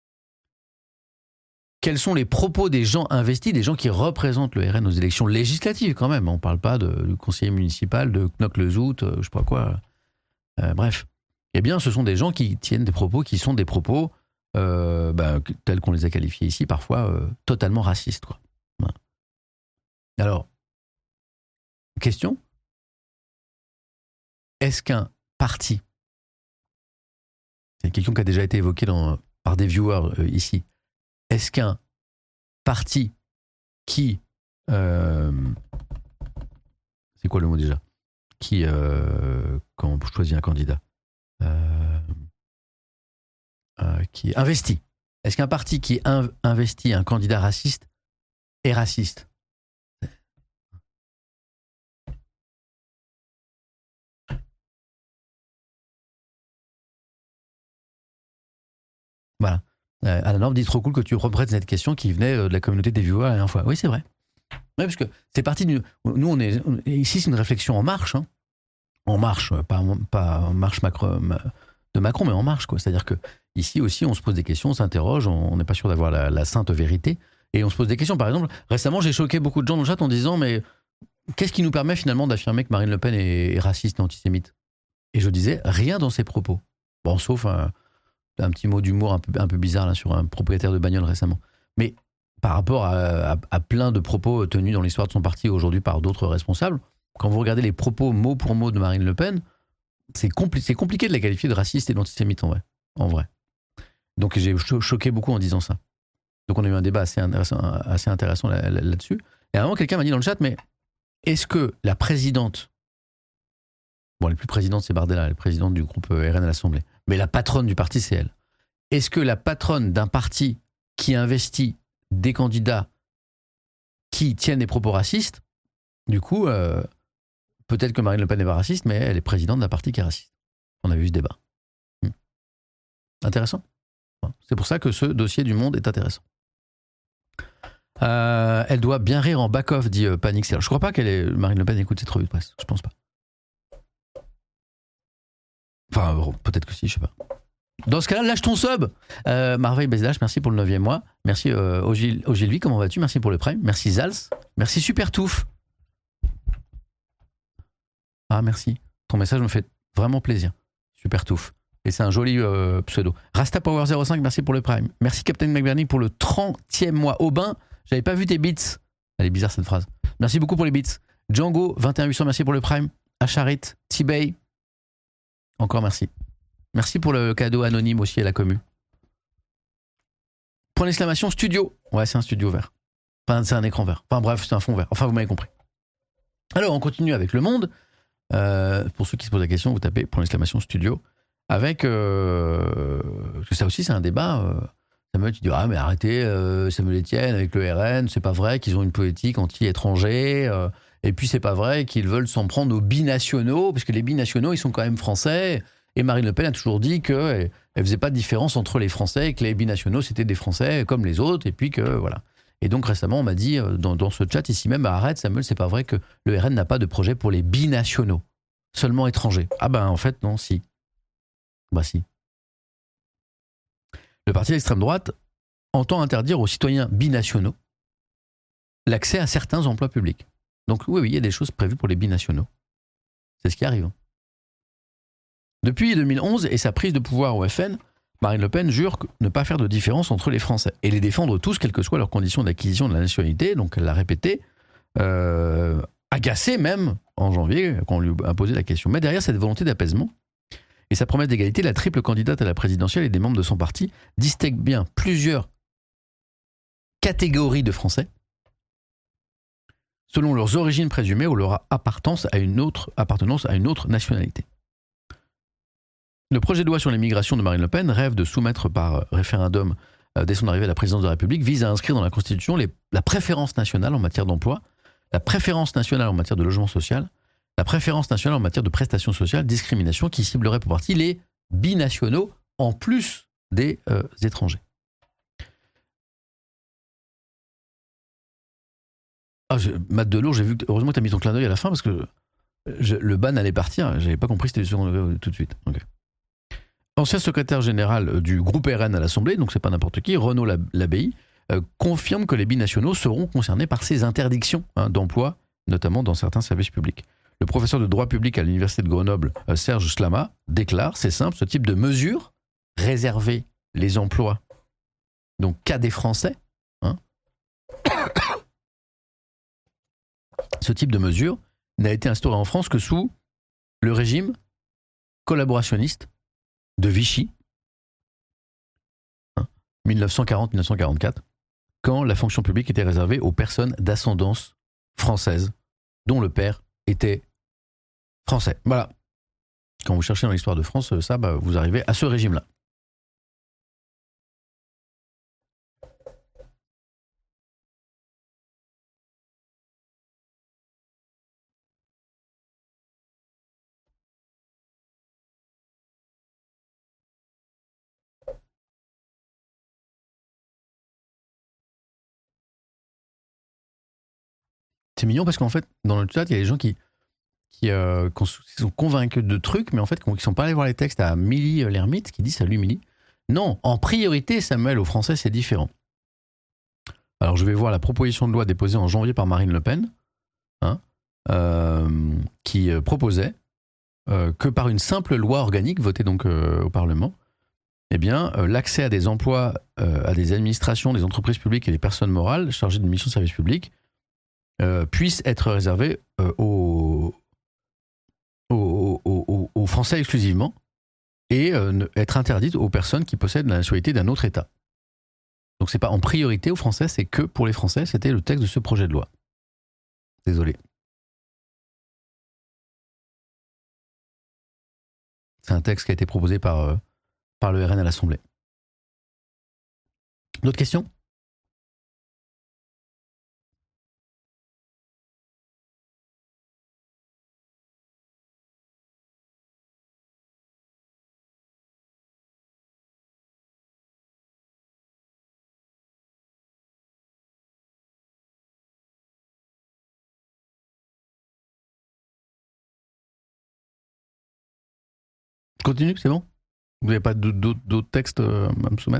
quels sont les propos des gens investis, des gens qui représentent le R N aux élections législatives quand même. On ne parle pas de, du conseiller municipal, de Knock-le-Zout, euh, je ne sais pas quoi. Euh, bref. Eh bien, ce sont des gens qui tiennent des propos qui sont des propos, euh, bah, tels qu'on les a qualifiés ici, parfois euh, totalement racistes, quoi. Voilà. Alors, question. Est-ce qu'un parti, c'est une question qui a déjà été évoquée dans, par des viewers euh, ici, est-ce qu'un parti qui... Euh, c'est quoi le mot déjà? Qui, euh, quand on choisit un candidat, euh, euh, qui investit. Est-ce qu'un parti qui in- investit un candidat raciste est raciste? Voilà. Euh, Alain Norme dit trop cool que tu reprêtes cette question qui venait de la communauté des viewers la dernière fois. Oui, c'est vrai. Oui, parce que c'est parti du. Nous, on est. On, ici, c'est une réflexion en marche. Hein. En marche, pas, pas en marche Macron, de Macron, mais en marche, quoi. C'est-à-dire que ici aussi, on se pose des questions, on s'interroge, on n'est pas sûr d'avoir la, la sainte vérité. Et on se pose des questions. Par exemple, récemment, j'ai choqué beaucoup de gens dans le chat en disant mais qu'est-ce qui nous permet finalement d'affirmer que Marine Le Pen est, est raciste et antisémite? Et je disais rien dans ses propos. Bon, sauf un. Un petit mot d'humour un peu, un peu bizarre là, sur un propriétaire de bagnole récemment. Mais par rapport à, à, à plein de propos tenus dans l'histoire de son parti aujourd'hui par d'autres responsables, quand vous regardez les propos mot pour mot de Marine Le Pen, c'est, compli- c'est compliqué de la qualifier de raciste et d'antisémite en vrai. En vrai. Donc j'ai cho- choqué beaucoup en disant ça. Donc on a eu un débat assez intéressant, assez intéressant là, là, là-dessus. Et à un moment, quelqu'un m'a dit dans le chat, mais est-ce que la présidente, bon, elle n'est plus présidente, c'est Bardella, elle est présidente du groupe R N à l'Assemblée, mais la patronne du parti, c'est elle. Est-ce que la patronne d'un parti qui investit des candidats qui tiennent des propos racistes, du coup, euh, peut-être que Marine Le Pen n'est pas raciste, mais elle est présidente d'un parti qui est raciste. On a vu ce débat. Hmm. Intéressant. C'est pour ça que ce dossier du Monde est intéressant. Euh, elle doit bien rire en back-off, dit euh, Panic. Je ne crois pas qu'elle est, Marine Le Pen écoute cette revue de presse. Je pense pas. Enfin, peut-être que si, je sais pas. Dans ce cas-là, lâche ton sub. Euh, Marveille Bezlash, merci pour le neuvième mois. Merci euh, Ogil, Ogilvy, comment vas-tu? Merci pour le prime. Merci Zals. Merci Super Touffe. Ah, merci. Ton message me fait vraiment plaisir. Super Touffe. Et c'est un joli euh, pseudo. Rasta Power zéro cinq, merci pour le prime. Merci Captain McBurney pour le trentième mois. Aubin, j'avais pas vu tes beats. Elle est bizarre cette phrase. Merci beaucoup pour les beats. Django, vingt et un huit cents, merci pour le prime. Acharit, T-Bay. Encore merci. Merci pour le cadeau anonyme aussi à la commu. Point d'exclamation studio. Ouais, c'est un studio vert. Enfin, c'est un écran vert. Enfin bref, c'est un fond vert. Enfin, vous m'avez compris. Alors, on continue avec Le Monde. Euh, pour ceux qui se posent la question, vous tapez point d'exclamation studio. Avec... Euh, parce que ça aussi, c'est un débat. Euh, Samuel, tu dis, ah, mais arrêtez, euh, Samuel Etienne avec le R N, c'est pas vrai qu'ils ont une politique anti-étranger. Euh, et puis, c'est pas vrai qu'ils veulent s'en prendre aux binationaux, parce que les binationaux, ils sont quand même français. Et Marine Le Pen a toujours dit qu'elle ne faisait pas de différence entre les Français et que les binationaux, c'était des Français comme les autres. Et puis que, voilà. Et donc, récemment, on m'a dit, dans, dans ce chat ici même, bah, arrête Samuel, c'est pas vrai que le R N n'a pas de projet pour les binationaux, seulement étrangers. Ah ben, en fait, non, si. Bah si. Le parti d'extrême droite entend interdire aux citoyens binationaux l'accès à certains emplois publics. Donc oui, oui, il y a des choses prévues pour les binationaux. C'est ce qui arrive. Depuis deux mille onze et sa prise de pouvoir au F N, Marine Le Pen jure ne pas faire de différence entre les Français et les défendre tous, quelles que soient leurs conditions d'acquisition de la nationalité. Donc elle l'a répété, euh, agacée même en janvier quand on lui a posé la question. Mais derrière cette volonté d'apaisement et sa promesse d'égalité, la triple candidate à la présidentielle et des membres de son parti distinguent bien plusieurs catégories de Français selon leurs origines présumées ou leur appartenance à une autre, appartenance à une autre nationalité. Le projet de loi sur l'immigration de Marine Le Pen rêve de soumettre par référendum euh, dès son arrivée à la présidence de la République, vise à inscrire dans la Constitution les, la préférence nationale en matière d'emploi, la préférence nationale en matière de logement social, la préférence nationale en matière de prestations sociales, discrimination qui ciblerait pour partie les binationaux en plus des euh, étrangers. Ah, je, Matt Delors, j'ai vu que, heureusement que tu as mis ton clin d'œil à la fin parce que je, le ban allait partir. J'avais pas compris que c'était du second degré tout de suite. Okay. Ancien secrétaire général du groupe R N à l'Assemblée, donc c'est pas n'importe qui, Renaud Labbaye, euh, confirme que les binationaux seront concernés par ces interdictions hein, d'emploi, notamment dans certains services publics. Le professeur de droit public à l'université de Grenoble, euh, Serge Slama, déclare, c'est simple, ce type de mesure, réserver les emplois, donc qu'à des Français, hein, ce type de mesure n'a été instauré en France que sous le régime collaborationniste de Vichy, hein, dix-neuf cent quarante à dix-neuf cent quarante-quatre, quand la fonction publique était réservée aux personnes d'ascendance française, dont le père était français. Voilà. Quand vous cherchez dans l'histoire de France, ça, bah, vous arrivez à ce régime-là. C'est mignon parce qu'en fait, dans le chat, il y a des gens qui, qui, euh, qui sont convaincus de trucs, mais en fait, qui ne sont pas allés voir les textes à Milly l'ermite, qui dit salut Milly. Non, en priorité, Samuel, aux Français, c'est différent. Alors, je vais voir la proposition de loi déposée en janvier par Marine Le Pen, hein, euh, qui euh, proposait euh, que par une simple loi organique, votée donc euh, au Parlement, eh bien, euh, l'accès à des emplois, euh, à des administrations, des entreprises publiques et des personnes morales chargées d'une mission de service public Euh, puisse être réservé euh, aux, aux, aux, aux Français exclusivement et euh, être interdite aux personnes qui possèdent la nationalité d'un autre État. Donc c'est pas en priorité aux Français, c'est que pour les Français, c'était le texte de ce projet de loi. Désolé. C'est un texte qui a été proposé par, euh, par le R N à l'Assemblée. D'autres questions ? Je continue, c'est bon ? Vous n'avez pas d'autres, d'autres textes à me soumettre ?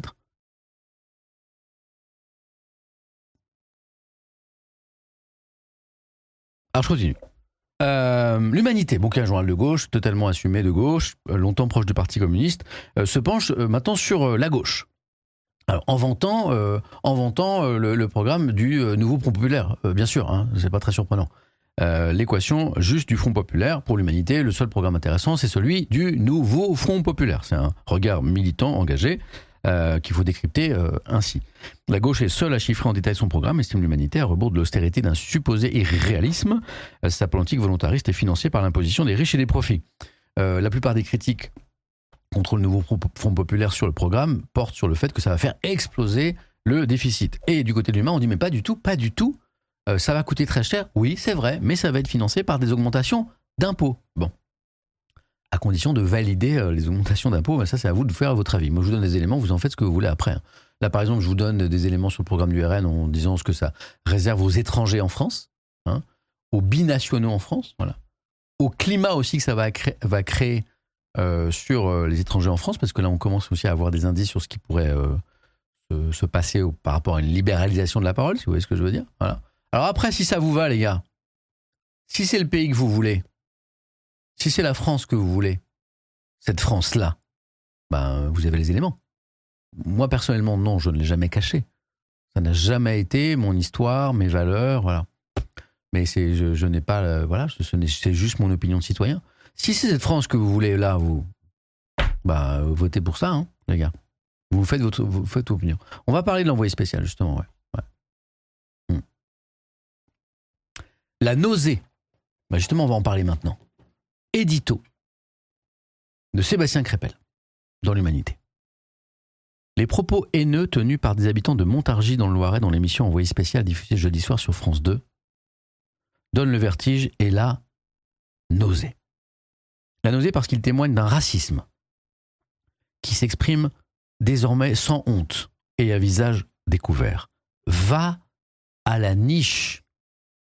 Alors je continue. Euh, L'Humanité, bouquin journal de gauche, totalement assumé de gauche, longtemps proche du Parti communiste, euh, se penche euh, maintenant sur euh, la gauche. Alors, en vantant, euh, en vantant euh, le, le programme du euh, nouveau Front populaire, euh, bien sûr, hein, c'est pas très surprenant. Euh, l'équation juste du Front populaire pour l'Humanité, le seul programme intéressant, c'est celui du nouveau Front populaire. C'est un regard militant engagé euh, qu'il faut décrypter euh, ainsi. La gauche est seule à chiffrer en détail son programme, estime l'Humanité, à rebours de l'austérité d'un supposé irréalisme. Euh, sa politique volontariste est financée par l'imposition des riches et des profits. Euh, la plupart des critiques contre le nouveau Front populaire sur le programme portent sur le fait que ça va faire exploser le déficit. Et du côté de l'humain, on dit mais pas du tout, pas du tout. Euh, ça va coûter très cher, oui, c'est vrai, mais ça va être financé par des augmentations d'impôts. Bon. À condition de valider euh, les augmentations d'impôts, ben ça c'est à vous de faire votre avis. Moi je vous donne des éléments, vous en faites ce que vous voulez après. Hein. Là par exemple, je vous donne des éléments sur le programme du R N en disant ce que ça réserve aux étrangers en France, hein, aux binationaux en France, voilà. Au climat aussi que ça va, créer, va créer euh, sur euh, les étrangers en France, parce que là on commence aussi à avoir des indices sur ce qui pourrait euh, se, se passer au, par rapport à une libéralisation de la parole, si vous voyez ce que je veux dire. Voilà. Alors après, si ça vous va les gars, si c'est le pays que vous voulez, si c'est la France que vous voulez, cette France-là, ben, vous avez les éléments. Moi, personnellement, non, je ne l'ai jamais caché. Ça n'a jamais été mon histoire, mes valeurs, voilà. Mais c'est, je, je n'ai pas, euh, voilà, ce, c'est juste mon opinion de citoyen. Si c'est cette France que vous voulez, là, vous, bah, votez pour ça, hein, les gars. Vous faites votre, vous faites votre opinion. On va parler de l'envoyé spécial, justement, ouais. ouais. Hmm. La nausée. Bah, justement, on va en parler maintenant. Édito de Sébastien Crépel dans l'Humanité. Les propos haineux tenus par des habitants de Montargis dans le Loiret dans l'émission Envoyé spécial diffusée jeudi soir sur France deux donnent le vertige et la nausée. La nausée parce qu'ils témoignent d'un racisme qui s'exprime désormais sans honte et à visage découvert. Va à la niche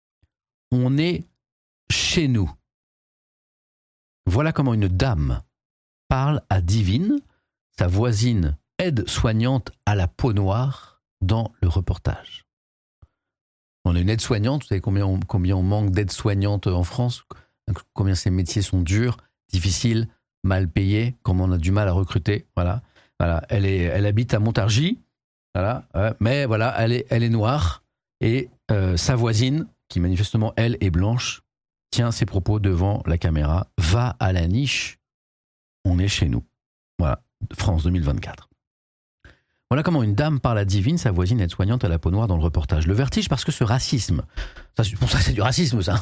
on est chez nous. Voilà comment une dame parle à Divine, sa voisine aide-soignante à la peau noire, dans le reportage. On a une aide-soignante, vous savez combien on, combien on manque d'aides-soignantes en France, combien ces métiers sont durs, difficiles, mal payés, comment on a du mal à recruter. Voilà, voilà. Elle, est, elle habite à Montargis, voilà, euh, mais voilà, elle est, elle est noire, et euh, sa voisine, qui manifestement, elle, est blanche, tient ses propos devant la caméra, va à la niche, on est chez nous. Voilà, France deux mille vingt-quatre. Voilà comment une dame parle à Divine, sa voisine aide-soignante à la peau noire, dans le reportage. Le vertige parce que ce racisme, ça, bon, ça c'est du racisme ça,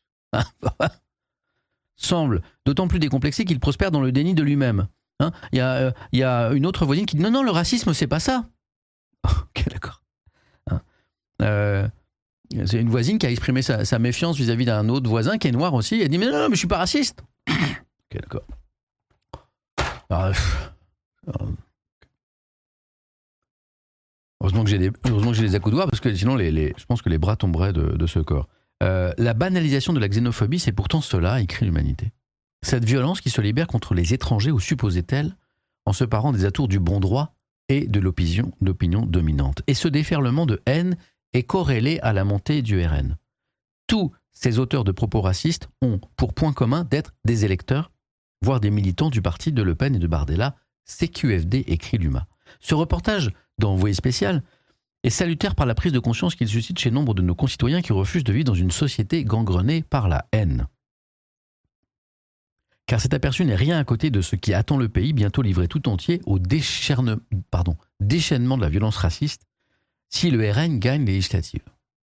semble d'autant plus décomplexé qu'il prospère dans le déni de lui-même. Hein, il y a, euh, il y a une autre voisine qui dit non, non, le racisme c'est pas ça. Ok, d'accord. Hein, euh, c'est une voisine qui a exprimé sa, sa méfiance vis-à-vis d'un autre voisin qui est noir aussi. Elle dit mais non, non mais je suis pas raciste. Ok, d'accord. Alors, euh, Heureusement que j'ai des, heureusement que j'ai des accoudoirs parce que sinon les, les, je pense que les bras tomberaient de, de ce corps. Euh, la banalisation de la xénophobie, c'est pourtant cela, écrit l'Humanité. Cette violence qui se libère contre les étrangers ou supposés tels en se parant des atours du bon droit et de l'opinion, l'opinion dominante. Et ce déferlement de haine est corrélé à la montée du R N. Tous ces auteurs de propos racistes ont pour point commun d'être des électeurs, voire des militants du parti de Le Pen et de Bardella, C Q F D, écrit l'U M A. Ce reportage d'Envoyé spécial est salutaire par la prise de conscience qu'il suscite chez nombre de nos concitoyens qui refusent de vivre dans une société gangrenée par la haine. Car cet aperçu n'est rien à côté de ce qui attend le pays, bientôt livré tout entier au décherne, pardon, déchaînement de la violence raciste, si le R N gagne les législatives.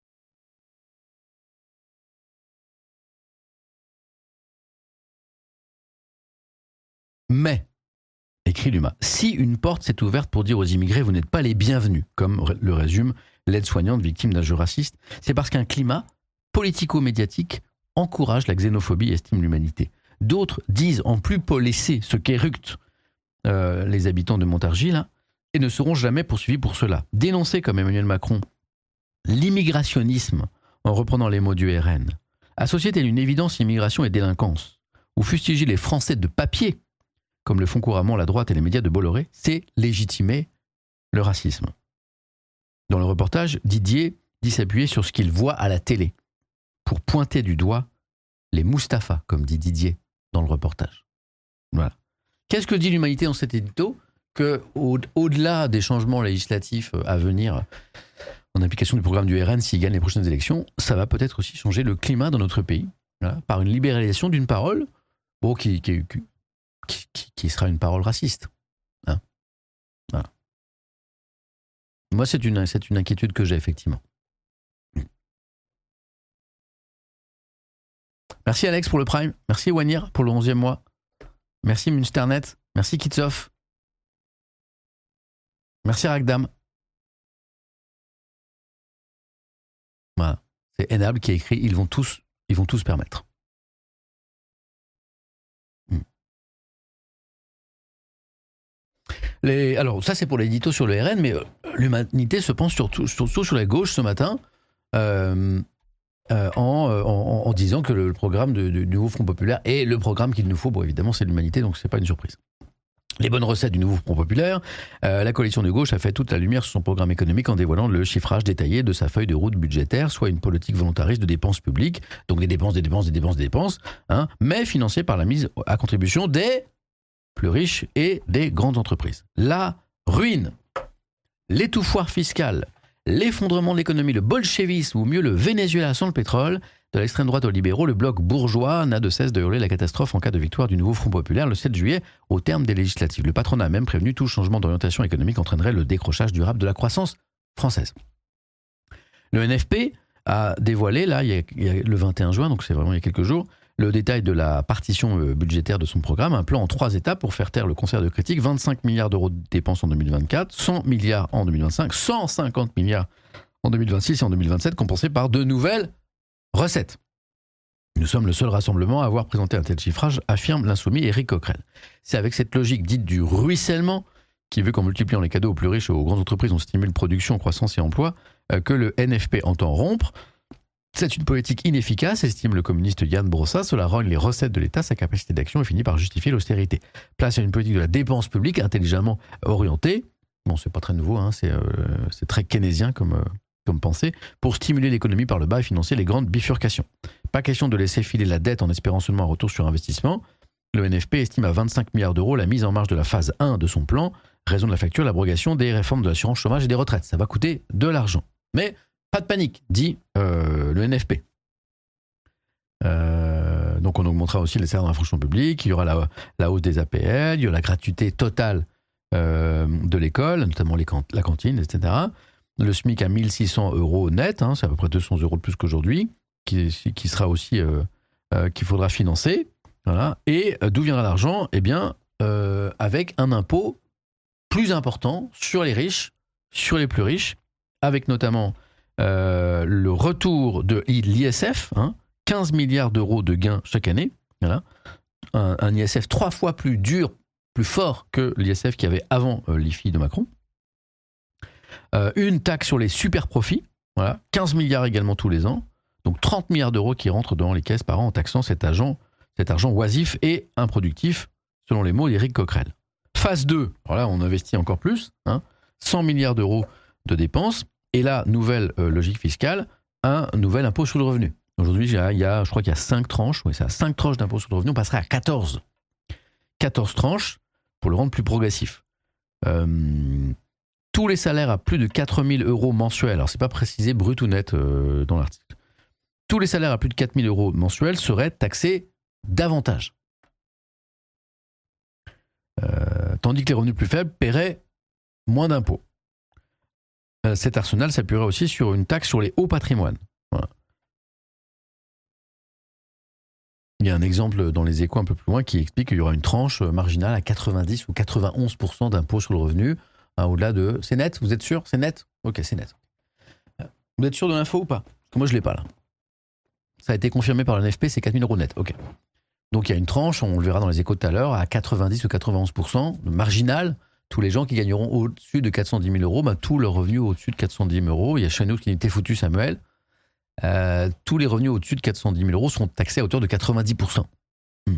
Mais, écrit l'U M A, si une porte s'est ouverte pour dire aux immigrés « vous n'êtes pas les bienvenus », comme le résume l'aide-soignante victime d'un jeu raciste, c'est parce qu'un climat politico-médiatique encourage la xénophobie et estime l'humanité. D'autres disent en plus polisser ce qu'éructent euh, les habitants de Montargis là, et ne seront jamais poursuivis pour cela. Dénoncer, comme Emmanuel Macron, l'immigrationnisme en reprenant les mots du R N, associer telle une évidence immigration et délinquance, ou fustiger les Français de papier, comme le font couramment la droite et les médias de Bolloré, c'est légitimer le racisme. Dans le reportage, Didier dit s'appuyer sur ce qu'il voit à la télé pour pointer du doigt les Mustapha, comme dit Didier dans le reportage. Voilà. Qu'est-ce que dit l'Humanité dans cet édito ? Que au, au-delà des changements législatifs à venir en application du programme du R N s'il gagne les prochaines élections, ça va peut-être aussi changer le climat dans notre pays, voilà, par une libéralisation d'une parole bon, qui, qui, qui Qui, qui, qui sera une parole raciste. Hein, voilà. Moi, c'est une, c'est une inquiétude que j'ai, effectivement. Merci Alex pour le Prime. Merci Wanir pour le onzième mois. Merci Munsternet. Merci Kitsoff. Merci Ragdam. Voilà. C'est Enable qui a écrit « Ils vont tous, ils vont tous permettre ». Les, alors ça c'est pour l'édito sur le R N, mais euh, l'Humanité se pense surtout, surtout sur la gauche ce matin euh, euh, en, en, en disant que le, le programme de, de, du nouveau Front Populaire est le programme qu'il nous faut. Bon évidemment c'est l'Humanité donc c'est pas une surprise. Les bonnes recettes du nouveau Front Populaire, euh, la coalition de gauche a fait toute la lumière sur son programme économique en dévoilant le chiffrage détaillé de sa feuille de route budgétaire, soit une politique volontariste de dépenses publiques, donc des dépenses, des dépenses, des dépenses, des dépenses, hein, mais financée par la mise à contribution des plus riches et des grandes entreprises. La ruine, l'étouffoir fiscal, l'effondrement de l'économie, le bolchevisme ou mieux le Venezuela sans le pétrole, de l'extrême droite aux libéraux, le bloc bourgeois n'a de cesse de hurler la catastrophe en cas de victoire du nouveau Front Populaire le sept juillet au terme des législatives. Le patronat a même prévenu tout changement d'orientation économique entraînerait le décrochage durable de la croissance française. Le N F P a dévoilé, là, il y a, il y a le vingt et un juin, donc c'est vraiment il y a quelques jours, le détail de la partition budgétaire de son programme, un plan en trois étapes pour faire taire le concert de critiques, vingt-cinq milliards d'euros de dépenses en deux mille vingt-quatre, cent milliards en deux mille vingt-cinq, cent cinquante milliards en deux mille vingt-six et en deux mille vingt-sept, compensés par de nouvelles recettes. Nous sommes le seul rassemblement à avoir présenté un tel chiffrage, affirme l'insoumis Éric Coquerel. C'est avec cette logique dite du ruissellement, qui veut qu'en multipliant les cadeaux aux plus riches et aux grandes entreprises, on stimule production, croissance et emploi, que le N F P entend rompre C'est une politique inefficace, estime le communiste Yann Brossa. Cela rogne les recettes de l'État, sa capacité d'action et finit par justifier l'austérité. Place à une politique de la dépense publique intelligemment orientée. Bon, c'est pas très nouveau, hein, c'est, euh, c'est très keynésien comme, euh, comme pensée, pour stimuler l'économie par le bas et financer les grandes bifurcations. Pas question de laisser filer la dette en espérant seulement un retour sur investissement. Le N F P estime à vingt-cinq milliards d'euros la mise en marche de la phase un de son plan, raison de la facture, l'abrogation des réformes de l'assurance chômage et des retraites. Ça va coûter de l'argent. Mais pas de panique, dit euh, le N F P. Euh, donc on augmentera aussi les salaires dans la fonction publique, il y aura la, la hausse des A P L, il y aura la gratuité totale euh, de l'école, notamment les can- la cantine, et cetera. Le SMIC à mille six cents euros net, hein, c'est à peu près deux cents euros de plus qu'aujourd'hui, qui, qui sera aussi, euh, euh, qu'il faudra financer. Voilà. Et euh, d'où viendra l'argent ? Eh bien, euh, avec un impôt plus important sur les riches, sur les plus riches, avec notamment euh, le retour de l'I S F, hein, quinze milliards d'euros de gains chaque année, voilà. un, un I S F trois fois plus dur, plus fort que l'I S F qu'il y avait avant euh, l'I F I de Macron. Euh, une taxe sur les super profits, voilà, quinze milliards également tous les ans, donc trente milliards d'euros qui rentrent dans les caisses par an en taxant cet argent, cet argent oisif et improductif, selon les mots d'Éric Coquerel. Phase deux, alors là on investit encore plus, hein, cent milliards d'euros de dépenses, et là, nouvelle euh, logique fiscale, un nouvel impôt sur le revenu. Aujourd'hui, il y a, il y a, je crois qu'il y a cinq tranches, oui, c'est à cinq tranches d'impôt sur le revenu, on passerait à quatorze. quatorze tranches pour le rendre plus progressif. Euh, tous les salaires à plus de quatre mille euros mensuels, alors c'est pas précisé brut ou net euh, dans l'article, tous les salaires à plus de quatre mille euros mensuels seraient taxés davantage. Euh, tandis que les revenus plus faibles paieraient moins d'impôts. Euh, cet arsenal s'appuierait aussi sur une taxe sur les hauts patrimoines. Voilà. Il y a un exemple dans les Échos un peu plus loin qui explique qu'il y aura une tranche marginale à quatre-vingt-dix ou quatre-vingt-onze pour cent d'impôt sur le revenu, hein, au-delà de... C'est net, vous êtes sûr ? C'est net ? Ok, c'est net. Vous êtes sûr de l'info ou pas ? Parce que moi, je ne l'ai pas là. Ça a été confirmé par le N F P, c'est quatre mille euros net. Ok. Donc il y a une tranche, on le verra dans les Échos tout à l'heure, à quatre-vingt-dix ou quatre-vingt-onze pour cent de marginal. Tous les gens qui gagneront au-dessus de quatre cent dix mille euros, bah, tous leurs revenus au-dessus de quatre cent dix mille euros. Il y a chez nous qui était foutu, Samuel. Euh, tous les revenus au-dessus de quatre cent dix mille euros seront taxés à hauteur de quatre-vingt-dix pour cent. Hmm.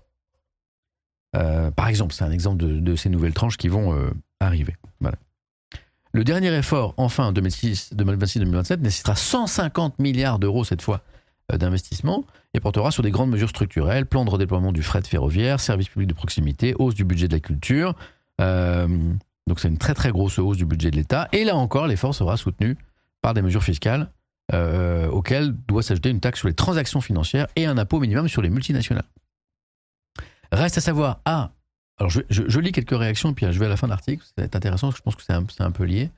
Euh, par exemple, c'est un exemple de, de ces nouvelles tranches qui vont euh, arriver. Voilà. Le dernier effort, enfin, deux mille vingt-six deux mille vingt-sept, nécessitera cent cinquante milliards d'euros cette fois euh, d'investissement et portera sur des grandes mesures structurelles, plan de redéploiement du fret ferroviaire, services publics de proximité, hausse du budget de la culture. Euh, donc c'est une très très grosse hausse du budget de l'État. Et là encore, l'effort sera soutenu par des mesures fiscales euh, auxquelles doit s'ajouter une taxe sur les transactions financières et un impôt minimum sur les multinationales. Reste à savoir, ah, alors je, je, je lis quelques réactions, puis je vais à la fin de l'article, c'est intéressant, parce que je pense que c'est un, c'est un peu lié.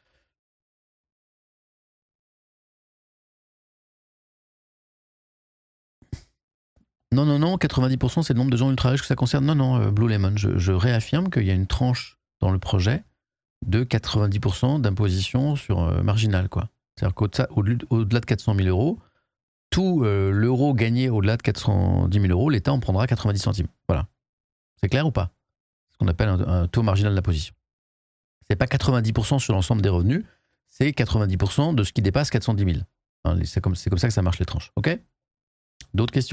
Non, non, non, quatre-vingt-dix pour cent c'est le nombre de gens ultra riches que ça concerne. Non, non, euh, Blue Lemon, je, je réaffirme qu'il y a une tranche dans le projet de quatre-vingt-dix pour cent d'imposition sur euh, marginal, quoi. C'est-à-dire qu'au-delà de quatre cent mille euros, tout euh, l'euro gagné au-delà de quatre cent dix mille euros, l'État en prendra quatre-vingt-dix centimes. Voilà. C'est clair ou pas ? Ce qu'on appelle un, un taux marginal d'imposition. C'est pas quatre-vingt-dix pour cent sur l'ensemble des revenus, c'est quatre-vingt-dix pour cent de ce qui dépasse quatre cent dix mille. Hein, c'est, comme, c'est comme ça que ça marche les tranches. Ok ? D'autres questions ?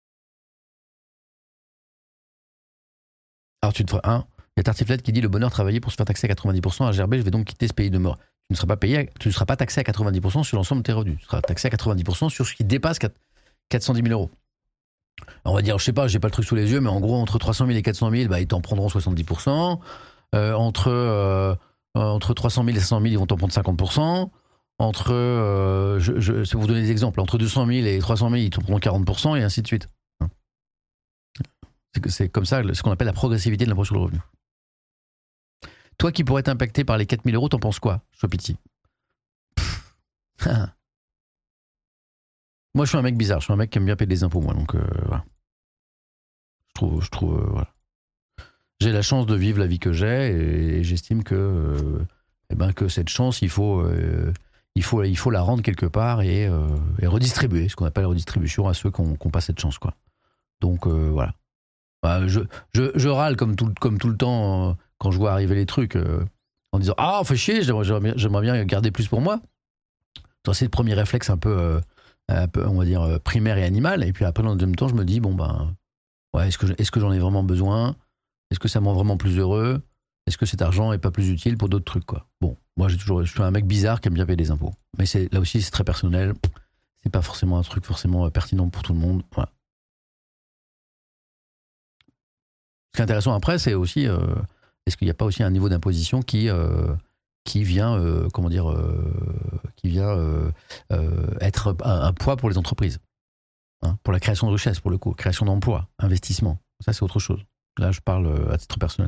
Alors tu te feras un. Il y a Tartiflette qui dit le bonheur travailler pour se faire taxer à quatre-vingt-dix pour cent à Gerber, je vais donc quitter ce pays de mort. Tu ne seras pas payé, tu ne seras pas taxé à quatre-vingt-dix pour cent sur l'ensemble de tes revenus. Tu seras taxé à quatre-vingt-dix pour cent sur ce qui dépasse quatre cent dix mille euros. Alors on va dire, je sais pas, j'ai pas le truc sous les yeux, mais en gros entre trois cent mille et quatre cent mille, bah, ils t'en prendront soixante-dix pour cent. Euh, entre euh, entre trois cent mille et cinq cent mille, ils vont t'en prendre cinquante pour cent. Entre, euh, je, je, je vais vous donner des exemples, entre deux cent mille et trois cent mille, ils t'en prendront quarante pour cent et ainsi de suite. C'est, c'est comme ça ce qu'on appelle la progressivité de l'impôt sur le revenu. Toi qui pourrais être impacté par les quatre mille euros, t'en penses quoi, Chopiti ? Moi, je suis un mec bizarre. Je suis un mec qui aime bien payer des impôts, moi. Donc, euh, voilà. Je trouve, je trouve, euh, voilà. J'ai la chance de vivre la vie que j'ai et, et j'estime que, euh, eh ben, que cette chance, il faut, euh, il faut, il faut la rendre quelque part et, euh, et redistribuer, ce qu'on appelle la redistribution à ceux qui n'ont pas cette chance, quoi. Donc, euh, voilà. Bah, je, je, je râle comme tout, comme tout le temps euh, quand je vois arriver les trucs euh, en disant ah, fait chier, j'aimerais, j'aimerais bien garder plus pour moi. C'est le premier réflexe un peu, euh, un peu, on va dire, primaire et animale. Et puis après, dans le deuxième temps, je me dis, bon, ben, ouais, est-ce que, est-ce que j'en ai vraiment besoin? Est-ce que ça me rend vraiment plus heureux? Est-ce que cet argent est pas plus utile pour d'autres trucs, quoi? Bon, moi, j'ai toujours, je suis un mec bizarre qui aime bien payer des impôts. Mais c'est, là aussi, c'est très personnel. C'est pas forcément un truc forcément pertinent pour tout le monde. Voilà. Ce qui est intéressant après, c'est aussi, euh, est-ce qu'il n'y a pas aussi un niveau d'imposition qui, euh, qui vient, euh, comment dire, euh, qui vient euh, euh, être un, un poids pour les entreprises, hein, pour la création de richesse, pour le coup, création d'emplois, investissement. Ça, c'est autre chose. Là, je parle euh, à titre personnel.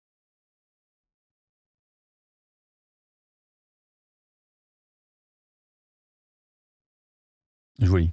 Joli.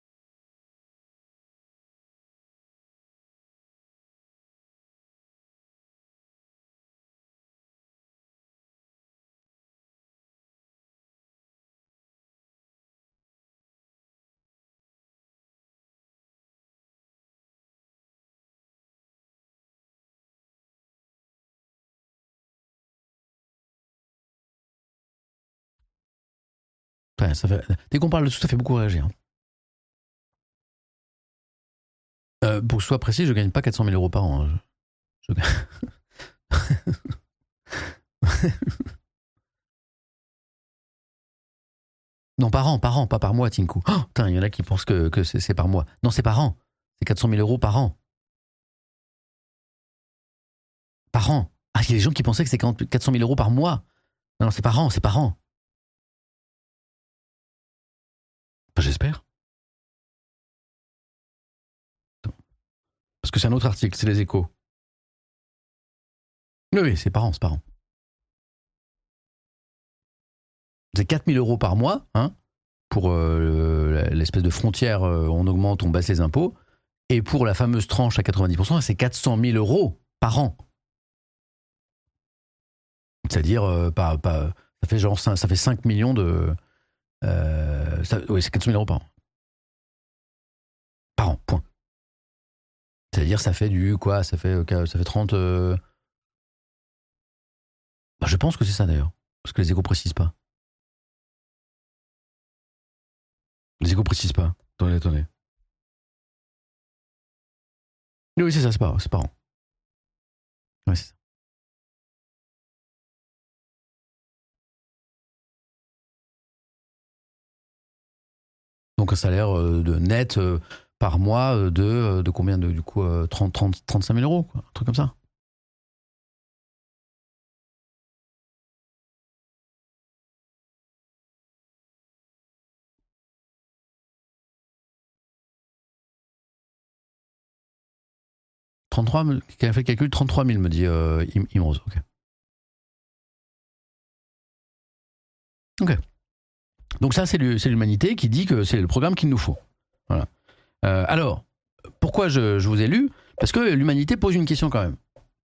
Ouais, ça fait, dès qu'on parle de tout, ça fait beaucoup réagir. Hein. Euh, pour que ce soit précis, je gagne pas quatre cent mille euros par an. Hein. Je, je... non, par an, par an, pas par mois, Tinku. Oh, putain, il y en a qui pensent que, que c'est, c'est par mois. Non, c'est par an. C'est quatre cent mille euros par an. Par an. Ah, il y a des gens qui pensaient que c'est quatre cent mille euros par mois. Non, non, c'est par an, c'est par an. Bah, j'espère. Parce que c'est un autre article, c'est les échos. Oui, oui, c'est par an, c'est par an. C'est quatre mille euros par mois, hein, pour euh, l'espèce de frontière, euh, on augmente, on baisse les impôts. Et pour la fameuse tranche à quatre-vingt-dix pour cent, c'est quatre cent mille euros par an. C'est-à-dire, euh, pas, pas, ça fait genre ça fait cinq millions de. Euh, ça, oui, c'est quatre cent mille euros par an. Par an, point. C'est-à-dire, ça fait du quoi? Ça fait, ça fait trente. Euh... Bah, je pense que c'est ça d'ailleurs. Parce que les échos précisent pas. Les échos précisent pas. Attendez, attendez. Oui, c'est ça, c'est pas, c'est par an. Ouais, c'est ça. Donc un salaire euh, de net euh, par mois euh, de, euh, de combien de, du coup euh, trente, trente, trente-cinq mille euros, quoi, un truc comme ça. trente-trois, qui a fait le calcul, trente-trois mille me dit euh, Im- Imrose. Ok. Ok. Donc ça, c'est, c'est l'humanité qui dit que c'est le programme qu'il nous faut. Voilà. Euh, alors, pourquoi je, je vous ai lu? Parce que l'humanité pose une question quand même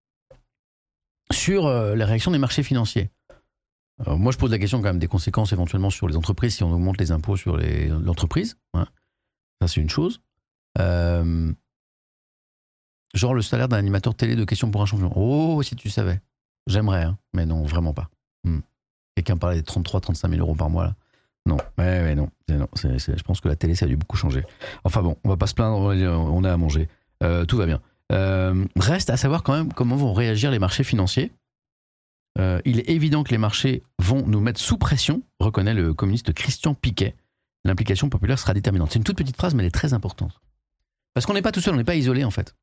sur euh, la réaction des marchés financiers. Alors, moi, je pose la question quand même des conséquences éventuellement sur les entreprises si on augmente les impôts sur les, l'entreprise. Hein. Ça, c'est une chose. Euh, genre le salaire d'un animateur télé de questions pour un champion. Oh, si tu savais. J'aimerais, hein, mais non, vraiment pas. Hmm. Quelqu'un parlait des trente-trois, trente-cinq mille euros par mois là. Non, ouais, ouais, non. non c'est, c'est, je pense que la télé, ça a dû beaucoup changer. Enfin bon, on va pas se plaindre, on a à manger. Euh, tout va bien. Euh, reste à savoir quand même comment vont réagir les marchés financiers. Euh, il est évident que les marchés vont nous mettre sous pression, reconnaît le communiste Christian Piquet. L'implication populaire sera déterminante. C'est une toute petite phrase, mais elle est très importante. Parce qu'on n'est pas tout seul, on n'est pas isolé en fait.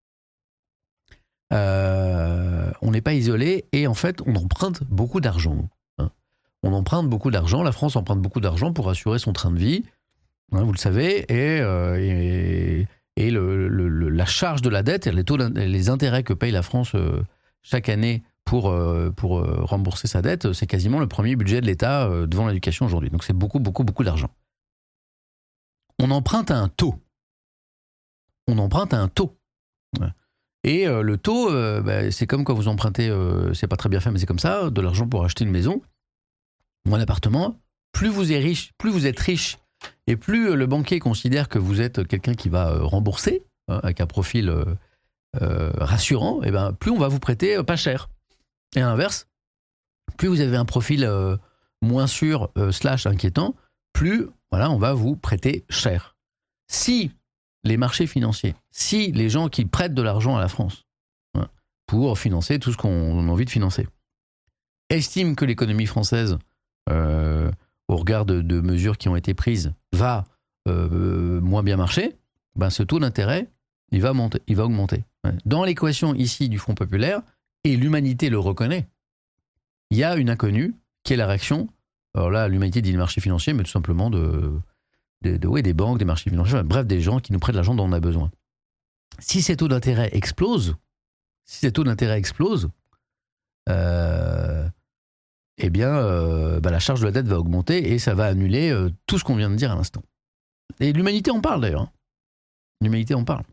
Euh, on n'est pas isolé et en fait, on emprunte beaucoup d'argent. Hein. On emprunte beaucoup d'argent. La France emprunte beaucoup d'argent pour assurer son train de vie. Hein, vous le savez. Et, euh, et, et le, le, le, la charge de la dette, les, taux, les intérêts que paye la France euh, chaque année pour, euh, pour euh, rembourser sa dette, c'est quasiment le premier budget de l'État euh, devant l'éducation aujourd'hui. Donc c'est beaucoup, beaucoup, beaucoup d'argent. On emprunte à un taux. On emprunte à un taux. Ouais. Et euh, le taux, euh, bah, c'est comme quand vous empruntez, euh, c'est pas très bien fait, mais c'est comme ça, de l'argent pour acheter une maison ou un appartement. Plus vous êtes riche, plus vous êtes riche, et plus euh, le banquier considère que vous êtes quelqu'un qui va euh, rembourser hein, avec un profil euh, euh, rassurant, et ben plus on va vous prêter euh, pas cher. Et à l'inverse, plus vous avez un profil euh, moins sûr euh, slash inquiétant, plus voilà, on va vous prêter cher. Si les marchés financiers, si les gens qui prêtent de l'argent à la France hein, pour financer tout ce qu'on a envie de financer, estiment que l'économie française, euh, au regard de, de mesures qui ont été prises, va euh, moins bien marcher, ben ce taux d'intérêt, il va, monter, il va augmenter. Dans l'équation ici du Front populaire, et l'humanité le reconnaît, il y a une inconnue qui est la réaction, alors là l'humanité dit les marchés financiers, mais tout simplement de, de, de, ouais, des banques, des marchés financiers, bref des gens qui nous prêtent l'argent dont on a besoin. Si ces taux d'intérêt explosent, si ces taux d'intérêt explosent, euh, eh bien euh, bah, la charge de la dette va augmenter et ça va annuler euh, tout ce qu'on vient de dire à l'instant. Et l'humanité en parle d'ailleurs. Hein. L'humanité en parle.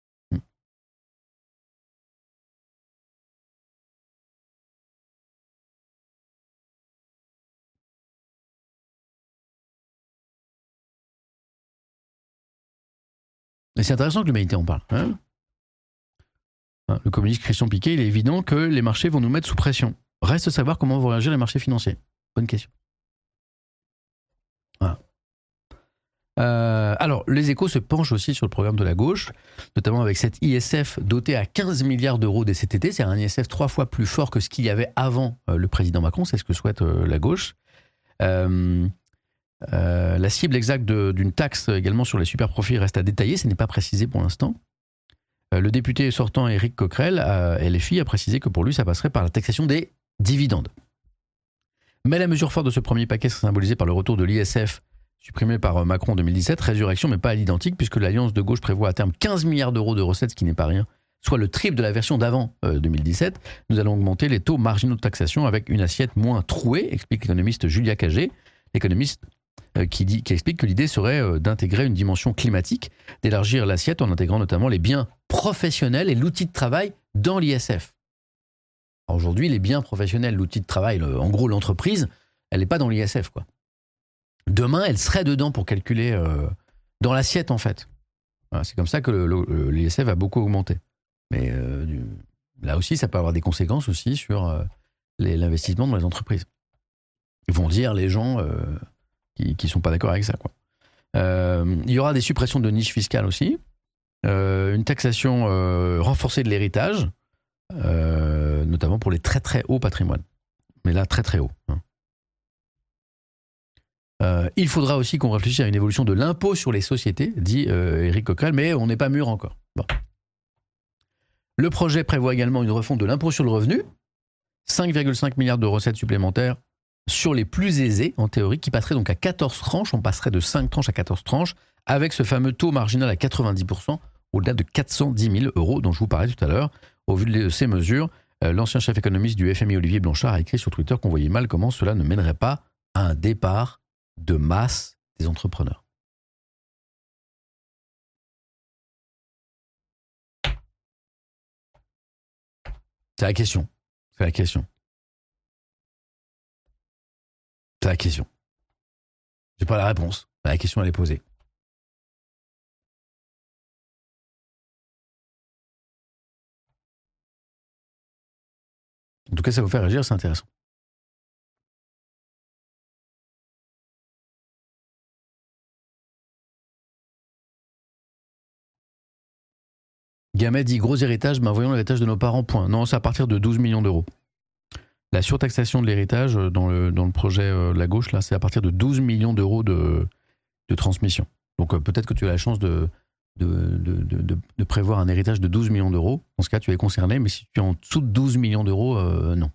Et c'est intéressant que l'humanité en parle. Hein. Le communiste Christian Piquet, il est évident que les marchés vont nous mettre sous pression. Reste à savoir comment vont réagir les marchés financiers. Bonne question. Voilà. Euh, alors, les Échos se penchent aussi sur le programme de la gauche, notamment avec cette I S F dotée à quinze milliards d'euros dès cet été. C'est un I S F trois fois plus fort que ce qu'il y avait avant euh, le président Macron. C'est ce que souhaite euh, la gauche. Euh, euh, la cible exacte de, d'une taxe également sur les super-profits reste à détailler. Ce n'est pas précisé pour l'instant. Euh, le député sortant Éric Coquerel, euh, L F I, a précisé que pour lui, ça passerait par la taxation des dividendes. Mais la mesure forte de ce premier paquet serait symbolisée par le retour de l'I S F supprimé par Macron en deux mille dix-sept, résurrection mais pas à l'identique puisque l'Alliance de gauche prévoit à terme quinze milliards d'euros de recettes, ce qui n'est pas rien, soit le triple de la version d'avant euh, deux mille dix-sept. Nous allons augmenter les taux marginaux de taxation avec une assiette moins trouée, explique l'économiste Julia Cagé, l'économiste euh, qui, dit, qui explique que l'idée serait euh, d'intégrer une dimension climatique, d'élargir l'assiette en intégrant notamment les biens professionnels et l'outil de travail dans l'I S F. Alors aujourd'hui, les biens professionnels, l'outil de travail, le, en gros l'entreprise, elle n'est pas dans l'I S F, quoi. Demain, elle serait dedans pour calculer euh, dans l'assiette, en fait. Voilà, c'est comme ça que le, le, l'I S F a beaucoup augmenté. Mais euh, du, là aussi, ça peut avoir des conséquences aussi sur euh, les, l'investissement dans les entreprises. Ils vont dire, les gens euh, qui ne sont pas d'accord avec ça, quoi. Euh, il y aura des suppressions de niches fiscales aussi. Euh, une taxation euh, renforcée de l'héritage, euh, notamment pour les très très hauts patrimoines. Mais là, très très haut. Hein. Euh, il faudra aussi qu'on réfléchisse à une évolution de l'impôt sur les sociétés, dit euh, Éric Coquerel, mais on n'est pas mûr encore. Bon. Le projet prévoit également une refonte de l'impôt sur le revenu, cinq virgule cinq milliards de recettes supplémentaires sur les plus aisés, en théorie, qui passeraient donc à quatorze tranches, on passerait de cinq tranches à quatorze tranches, avec ce fameux taux marginal à quatre-vingt-dix pour cent, au-delà de quatre cent dix mille euros, dont je vous parlais tout à l'heure. Au vu de ces mesures, euh, l'ancien chef économiste du F M I, Olivier Blanchard, a écrit sur Twitter qu'on voyait mal comment cela ne mènerait pas à un départ de masse des entrepreneurs. C'est la question. C'est la question. C'est la question. J'ai pas la réponse. La question, elle est posée. En tout cas, ça vous fait réagir, c'est intéressant. Gamet dit gros héritage, ben voyons l'héritage de nos parents, point. Non, c'est à partir de douze millions d'euros. La surtaxation de l'héritage dans le, dans le projet euh, La Gauche, là, c'est à partir de douze millions d'euros de, de transmission. Donc euh, peut-être que tu as la chance de, de, de, de, de prévoir un héritage de douze millions d'euros. Dans ce cas, tu es concerné, mais si tu es en dessous de douze millions d'euros, euh, non.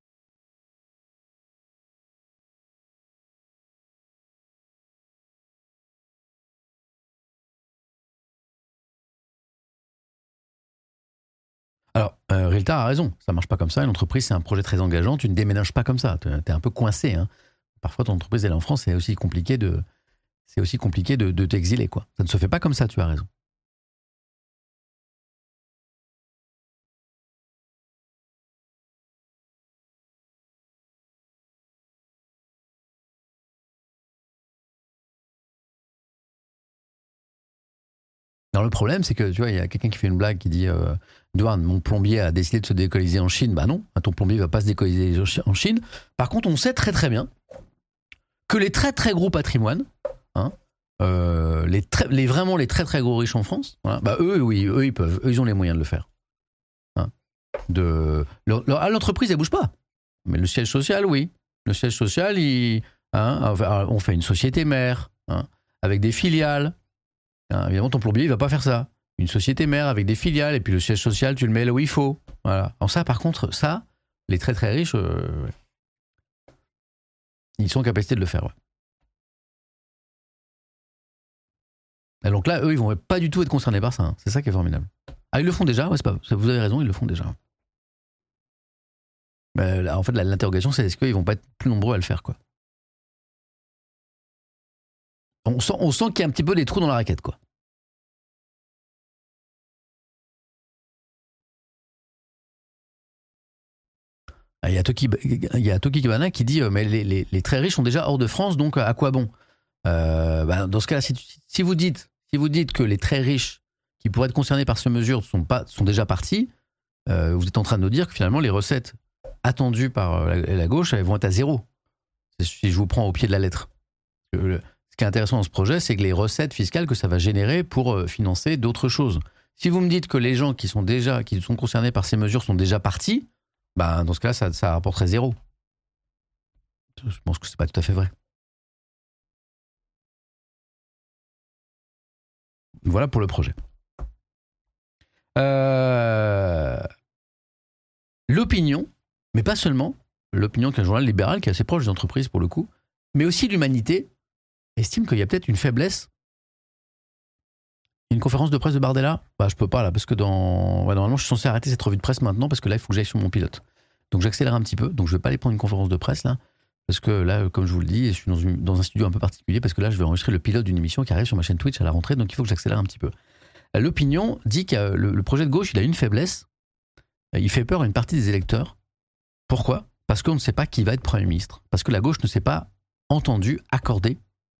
Alors, euh, Rilta a raison, ça marche pas comme ça. Une entreprise, c'est un projet très engageant, tu ne déménages pas comme ça. Tu es un peu coincé. Hein. Parfois, ton entreprise, elle est en France, c'est aussi compliqué de, c'est aussi compliqué de, de t'exiler, quoi. Ça ne se fait pas comme ça, tu as raison. Alors, le problème, c'est que, tu vois, il y a quelqu'un qui fait une blague qui dit euh, Douane, mon plombier a décidé de se délocaliser en Chine. Bah non, ton plombier ne va pas se délocaliser en Chine. Par contre, on sait très très bien que les très très gros patrimoines, hein, euh, les, très, les vraiment les très très gros riches en France, voilà, bah eux oui, eux ils peuvent, eux ils ont les moyens de le faire. Hein, de, leur, leur, ah, l'entreprise elle bouge pas, mais le siège social oui, le siège social il, hein, on fait une société mère, hein, avec des filiales. Hein, évidemment ton plombier il va pas faire ça. Une société mère avec des filiales et puis le siège social tu le mets là où il faut. Voilà. Alors ça par contre ça, les très très riches, euh, ouais. Ils sont en capacité de le faire. Ouais. Et donc là, eux, ils vont pas du tout être concernés par ça. Hein. C'est ça qui est formidable. Ah, ils le font déjà. Ouais, c'est pas. Vous avez raison, ils le font déjà. Mais là, en fait, l'interrogation, c'est est-ce qu'ils vont pas être plus nombreux à le faire, quoi. On sent, on sent qu'il y a un petit peu des trous dans la raquette, quoi. Il y a Toki, il y a Toki Kibana qui dit euh, mais les, les, les très riches sont déjà hors de France, donc à quoi bon? euh, bah, Dans ce cas-là, si, si vous dites, si vous dites que les très riches qui pourraient être concernés par ces mesures sont pas, sont déjà partis, euh, vous êtes en train de nous dire que finalement les recettes attendues par la, la gauche, elles vont être à zéro. Si je vous prends au pied de la lettre. Le, ce qui est intéressant dans ce projet, c'est que les recettes fiscales que ça va générer pour financer d'autres choses. Si vous me dites que les gens qui sont déjà, qui sont concernés par ces mesures sont déjà partis, bah, dans ce cas-là, ça, ça rapporterait zéro. Je pense que c'est pas tout à fait vrai. Voilà pour le projet. Euh... L'opinion, mais pas seulement, l'opinion qui est un journal libéral qui est assez proche des entreprises pour le coup, mais aussi l'humanité, estime qu'il y a peut-être une faiblesse. Une conférence de presse de Bardella, bah, je peux pas là, parce que dans... ouais, normalement je suis censé arrêter cette revue de presse maintenant, parce que là il faut que j'aille sur mon pilote. Donc j'accélère un petit peu, donc je vais pas aller prendre une conférence de presse là, parce que là, comme je vous le dis, je suis dans, une... dans un studio un peu particulier, parce que là je vais enregistrer le pilote d'une émission qui arrive sur ma chaîne Twitch à la rentrée, donc il faut que j'accélère un petit peu. L'opinion dit que le, le projet de gauche, il a une faiblesse, il fait peur à une partie des électeurs. Pourquoi ? Parce qu'on ne sait pas qui va être Premier ministre, parce que la gauche ne s'est pas entendue, accordée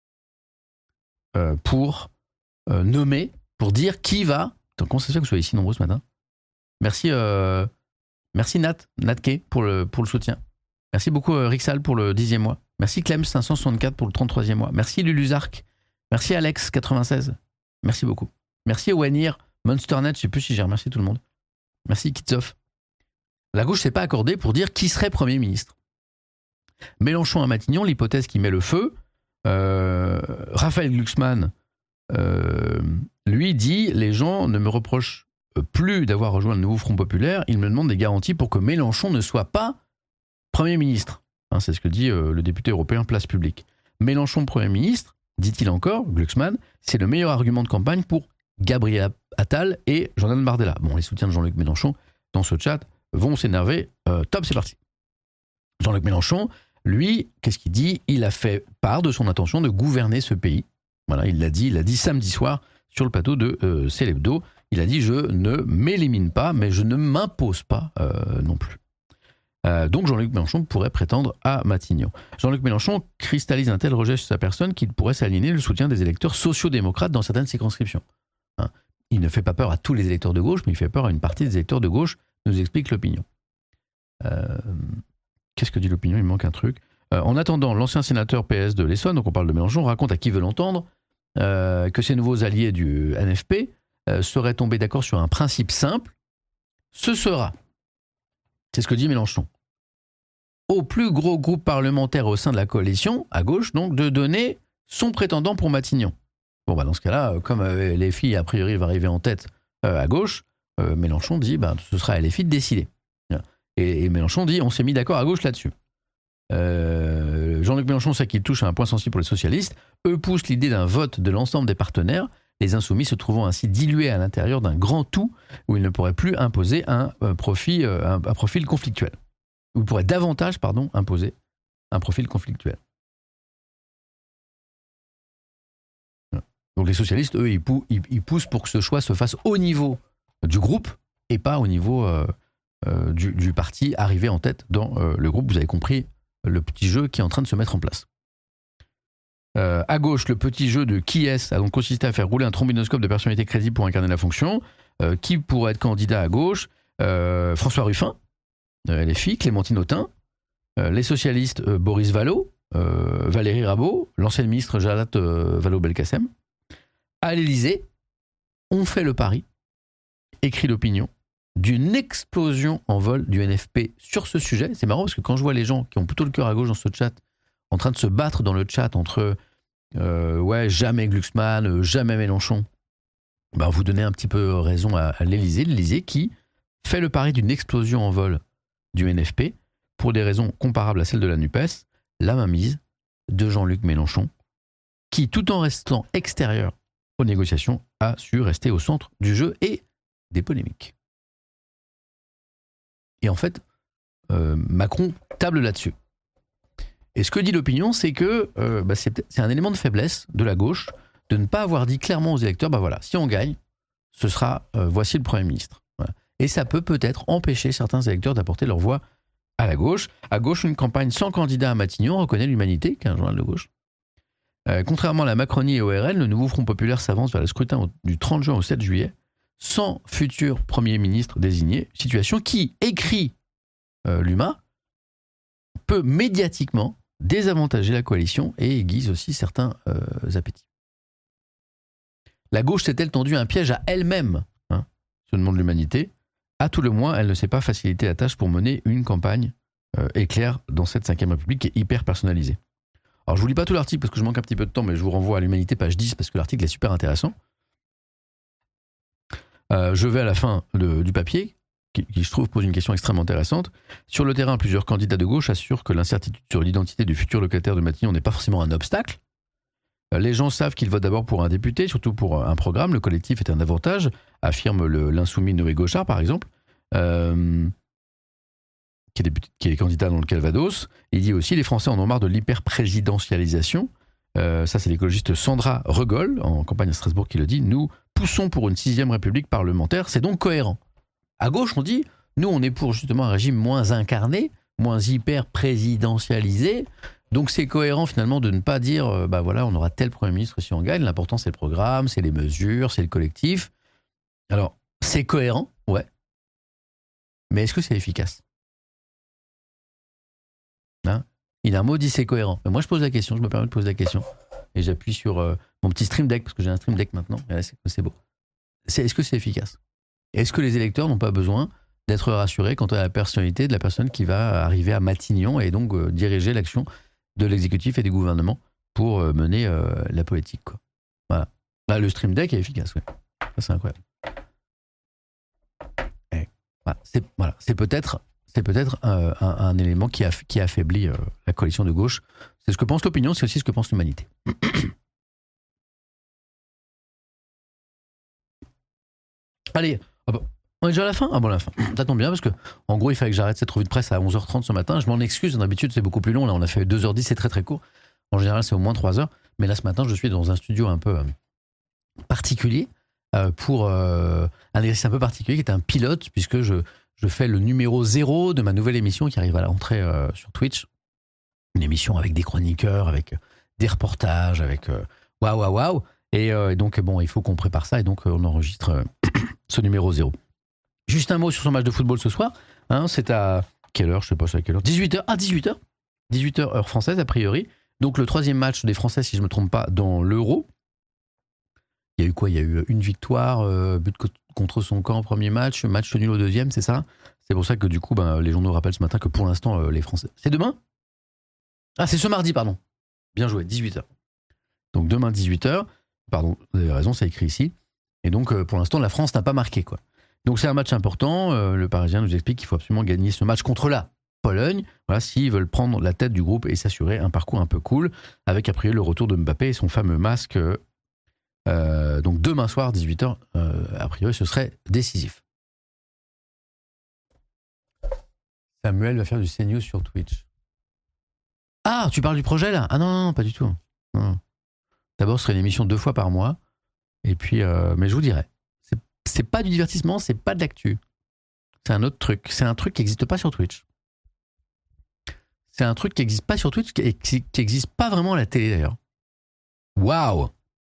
euh, pour euh, nommer, pour dire qui va... Attends, comment ça se fait que vous soyez si nombreux ce matin ? Merci, euh, merci Nat, Nat Kay pour le, pour le soutien. Merci beaucoup euh, Rixal pour le dixième mois. Merci Clem cinq cent soixante-quatre pour le trente-troisième mois. Merci Luluzark. Merci Alex quatre-vingt-seize. Merci beaucoup. Merci Owenir, MonsterNet, je sais plus si j'ai remercié tout le monde. Merci Kitsoff. La gauche ne s'est pas accordée pour dire qui serait Premier ministre. Mélenchon à Matignon, l'hypothèse qui met le feu, euh, Raphaël Glucksmann, euh, lui dit, les gens ne me reprochent plus d'avoir rejoint le nouveau Front Populaire, ils me demandent des garanties pour que Mélenchon ne soit pas Premier ministre. Hein, c'est ce que dit euh, le député européen Place Publique. Mélenchon Premier ministre, dit-il encore, Glucksmann, c'est le meilleur argument de campagne pour Gabriel Attal et Jordan Bardella. Bon, les soutiens de Jean-Luc Mélenchon dans ce chat vont s'énerver. Euh, top, c'est parti. Jean-Luc Mélenchon, lui, qu'est-ce qu'il dit ? Il a fait part de son intention de gouverner ce pays. Voilà, il l'a dit, il l'a dit samedi soir sur le plateau de euh, Célébdo. Il a dit « Je ne m'élimine pas, mais je ne m'impose pas euh, non plus ». Euh, donc Jean-Luc Mélenchon pourrait prétendre à Matignon. Jean-Luc Mélenchon cristallise un tel rejet sur sa personne qu'il pourrait s'aligner le soutien des électeurs sociaux-démocrates dans certaines circonscriptions. Hein. Il ne fait pas peur à tous les électeurs de gauche, mais il fait peur à une partie des électeurs de gauche, nous explique l'opinion. Euh, qu'est-ce que dit l'opinion ? Il me manque un truc. Euh, en attendant, l'ancien sénateur P S de l'Essonne, donc on parle de Mélenchon, raconte à qui veut l'entendre euh, que ses nouveaux alliés du N F P euh, seraient tombés d'accord sur un principe simple. Ce sera, c'est ce que dit Mélenchon, au plus gros groupe parlementaire au sein de la coalition, à gauche, donc, de donner son prétendant pour Matignon. Bon, bah dans ce cas-là, comme euh, les filles, a priori, vont arriver en tête euh, à gauche, euh, Mélenchon dit, bah, ce sera à les filles de décider. Et, et Mélenchon dit, on s'est mis d'accord à gauche là-dessus. Euh, Jean-Luc Mélenchon sait qu'il touche à un point sensible pour les socialistes. Eux poussent l'idée d'un vote de l'ensemble des partenaires, les insoumis se trouvant ainsi dilués à l'intérieur d'un grand tout où ils ne pourraient plus imposer un, un, profil, un, un profil conflictuel. Où ils pourraient davantage pardon, imposer un profil conflictuel. Donc les socialistes, eux, ils, pou- ils, ils poussent pour que ce choix se fasse au niveau du groupe et pas au niveau euh, euh, du, du parti arrivé en tête dans euh, le groupe. Vous avez compris le petit jeu qui est en train de se mettre en place. Euh, à gauche, le petit jeu de qui est a donc consisté à faire rouler un trombinoscope de personnalité crédible pour incarner la fonction. Euh, qui pourrait être candidat à gauche ? euh, François Ruffin, euh, L F I, Clémentine Autain, euh, les socialistes, euh, Boris Vallaud, euh, Valérie Rabault, l'ancienne ministre Jalat euh, Vallaud-Belkacem, à l'Élysée, ont fait le pari, écrit l'opinion, d'une explosion en vol du N F P sur ce sujet. C'est marrant parce que quand je vois les gens qui ont plutôt le cœur à gauche dans ce chat, en train de se battre dans le chat entre euh, ouais, jamais Glucksmann, euh, jamais Mélenchon, ben vous donnez un petit peu raison à, à l'Élysée. L'Élysée qui fait le pari d'une explosion en vol du N F P pour des raisons comparables à celles de la NUPES, la mainmise de Jean-Luc Mélenchon, qui, tout en restant extérieur aux négociations, a su rester au centre du jeu et des polémiques. Et en fait, euh, Macron table là-dessus. Et ce que dit l'opinion, c'est que euh, bah c'est, c'est un élément de faiblesse de la gauche de ne pas avoir dit clairement aux électeurs, bah voilà, si on gagne, ce sera, euh, voici le Premier ministre. Voilà. Et ça peut peut-être empêcher certains électeurs d'apporter leur voix à la gauche. À gauche, une campagne sans candidat à Matignon reconnaît l'Humanité, qui est un journal de gauche. Euh, contrairement à la Macronie et au R N, le nouveau Front populaire s'avance vers le scrutin du trente juin au sept juillet, sans futur Premier ministre désigné, situation qui, écrit euh, l'Huma, peut médiatiquement désavantager la coalition et aiguise aussi certains euh, appétits. La gauche s'est-elle tendue un piège à elle-même, hein, se demande l'Humanité. À tout le moins, elle ne s'est pas facilité la tâche pour mener une campagne euh, éclair dans cette cinquième République qui est hyper personnalisée. Alors je vous lis pas tout l'article parce que je manque un petit peu de temps, mais je vous renvoie à l'Humanité page dix parce que l'article est super intéressant. Euh, je vais à la fin de, du papier, qui, qui je trouve pose une question extrêmement intéressante. Sur le terrain, plusieurs candidats de gauche assurent que l'incertitude sur l'identité du futur locataire de Matignon n'est pas forcément un obstacle. Euh, les gens savent qu'ils votent d'abord pour un député, surtout pour un programme. Le collectif est un avantage, affirme le, l'insoumis Noé Gauchard, par exemple, euh, qui, est député, qui est candidat dans le Calvados. Il dit aussi les Français en ont marre de l'hyper-présidentialisation. Euh, ça, c'est l'écologiste Sandra Regol, en campagne à Strasbourg, qui le dit. Nous poussons pour une sixième république parlementaire, c'est donc cohérent. À gauche, on dit, nous, on est pour justement un régime moins incarné, moins hyper-présidentialisé, donc c'est cohérent finalement de ne pas dire, euh, bah voilà, on aura tel Premier ministre si on gagne, l'important c'est le programme, c'est les mesures, c'est le collectif. Alors, c'est cohérent, ouais, mais est-ce que c'est efficace ? Hein ? Il a un mot dit c'est cohérent. Mais moi, je pose la question, je me permets de poser la question. Et j'appuie sur euh, mon petit stream deck, parce que j'ai un stream deck maintenant. Et là, c'est, c'est beau. C'est, est-ce que c'est efficace ? Est-ce que les électeurs n'ont pas besoin d'être rassurés quant à la personnalité de la personne qui va arriver à Matignon et donc euh, diriger l'action de l'exécutif et des gouvernements pour euh, mener euh, la politique, quoi. Voilà. Là, le stream deck est efficace, ouais. Ça, c'est incroyable. Et, voilà. C'est, voilà. c'est peut-être... C'est peut-être euh, un, un élément qui, a, qui affaiblit euh, la coalition de gauche. C'est ce que pense l'opinion, c'est aussi ce que pense l'Humanité. Allez, hop, on est déjà à la fin ? Ah bon, à la fin. Ça tombe bien parce que, en gros, il fallait que j'arrête cette revue de presse à onze heures trente ce matin. Je m'en excuse, d'habitude c'est beaucoup plus long. Là, on a fait deux heures dix, c'est très très court. En général, c'est au moins trois heures. Mais là, ce matin, je suis dans un studio un peu euh, particulier euh, pour euh, un exercice un peu particulier qui est un pilote, puisque je. Je fais le numéro zéro de ma nouvelle émission qui arrive à la rentrée euh, sur Twitch. Une émission avec des chroniqueurs, avec euh, des reportages, avec euh, waouh, waouh, waouh. Et euh, donc, bon, il faut qu'on prépare ça et donc euh, on enregistre euh, ce numéro zéro. Juste un mot sur son match de football ce soir. Hein, c'est à quelle heure ? Je sais pas, c'est à quelle heure ? dix-huit heures. Ah, dix-huit heures. dix-huit heures, heure française, a priori. Donc, le troisième match des Français, si je ne me trompe pas, dans l'Euro. Il y a eu quoi ? Il y a eu une victoire, euh, but contre son camp au premier match, match nul au deuxième, c'est ça ? C'est pour ça que du coup, ben, les journaux rappellent ce matin que pour l'instant, euh, les Français... C'est demain ? Ah, c'est ce mardi, pardon. Bien joué, dix-huit heures. Donc demain, dix-huit heures. Pardon, vous avez raison, c'est écrit ici. Et donc, euh, pour l'instant, la France n'a pas marqué, quoi. Donc c'est un match important. Euh, le Parisien nous explique qu'il faut absolument gagner ce match contre la Pologne. Voilà, s'ils veulent prendre la tête du groupe et s'assurer un parcours un peu cool, avec a priori le retour de Mbappé et son fameux masque... Euh, Euh, donc demain soir, dix-huit heures, euh, a priori, ce serait décisif. Samuel va faire du C News sur Twitch. Ah, tu parles du projet là ? Ah non, non, non, pas du tout. Non. D'abord, ce serait une émission deux fois par mois. Et puis, euh, mais je vous dirai. C'est, c'est pas du divertissement, c'est pas de l'actu. C'est un autre truc. C'est un truc qui n'existe pas sur Twitch. C'est un truc qui n'existe pas sur Twitch et qui n'existe pas vraiment à la télé d'ailleurs. Waouh !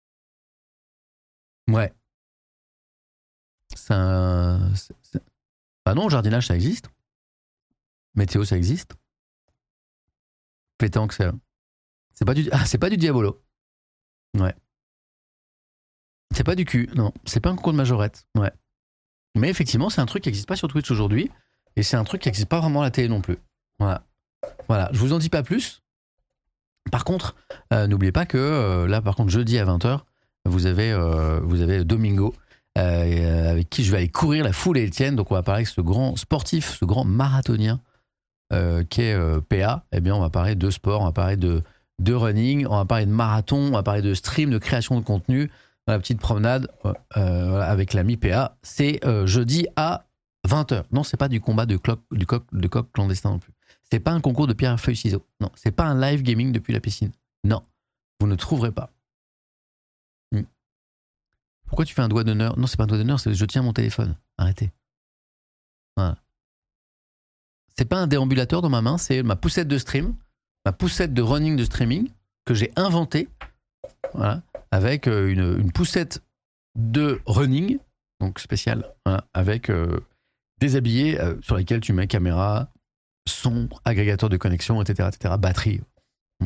Ouais. C'est un... c'est, c'est... Bah non, jardinage, ça existe. Météo, ça existe. Pétanque, ça... C'est pas du, ah, c'est pas du Diabolo. Ouais. C'est pas du cul, non. C'est pas un concours de majorette. Ouais. Mais effectivement, c'est un truc qui n'existe pas sur Twitch aujourd'hui. Et c'est un truc qui n'existe pas vraiment à la télé non plus. Voilà. Voilà. Je vous en dis pas plus. Par contre, euh, n'oubliez pas que euh, là, par contre, jeudi à vingt heures, vous avez, euh, vous avez Domingo, euh, avec qui je vais aller courir la foule et Étienne. Donc, on va parler avec ce grand sportif, ce grand marathonien euh, qui est euh, P A. Eh bien, on va parler de sport, on va parler de, de running, on va parler de marathon, on va parler de stream, de création de contenu. Dans la petite promenade euh, voilà, avec l'ami P A. C'est euh, jeudi à vingt heures. Non, c'est pas du combat de, cloc, du coq, de coq clandestin non plus. C'est pas un concours de pierre, feuille, ciseaux. Non, c'est pas un live gaming depuis la piscine. Non, vous ne trouverez pas. Hmm. Pourquoi tu fais un doigt d'honneur? Non, c'est pas un doigt d'honneur, c'est je tiens mon téléphone. Arrêtez. Voilà. C'est pas un déambulateur dans ma main, c'est ma poussette de stream, ma poussette de running de streaming que j'ai inventée. Voilà. Avec une, une poussette de running, donc spéciale, voilà, avec euh, des habillés euh, sur lesquels tu mets caméra, son, agrégateur de connexion, et cetera, et cetera, batterie. Hmm.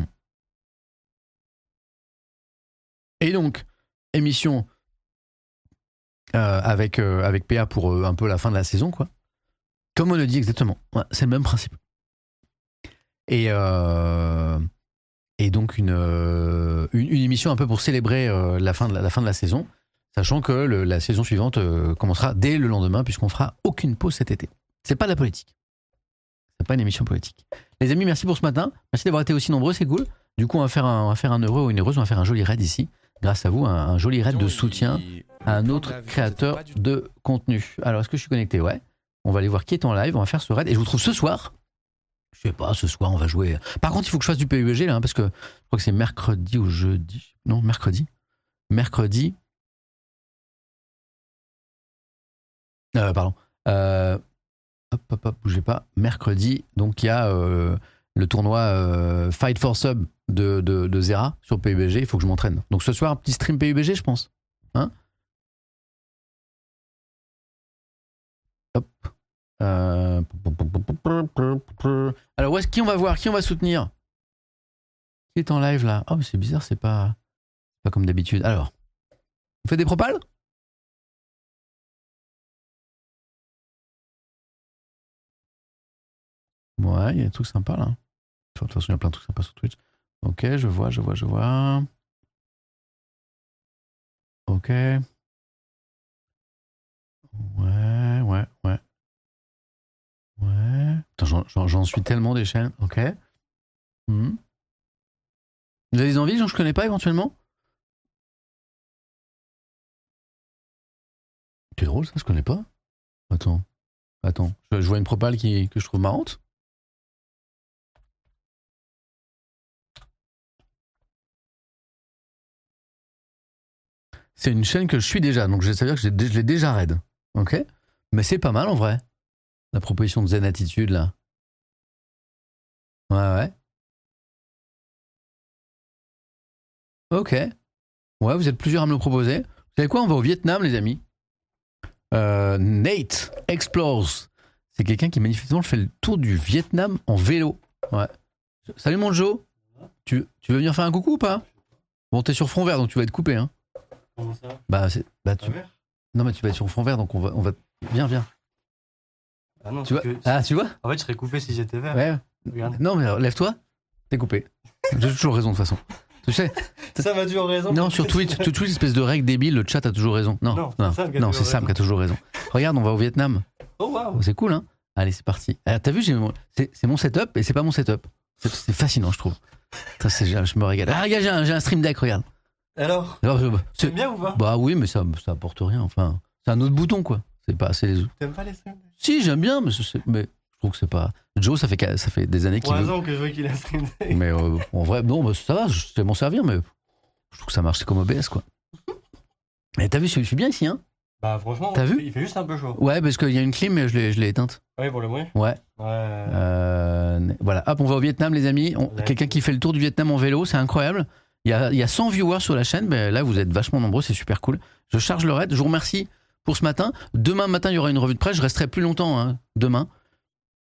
Et donc, émission euh, avec, euh, avec P A pour euh, un peu la fin de la saison, quoi. Comme on le dit exactement. Ouais, c'est le même principe. Et... Euh, Et donc une, euh, une, une émission un peu pour célébrer euh, la, fin de la, la fin de la saison, sachant que le, la saison suivante euh, commencera dès le lendemain, puisqu'on fera aucune pause cet été. C'est pas de la politique. C'est pas une émission politique. Les amis, merci pour ce matin. Merci d'avoir été aussi nombreux, c'est cool. Du coup, on va faire un, on va faire un heureux ou une heureuse, on va faire un joli raid ici. Grâce à vous, un, un joli raid de soutien à un autre créateur de contenu. Alors, est-ce que je suis connecté? Ouais. On va aller voir qui est en live, on va faire ce raid. Et je vous trouve ce soir... Je sais pas, ce soir on va jouer. Par contre, il faut que je fasse du P U B G là, hein, parce que je crois que c'est mercredi ou jeudi. Non, mercredi. Mercredi. Euh, pardon. Euh, hop, hop, hop, bougez pas. Mercredi, donc il y a euh, le tournoi euh, Fight for Sub de, de, de Zera sur P U B G. Il faut que je m'entraîne. Donc ce soir, un petit stream P U B G, je pense. Hein? Hop. Euh... Alors, où est-ce qui on va voir? Qui on va soutenir? Qui est en live là? Oh, mais c'est bizarre, c'est pas, pas comme d'habitude. Alors, on fait des propales? Ouais, il y a des trucs sympas là. De toute façon, il y a plein de trucs sympas sur Twitch. Ok, je vois, je vois, je vois. Ok. Ouais, ouais, ouais. Ouais. Putain, j'en, j'en, j'en suis tellement des chaînes. Ok. Hmm. Vous avez des envies, genre je connais pas éventuellement? C'est drôle ça, je connais pas. Attends. Attends. Je, je vois une propale qui, que je trouve marrante. C'est une chaîne que je suis déjà, donc ça veut dire que je l'ai déjà raid. Ok? Mais c'est pas mal en vrai. La proposition de Zen Attitude là. Ouais, ouais. Ok. Ouais, vous êtes plusieurs à me le proposer. Vous savez quoi? On va au Vietnam, les amis. Euh, Nate Explores. C'est quelqu'un qui manifestement fait le tour du Vietnam en vélo. Ouais. Salut mon Joe. Tu, tu veux venir faire un coucou ou pas? Bon, t'es sur fond vert, donc tu vas être coupé. Hein. Comment ça? Bah, c'est, bah tu... Non, mais tu vas être sur fond vert, donc on va, on va... Viens, viens. Ah non, tu vois que... Ah, tu vois? En fait, je serais coupé si j'étais vert. Ouais. Regarde. Non, mais lève-toi. T'es coupé. J'ai toujours raison de toute façon. Tu sais, ça m'a toujours raison. Non, sur Twitch, sur Twitch, espèce de règle débile, le chat a toujours raison. Non, non, non, c'est Sam qui a, non, toujours, c'est Sam qui a toujours raison. Regarde, on va au Vietnam. Oh waouh. C'est cool, hein? Allez, c'est parti. Alors, t'as vu, j'ai mon... c'est, c'est mon setup et c'est pas mon setup. C'est, c'est fascinant, je trouve. Ça, c'est, je me régale. Ah, regarde, j'ai un, j'ai un stream deck, regarde. Alors, Alors je- c'est... t'aimes bien ou pas? Bah oui, mais ça, ça apporte rien. Enfin, c'est un autre bouton, quoi. C'est pas, c'est les... T'aimes pas les streams? Si, j'aime bien, mais, c'est- mais je trouve que c'est pas. Joe, ça fait, qu'à- ça fait des années qu'il Trois veut. ans que je veux qu'il a stream deck. Mais euh, en vrai, non, bah, ça va, je sais m'en servir, mais je trouve que ça marche, c'est comme O B S, quoi. Et t'as vu, je suis bien ici, hein? Bah franchement, T'as il vu fait- il fait juste un peu chaud. Ouais, parce qu'il y a une clim, mais je l'ai, je l'ai éteinte. Ouais, pour le bruit. Ouais. Ouais. Euh, voilà, hop, on va au Vietnam, les amis. On- Ouais. Quelqu'un qui fait le tour du Vietnam en vélo, c'est incroyable. Il y a, il y a cent viewers sur la chaîne, mais là, vous êtes vachement nombreux, c'est super cool. Je charge le raid, je vous remercie pour ce matin. Demain matin, il y aura une revue de presse, je resterai plus longtemps, hein, demain.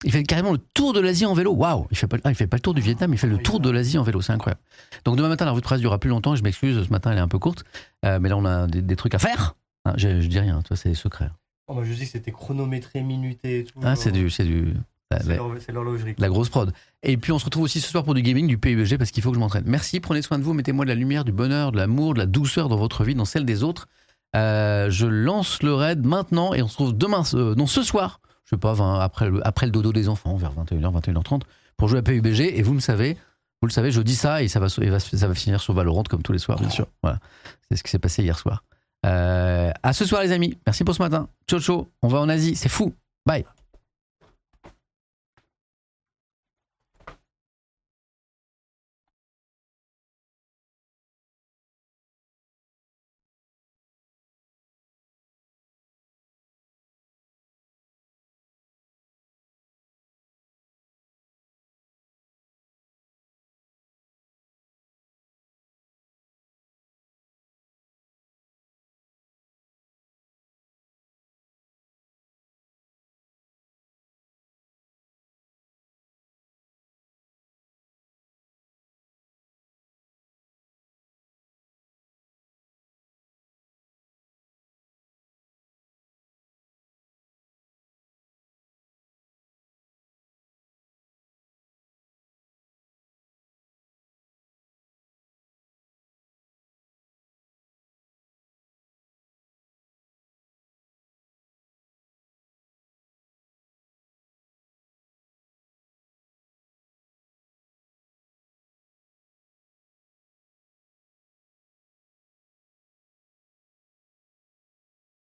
Il fait carrément le tour de l'Asie en vélo. Waouh, il fait pas, ah, il fait pas le tour du Vietnam, il fait le tour de l'Asie en vélo. C'est incroyable. Donc demain matin, la revue de presse durera plus longtemps. Je m'excuse, ce matin elle est un peu courte, euh, mais là on a des, des trucs à faire. Ah, je, je dis rien, toi c'est secret. Oh, bah, je dis que c'était chronométré, minuté et tout. Ah, c'est du, c'est du, C'est la, l'hor- c'est l'horlogerie. la grosse prod. Et puis on se retrouve aussi ce soir pour du gaming, du P U B G parce qu'il faut que je m'entraîne. Merci, prenez soin de vous, mettez-moi de la lumière, du bonheur, de l'amour, de la douceur dans votre vie, dans celle des autres. Euh, je lance le raid maintenant et on se retrouve demain, euh, non ce soir. Je sais pas, vingt, après, le, après le dodo des enfants, vers vingt et une heures, vingt et une heures trente, pour jouer à P U B G. Et vous le savez, vous le savez, je dis ça et ça va, et va- ça va finir sur Valorant comme tous les soirs, bien sûr. Voilà, c'est ce qui s'est passé hier soir. Euh, à ce soir, les amis. Merci pour ce matin. Ciao, ciao. On va en Asie, c'est fou. Bye.